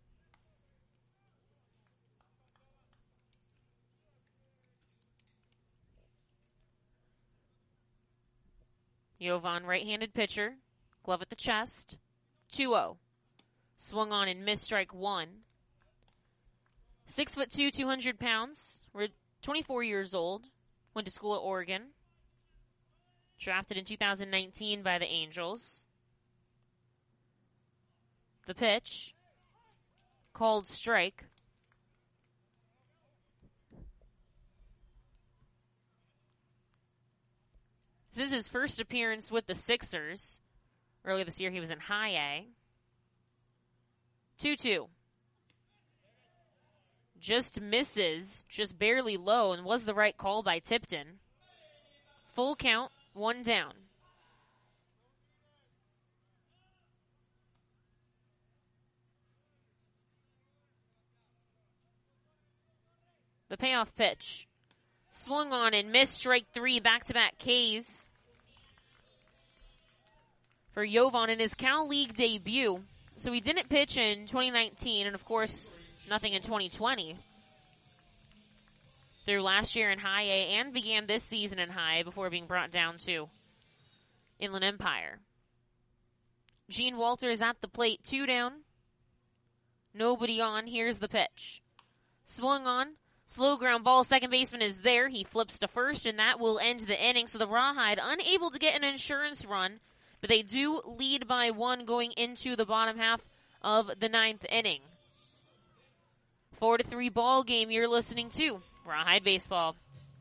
Jovan, right-handed pitcher. Glove at the chest. two oh. Swung on and missed, strike one. Six foot two, two hundred pounds. twenty-four years old. Went to school at Oregon. Drafted in two thousand nineteen by the Angels. The pitch. Called strike. This is his first appearance with the Sixers. Earlier this year he was in high A. two two. Just misses, just barely low, and was the right call by Tipton. Full count, one down. The payoff pitch. Swung on and missed, strike three, back-to-back Ks for Jovan in his Cal League debut. So he didn't pitch in twenty nineteen, and of course, nothing in twenty twenty. Through last year in high A and began this season in high A before being brought down to Inland Empire. Gene Walters at the plate, two down. Nobody on. Here's the pitch. Swung on. Slow ground ball. Second baseman is there. He flips to first, and that will end the inning. So the Rawhide unable to get an insurance run, but they do lead by one going into the bottom half of the ninth inning. Four to three ball game you're listening to Rawhide Baseball.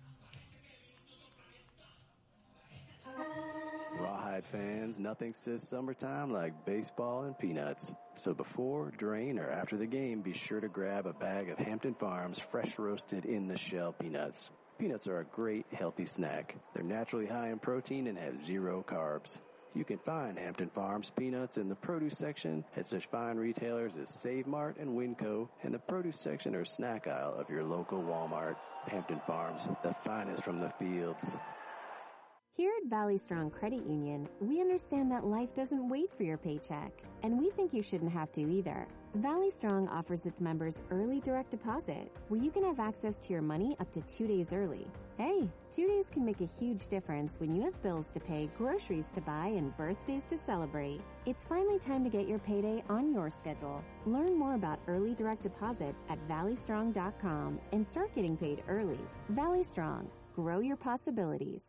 Rawhide fans, nothing says summertime like baseball and peanuts. So before, during, or after the game, be sure to grab a bag of Hampton Farms fresh roasted in the shell peanuts. Peanuts are a great healthy snack. They're naturally high in protein and have zero carbs. You can find Hampton Farms peanuts in the produce section at such fine retailers as Save Mart and Winco, and the produce section or snack aisle of your local Walmart. Hampton Farms, the finest from the fields. Here at Valley Strong Credit Union, we understand that life doesn't wait for your paycheck, and we think you shouldn't have to either. Valley Strong offers its members early direct deposit, where you can have access to your money up to two days early. Hey, two days can make a huge difference when you have bills to pay, groceries to buy, and birthdays to celebrate. It's finally time to get your payday on your schedule. Learn more about early direct deposit at valley strong dot com and start getting paid early. Valley Strong, grow your possibilities.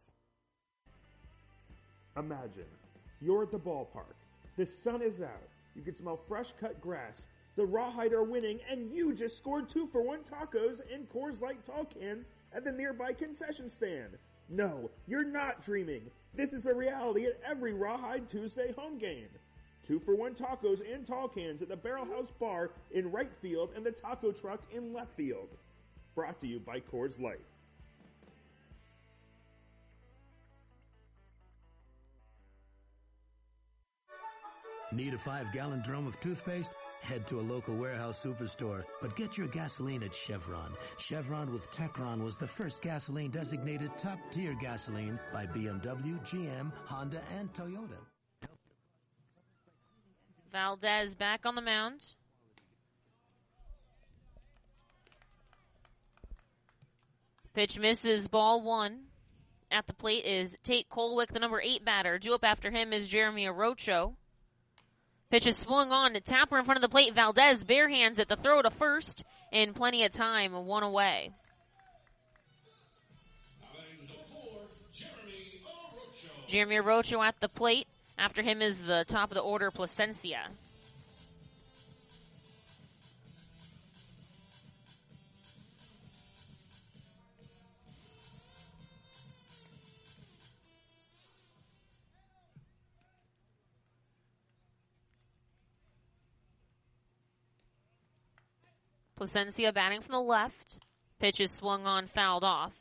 Imagine, you're at the ballpark. The sun is out. You can smell fresh cut grass. The Rawhide are winning, and you just scored two for one tacos and Coors Light tall cans at the nearby concession stand. No, you're not dreaming. This is a reality at every Rawhide Tuesday home game. Two for one tacos and tall cans at the Barrel House Bar in right field and the taco truck in left field. Brought to you by Coors Light. Need a five-gallon drum of toothpaste? Head to a local warehouse superstore, but get your gasoline at Chevron. Chevron with Techron was the first gasoline designated top-tier gasoline by B M W, G M, Honda, and Toyota. Valdez back on the mound. Pitch misses, ball one. At the plate is Tate Kolwick, the number eight batter. Due up after him is Jeremy Arocho. Pitch is swung on to Tapper in front of the plate. Valdez bare hands at the throw to first, and plenty of time, one away. Jeremy Arocho at the plate. After him is the top of the order, Placencia. Placencia batting from the left. Pitch is swung on, fouled off.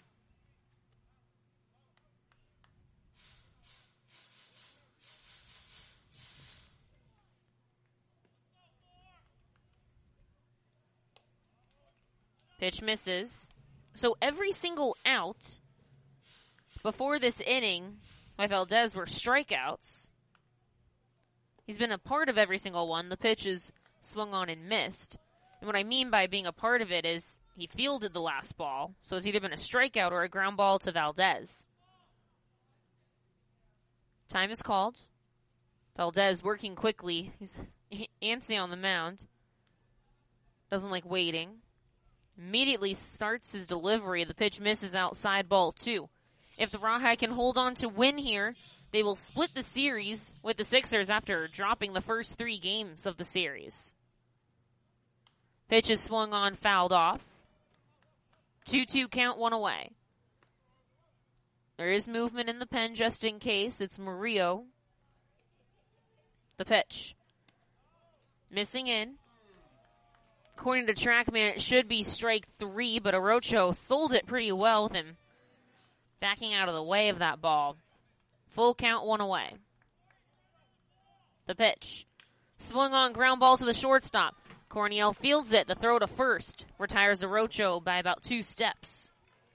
Pitch misses. So every single out before this inning by Valdez were strikeouts. He's been a part of every single one. The pitch is swung on and missed. And what I mean by being a part of it is he fielded the last ball, so it's either been a strikeout or a ground ball to Valdez. Time is called. Valdez working quickly. He's antsy on the mound. Doesn't like waiting. Immediately starts his delivery. The pitch misses outside, ball two. If the Rawhide can hold on to win here, they will split the series with the Sixers after dropping the first three games of the series. Pitch is swung on, fouled off. two two count, one away. There is movement in the pen just in case. It's Murillo. The pitch. Missing in. According to TrackMan, it should be strike three, but Arocho sold it pretty well with him backing out of the way of that ball. Full count, one away. The pitch. Swung on, ground ball to the shortstop. Corniel fields it. The throw to first retires Arocho by about two steps.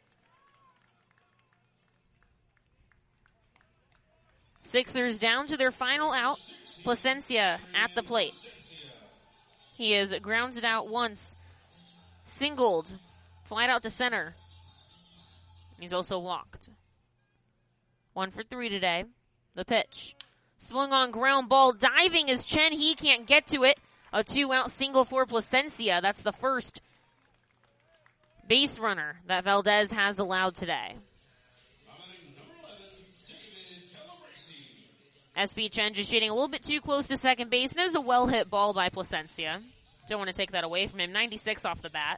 Sixers down to their final out. Placencia at the plate. He is grounded out once, singled, flied out to center. He's also walked. One for three today. The pitch. Swung on, ground ball, diving is Chen. He can't get to it. A two-out single for Placencia. That's the first base runner that Valdez has allowed today. S B Chen just shooting a little bit too close to second base. And it was a well-hit ball by Placencia. Don't want to take that away from him. ninety-six off the bat.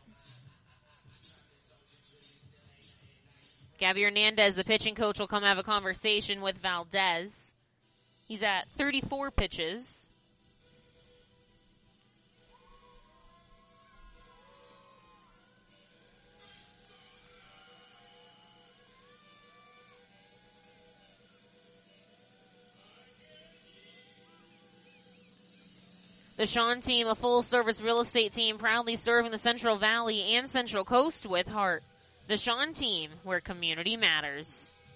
Gabby Hernandez, the pitching coach, will come have a conversation with Valdez. He's at thirty-four pitches. The Sean team, a full-service real estate team proudly serving the Central Valley and Central Coast with heart. The Sean team, where community matters.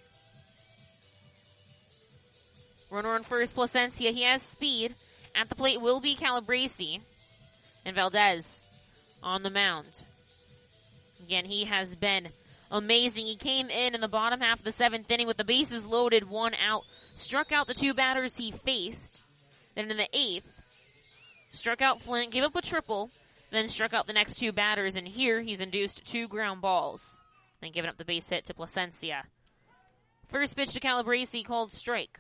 Runner on first, Placencia. He has speed. At the plate will be Calabrese. And Valdez on the mound. Again, he has been amazing. He came in in the bottom half of the seventh inning with the bases loaded, one out. Struck out the two batters he faced. Then in the eighth, struck out Flint, gave up a triple, then struck out the next two batters, and here he's induced two ground balls, then giving up the base hit to Placencia. First pitch to Calabrese, called strike.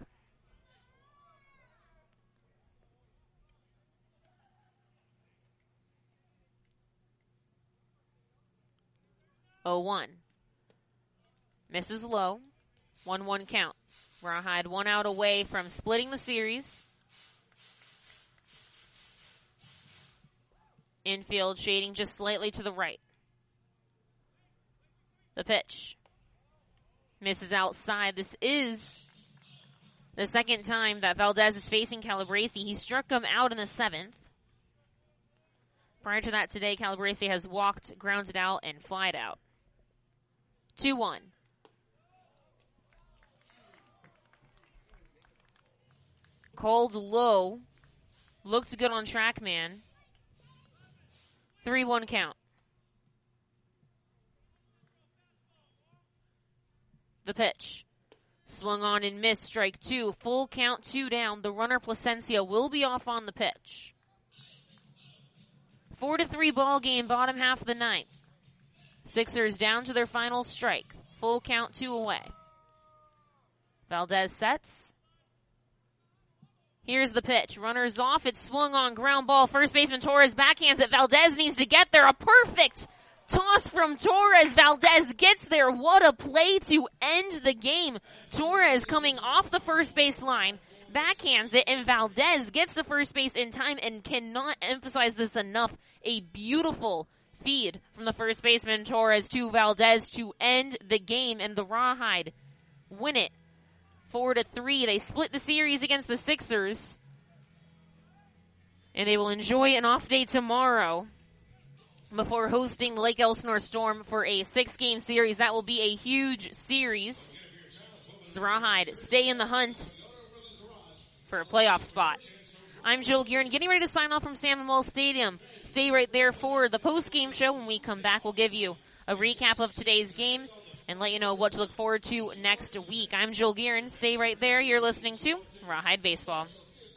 oh one. Misses low. one one count. Rawhide one out away from splitting the series. Infield shading just slightly to the right. The pitch. Misses outside. This is the second time that Valdez is facing Calabrese. He struck him out in the seventh. Prior to that today, Calabrese has walked, grounded out, and flied out. two one. Called low. Looked good on TrackMan. three one count. The pitch. Swung on and missed. Strike two. Full count, two down. The runner Placencia will be off on the pitch. Four to three ball game, bottom half of the ninth. Sixers down to their final strike. Full count, two away. Valdez sets. Here's the pitch. Runner's off. It's swung on, ground ball. First baseman Torres backhands it. Valdez needs to get there. A perfect toss from Torres. Valdez gets there. What a play to end the game. Torres coming off the first base line backhands it, and Valdez gets to first base in time and cannot emphasize this enough. A beautiful feed from the first baseman Torres to Valdez to end the game, and the Rawhide win it four to three. They split the series against the Sixers, and they will enjoy an off day tomorrow before hosting the Lake Elsinore Storm for a six-game series. That will be a huge series. The Rawhide stay in the hunt for a playoff spot. I'm Jill Gearin, getting ready to sign off from Sam Wells Stadium. Stay right there for the post-game show. When we come back, we'll give you a recap of today's game and let you know what to look forward to next week. I'm Jill Gearin. Stay right there. You're listening to Rawhide Baseball.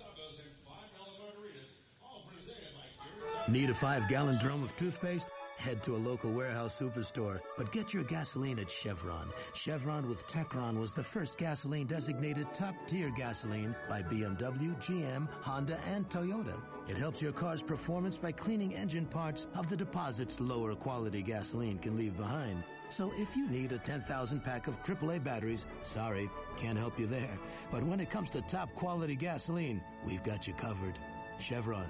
Need a five-gallon drum of toothpaste? Head to a local warehouse superstore, but get your gasoline at Chevron. Chevron with Techron was the first gasoline designated top-tier gasoline by B M W, G M, Honda, and Toyota. It helps your car's performance by cleaning engine parts of the deposits lower quality gasoline can leave behind. So if you need a ten thousand pack of triple A batteries, sorry, can't help you there. But when it comes to top quality gasoline, we've got you covered. Chevron.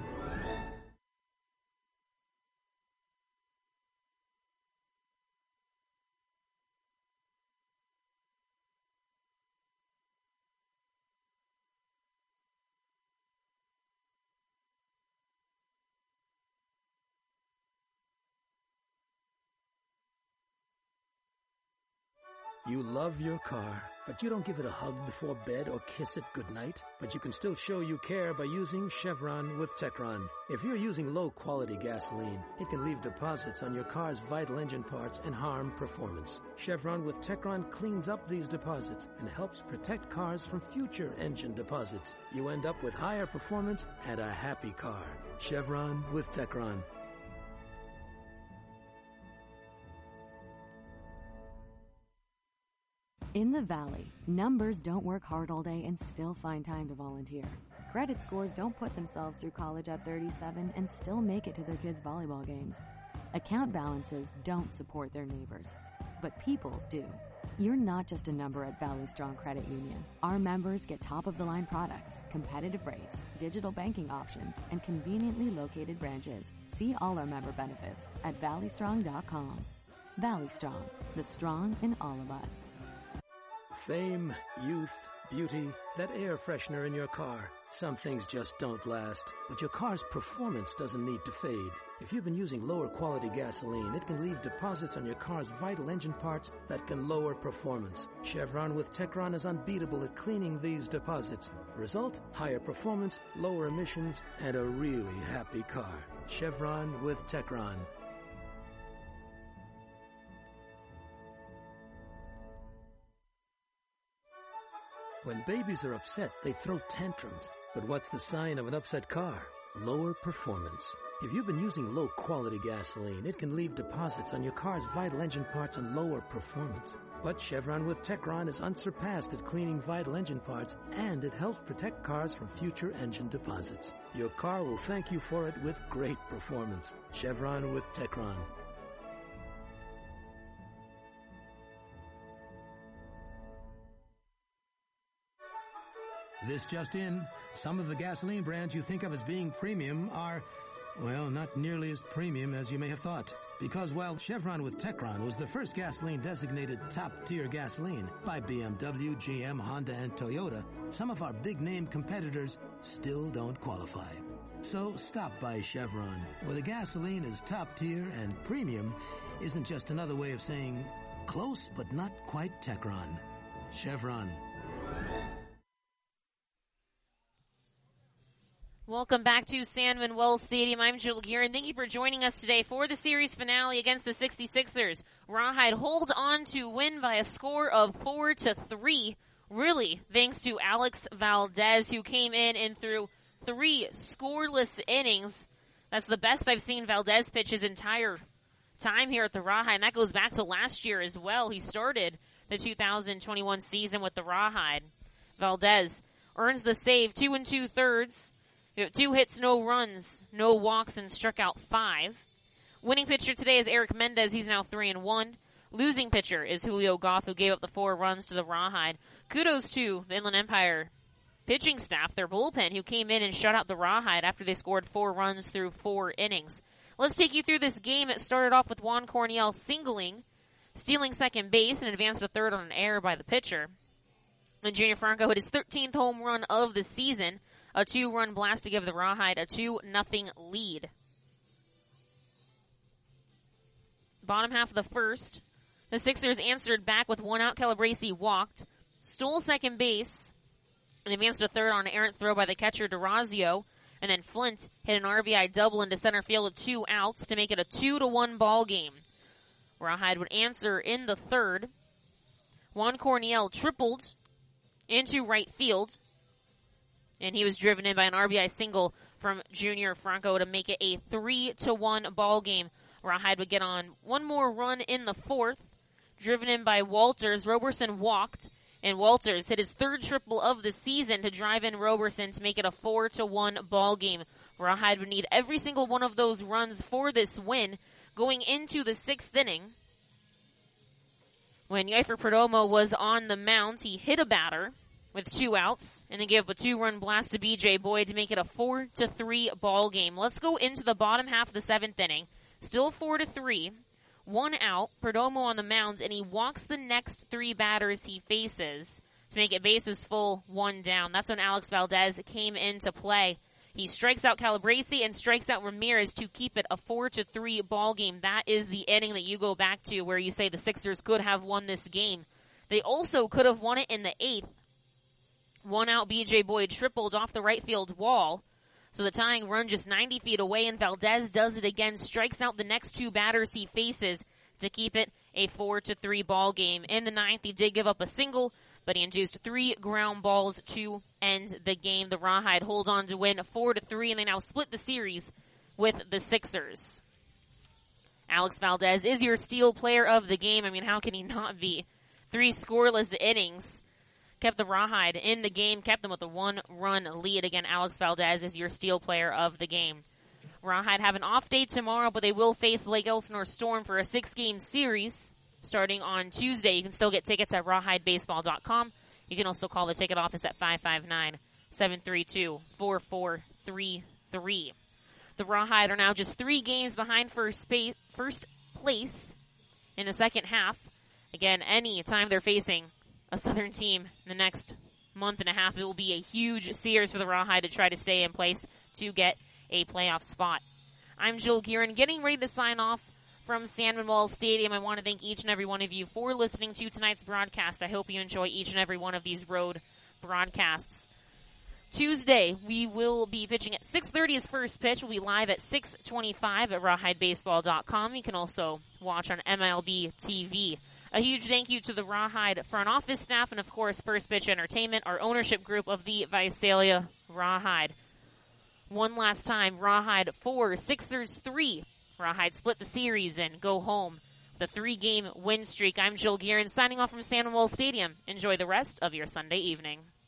You love your car, but you don't give it a hug before bed or kiss it goodnight. But you can still show you care by using Chevron with Techron. If you're using low-quality gasoline, it can leave deposits on your car's vital engine parts and harm performance. Chevron with Techron cleans up these deposits and helps protect cars from future engine deposits. You end up with higher performance and a happy car. Chevron with Techron. In the Valley, numbers don't work hard all day and still find time to volunteer. Credit scores don't put themselves through college at thirty-seven and still make it to their kids' volleyball games. Account balances don't support their neighbors, but people do. You're not just a number at Valley Strong Credit Union. Our members get top-of-the-line products, competitive rates, digital banking options, and conveniently located branches. See all our member benefits at valley strong dot com. Valley Strong, the strong in all of us. Fame, youth, beauty, that air freshener in your car. Some things just don't last, but your car's performance doesn't need to fade. If you've been using lower quality gasoline, it can leave deposits on your car's vital engine parts that can lower performance. Chevron with Techron is unbeatable at cleaning these deposits. Result, higher performance, lower emissions, and a really happy car. Chevron with Techron. When babies are upset, they throw tantrums. But what's the sign of an upset car? Lower performance. If you've been using low-quality gasoline, it can leave deposits on your car's vital engine parts and lower performance. But Chevron with Techron is unsurpassed at cleaning vital engine parts, and it helps protect cars from future engine deposits. Your car will thank you for it with great performance. Chevron with Techron. This just in, some of the gasoline brands you think of as being premium are, well, not nearly as premium as you may have thought. Because while Chevron with Techron was the first gasoline designated top-tier gasoline by B M W, G M, Honda, and Toyota, some of our big-name competitors still don't qualify. So stop by Chevron, where the gasoline is top-tier and premium isn't just another way of saying close but not quite Techron. Chevron. Welcome back to Sanman Wells Stadium. I'm Jill Gearin. Thank you for joining us today for the series finale against the sixty-sixers. Rawhide hold on to win by a score of four to three. Really, thanks to Alex Valdez, who came in and threw three scoreless innings. That's the best I've seen Valdez pitch his entire time here at the Rawhide, and that goes back to last year as well. He started the two thousand twenty-one season with the Rawhide. Valdez earns the save, two and two thirds. Two hits, no runs, no walks, and struck out five. Winning pitcher today is Eric Mendez. He's now three and one. Losing pitcher is Julio Goff, who gave up the four runs to the Rawhide. Kudos to the Inland Empire pitching staff, their bullpen, who came in and shut out the Rawhide after they scored four runs through four innings. Let's take you through this game. It started off with Juan Corniel singling, stealing second base, and advanced to third on an error by the pitcher. And Junior Franco hit his thirteenth home run of the season, a two-run blast to give the Rawhide a two nothing lead. Bottom half of the first, the Sixers answered back with one out. Calabrese walked, stole second base, and advanced to third on an errant throw by the catcher DeRazio. And then Flint hit an R B I double into center field with two outs to make it a two to one ball game. Rawhide would answer in the third. Juan Corniel tripled into right field, and he was driven in by an R B I single from Junior Franco to make it a three to one ball game. Rawhide would get on one more run in the fourth, driven in by Walters. Roberson walked, and Walters hit his third triple of the season to drive in Roberson to make it a four to one ball game. Rawhide would need every single one of those runs for this win going into the sixth inning. When Yeifer Perdomo was on the mound, he hit a batter with two outs and then gave up a two-run blast to B J Boyd to make it a four to three ball game. Let's go into the bottom half of the seventh inning. Still four to three. One out, Perdomo on the mound, and he walks the next three batters he faces to make it bases full, one down. That's when Alex Valdez came into play. He strikes out Calabrese and strikes out Ramirez to keep it a four to three ball game. That is the inning that you go back to where you say the Sixers could have won this game. They also could have won it in the eighth. One out, B J Boyd tripled off the right field wall. So the tying run just ninety feet away, and Valdez does it again, strikes out the next two batters he faces to keep it a four to three ball game. In the ninth, he did give up a single, but he induced three ground balls to end the game. The Rawhide hold on to win four to three, and they now split the series with the Sixers. Alex Valdez is your steal player of the game. I mean, how can he not be? Three scoreless innings kept the Rawhide in the game, kept them with a one-run lead. Again, Alex Valdez is your steal player of the game. Rawhide have an off day tomorrow, but they will face Lake Elsinore Storm for a six-game series starting on Tuesday. You can still get tickets at rawhide baseball dot com. You can also call the ticket office at five five nine, seven three two, four four three three. The Rawhide are now just three games behind first, space, first place in the second half. Again, any time they're facing a Southern team in the next month and a half, it will be a huge series for the Rawhide to try to stay in place to get a playoff spot. I'm Jill Gearin, getting ready to sign off from San Manuel Stadium. I want to thank each and every one of you for listening to tonight's broadcast. I hope you enjoy each and every one of these road broadcasts. Tuesday, we will be pitching at six thirty as first pitch. We'll be live at six twenty-five at rawhide baseball dot com. You can also watch on M L B T V. A huge thank you to the Rawhide front office staff and, of course, First Pitch Entertainment, our ownership group of the Visalia Rawhide. One last time, Rawhide four, Sixers three. Rawhide split the series and go home. The three-game win streak. I'm Jill Gearin signing off from San Manuel Stadium. Enjoy the rest of your Sunday evening.